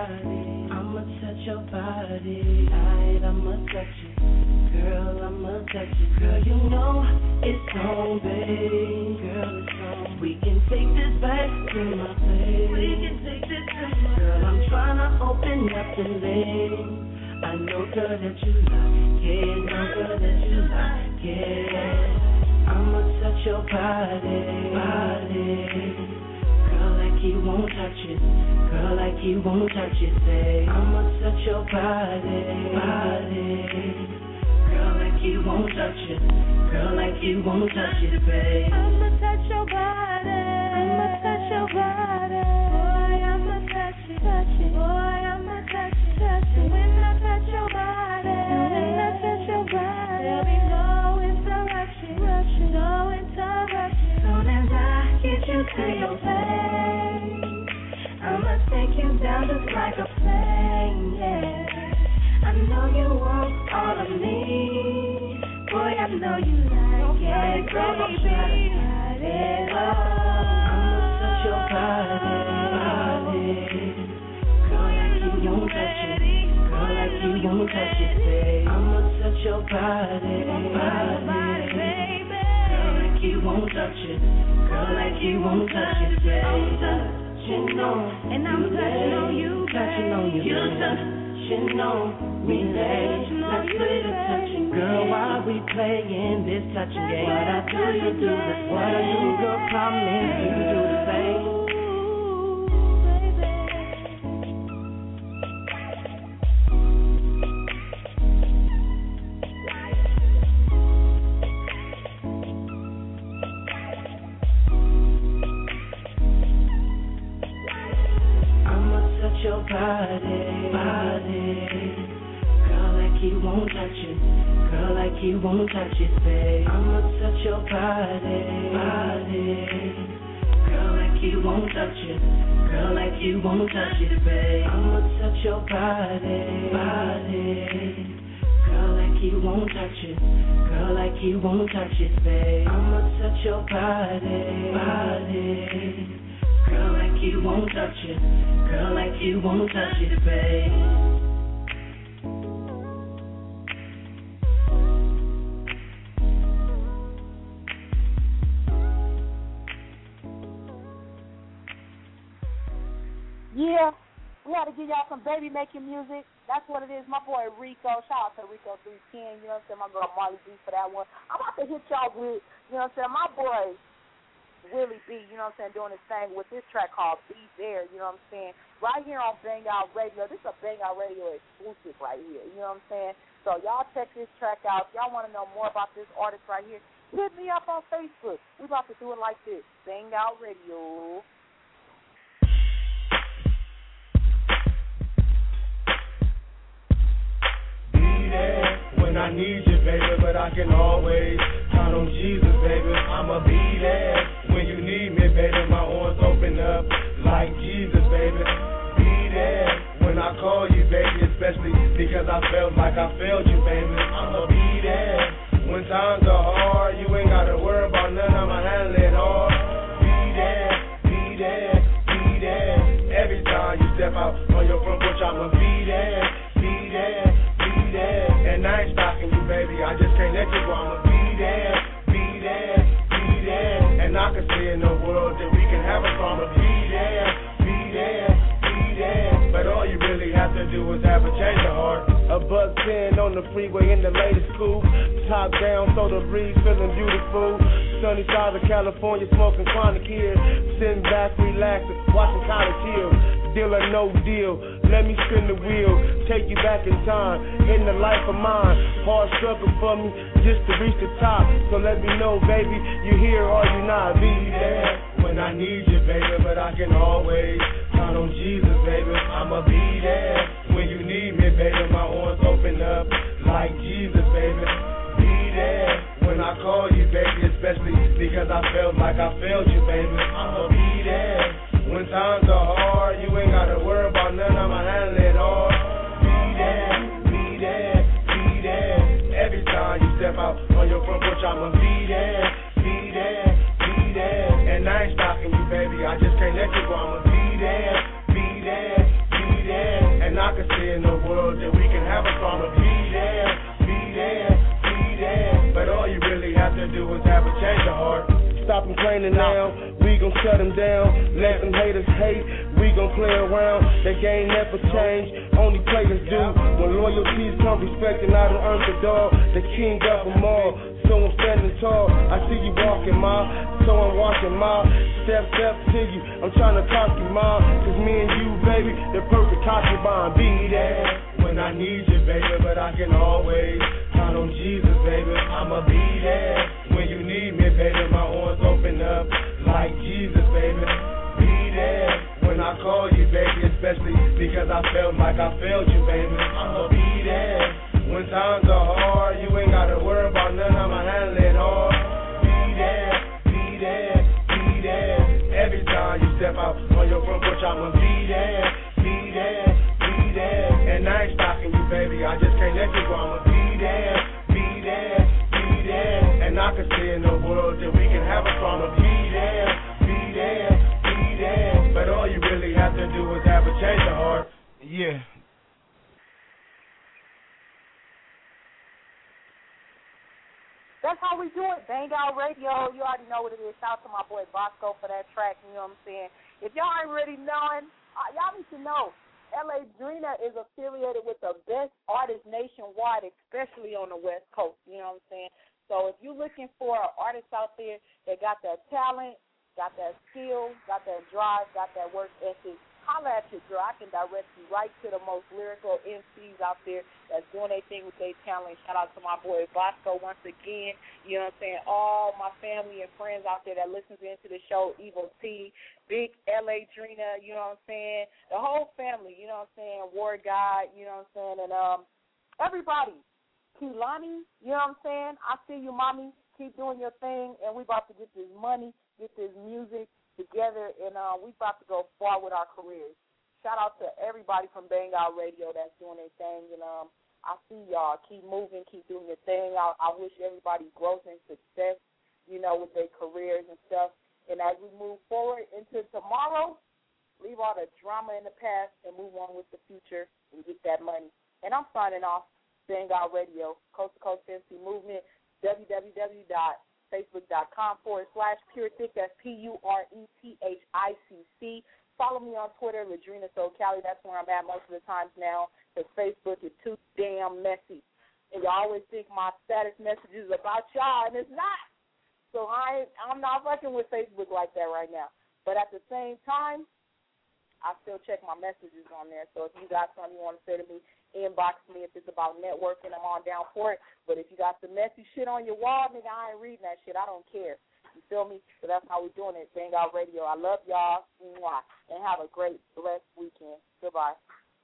body, tight, I'ma touch it, girl, I'ma touch it, girl, you know it's on, babe, girl, it's on. We can take this back to my place, girl, I'm tryna open up the lane. I know, girl, that you like it, I'ma touch your body, girl, like you won't touch it, say. I'ma touch your body, girl, like you won't touch it, babe. I'ma touch your body, boy, I'ma touch it, boy, I'ma touch it. When I touch your body, there'll be no interruption. Soon as I get you to your place, I'ma take you down just like a plane, yeah. I know you want all of me, boy, I know you like it, baby. I'ma touch your body, girl, like you won't touch it, babe. I'ma touch your body, baby. Girl, like you won't touch it, babe. Touching on, and I'm touching on you, touching on you. You touching on me, babe. Let's play the touching, girl. While we playing this touching game, what I do, you do this. What I do, girl, promise you do the same. Your body, girl, like you won't touch it, babe. I'ma touch your body, girl, like you won't touch it, babe. I'ma touch your body, girl, like you won't touch it, babe. I'ma touch your body, girl, like you won't touch it, babe. Yeah, we had to give y'all some baby making music. That's what it is. My boy Rico, shout out to Rico 310, you know what I'm saying? My girl Marley B for that one. I'm about to hit y'all with, you know what I'm saying, my boy Willie B, you know what I'm saying, doing his thing with this track called Be There, you know what I'm saying, right here on Bang Out Radio. This is a Bang Out Radio exclusive right here, you know what I'm saying? So y'all check this track out. If y'all want to know more about this artist right here, hit me up on Facebook. We about to do it like this, Bang Out Radio. Be there when when I need you, baby, but I can always count on Jesus, baby. I'ma be there when you need me, baby. My arms open up like Jesus, baby. Be there when I call you, baby, especially because I felt like I failed you, baby. I'ma be there when times are hard. You ain't gotta worry about nothing. I'ma handle it all. Be there, be there, be there. Every time you step out on your front porch, I'ma be there, be there, be there. And I ain't stalking you, baby. I just can't let you go. I'ma be there, be there, be there. And I can see in the world that we can have a song. I'ma be there, be there, be there. But all you really have to do is have a change of heart. A $1.10 on the freeway in the latest coupe. Top down, so the breeze feeling beautiful. Sunny side of California, smoking chronic here. Sitting back, relaxing, watching college hill. Deal or no deal, let me spin the wheel. Take you back in time, in the life of mine. Hard struggle for me, just to reach the top. So let me know, baby, you here or you not. Be there when I need you, baby, but I can always count on Jesus, baby. I'ma be there when you need me, baby. My arms open up like Jesus, baby. Be there when I call you, baby, especially because I felt like I failed you, baby. I'ma be there when times are hard. You ain't gotta worry about nothing. I'ma handle it all. Be there, be there, be there. Every time you step out on your front porch, I'ma be there, be there, be there. And I ain't stalking you, baby. I just can't let you go. I'ma be there, be there, be there. And I can see in the world that we can have a song. I'ma be there, be there, be there. But all you really have to do is have a change of heart. Stop complaining now, we gon' shut them down. Let them haters hate, we gon' play around. The game never change, only players do. When loyalties come, respect and I done earned the dog. The king of them all, so I'm standing tall. I see you walking, ma, so I'm watching, ma. Step to you, I'm trying to talk you, ma. Cause me and you, baby, the perfect concubine. Be there when I need you, baby, but I can always count on Jesus, baby. I'ma be there when you need me, baby. My arms open up like Jesus, baby. Be there when I call you, baby, especially because I felt like I failed you, baby. I'ma be there when times are hard. You ain't gotta worry about nothing. I'ma handle it all. Be there, be there, be there. Every time you step out on your front porch, I'ma be there, be there, be there. And I ain't stalking you, baby. I just can't let you go. I'ma be there, be there, be there. And I can see in the world that we can have a song. I'ma be there, be there, be there. But all you really have to do is have a change of heart. Yeah. That's how we do it. Bang Out Radio. You already know what it is. Shout out to my boy Bosco for that track. You know what I'm saying? If y'all ain't already knowing, y'all need to know. L.A. Drina is affiliated with the best artists nationwide, especially on the West Coast. You know what I'm saying? So if you're looking for an artist out there that got that talent, got that skill, got that drive, got that work ethic, holla at your girl. I can direct you right to the most lyrical MCs out there that's doing their thing with their talent. Shout out to my boy Bosco once again. You know what I'm saying? All my family and friends out there that listens into the show, Evil T, Big L.A. Drina, you know what I'm saying? The whole family, you know what I'm saying? War God, you know what I'm saying? And everybody. Kehlani, you know what I'm saying? I see you, mommy. Keep doing your thing, and we about to get this money, get this music together, and we about to go far with our careers. Shout out to everybody from Bang Out Radio that's doing their thing, and I see y'all. Keep moving, keep doing your thing. I wish everybody growth and success, you know, with their careers and stuff. And as we move forward into tomorrow, leave all the drama in the past and move on with the future and get that money. And I'm signing off. Bang Out Radio, Coast to Coast MC Movement, www.facebook.com/PureThick, that's PureThick. Follow me on Twitter, Ladrina So Cali. That's where I'm at most of the times now, because Facebook is too damn messy. And you always think my status message is about y'all, and it's not. So I'm not fucking with Facebook like that right now. But at the same time, I still check my messages on there. So if you got something you want to say to me, inbox me. If it's about networking, I'm on down for it. But if you got some messy shit on your wall, nigga, I ain't reading that shit. I don't care. You feel me? So that's how we're doing it. Bang Out Radio. I love y'all. Mwah. And have a great, blessed weekend. Goodbye.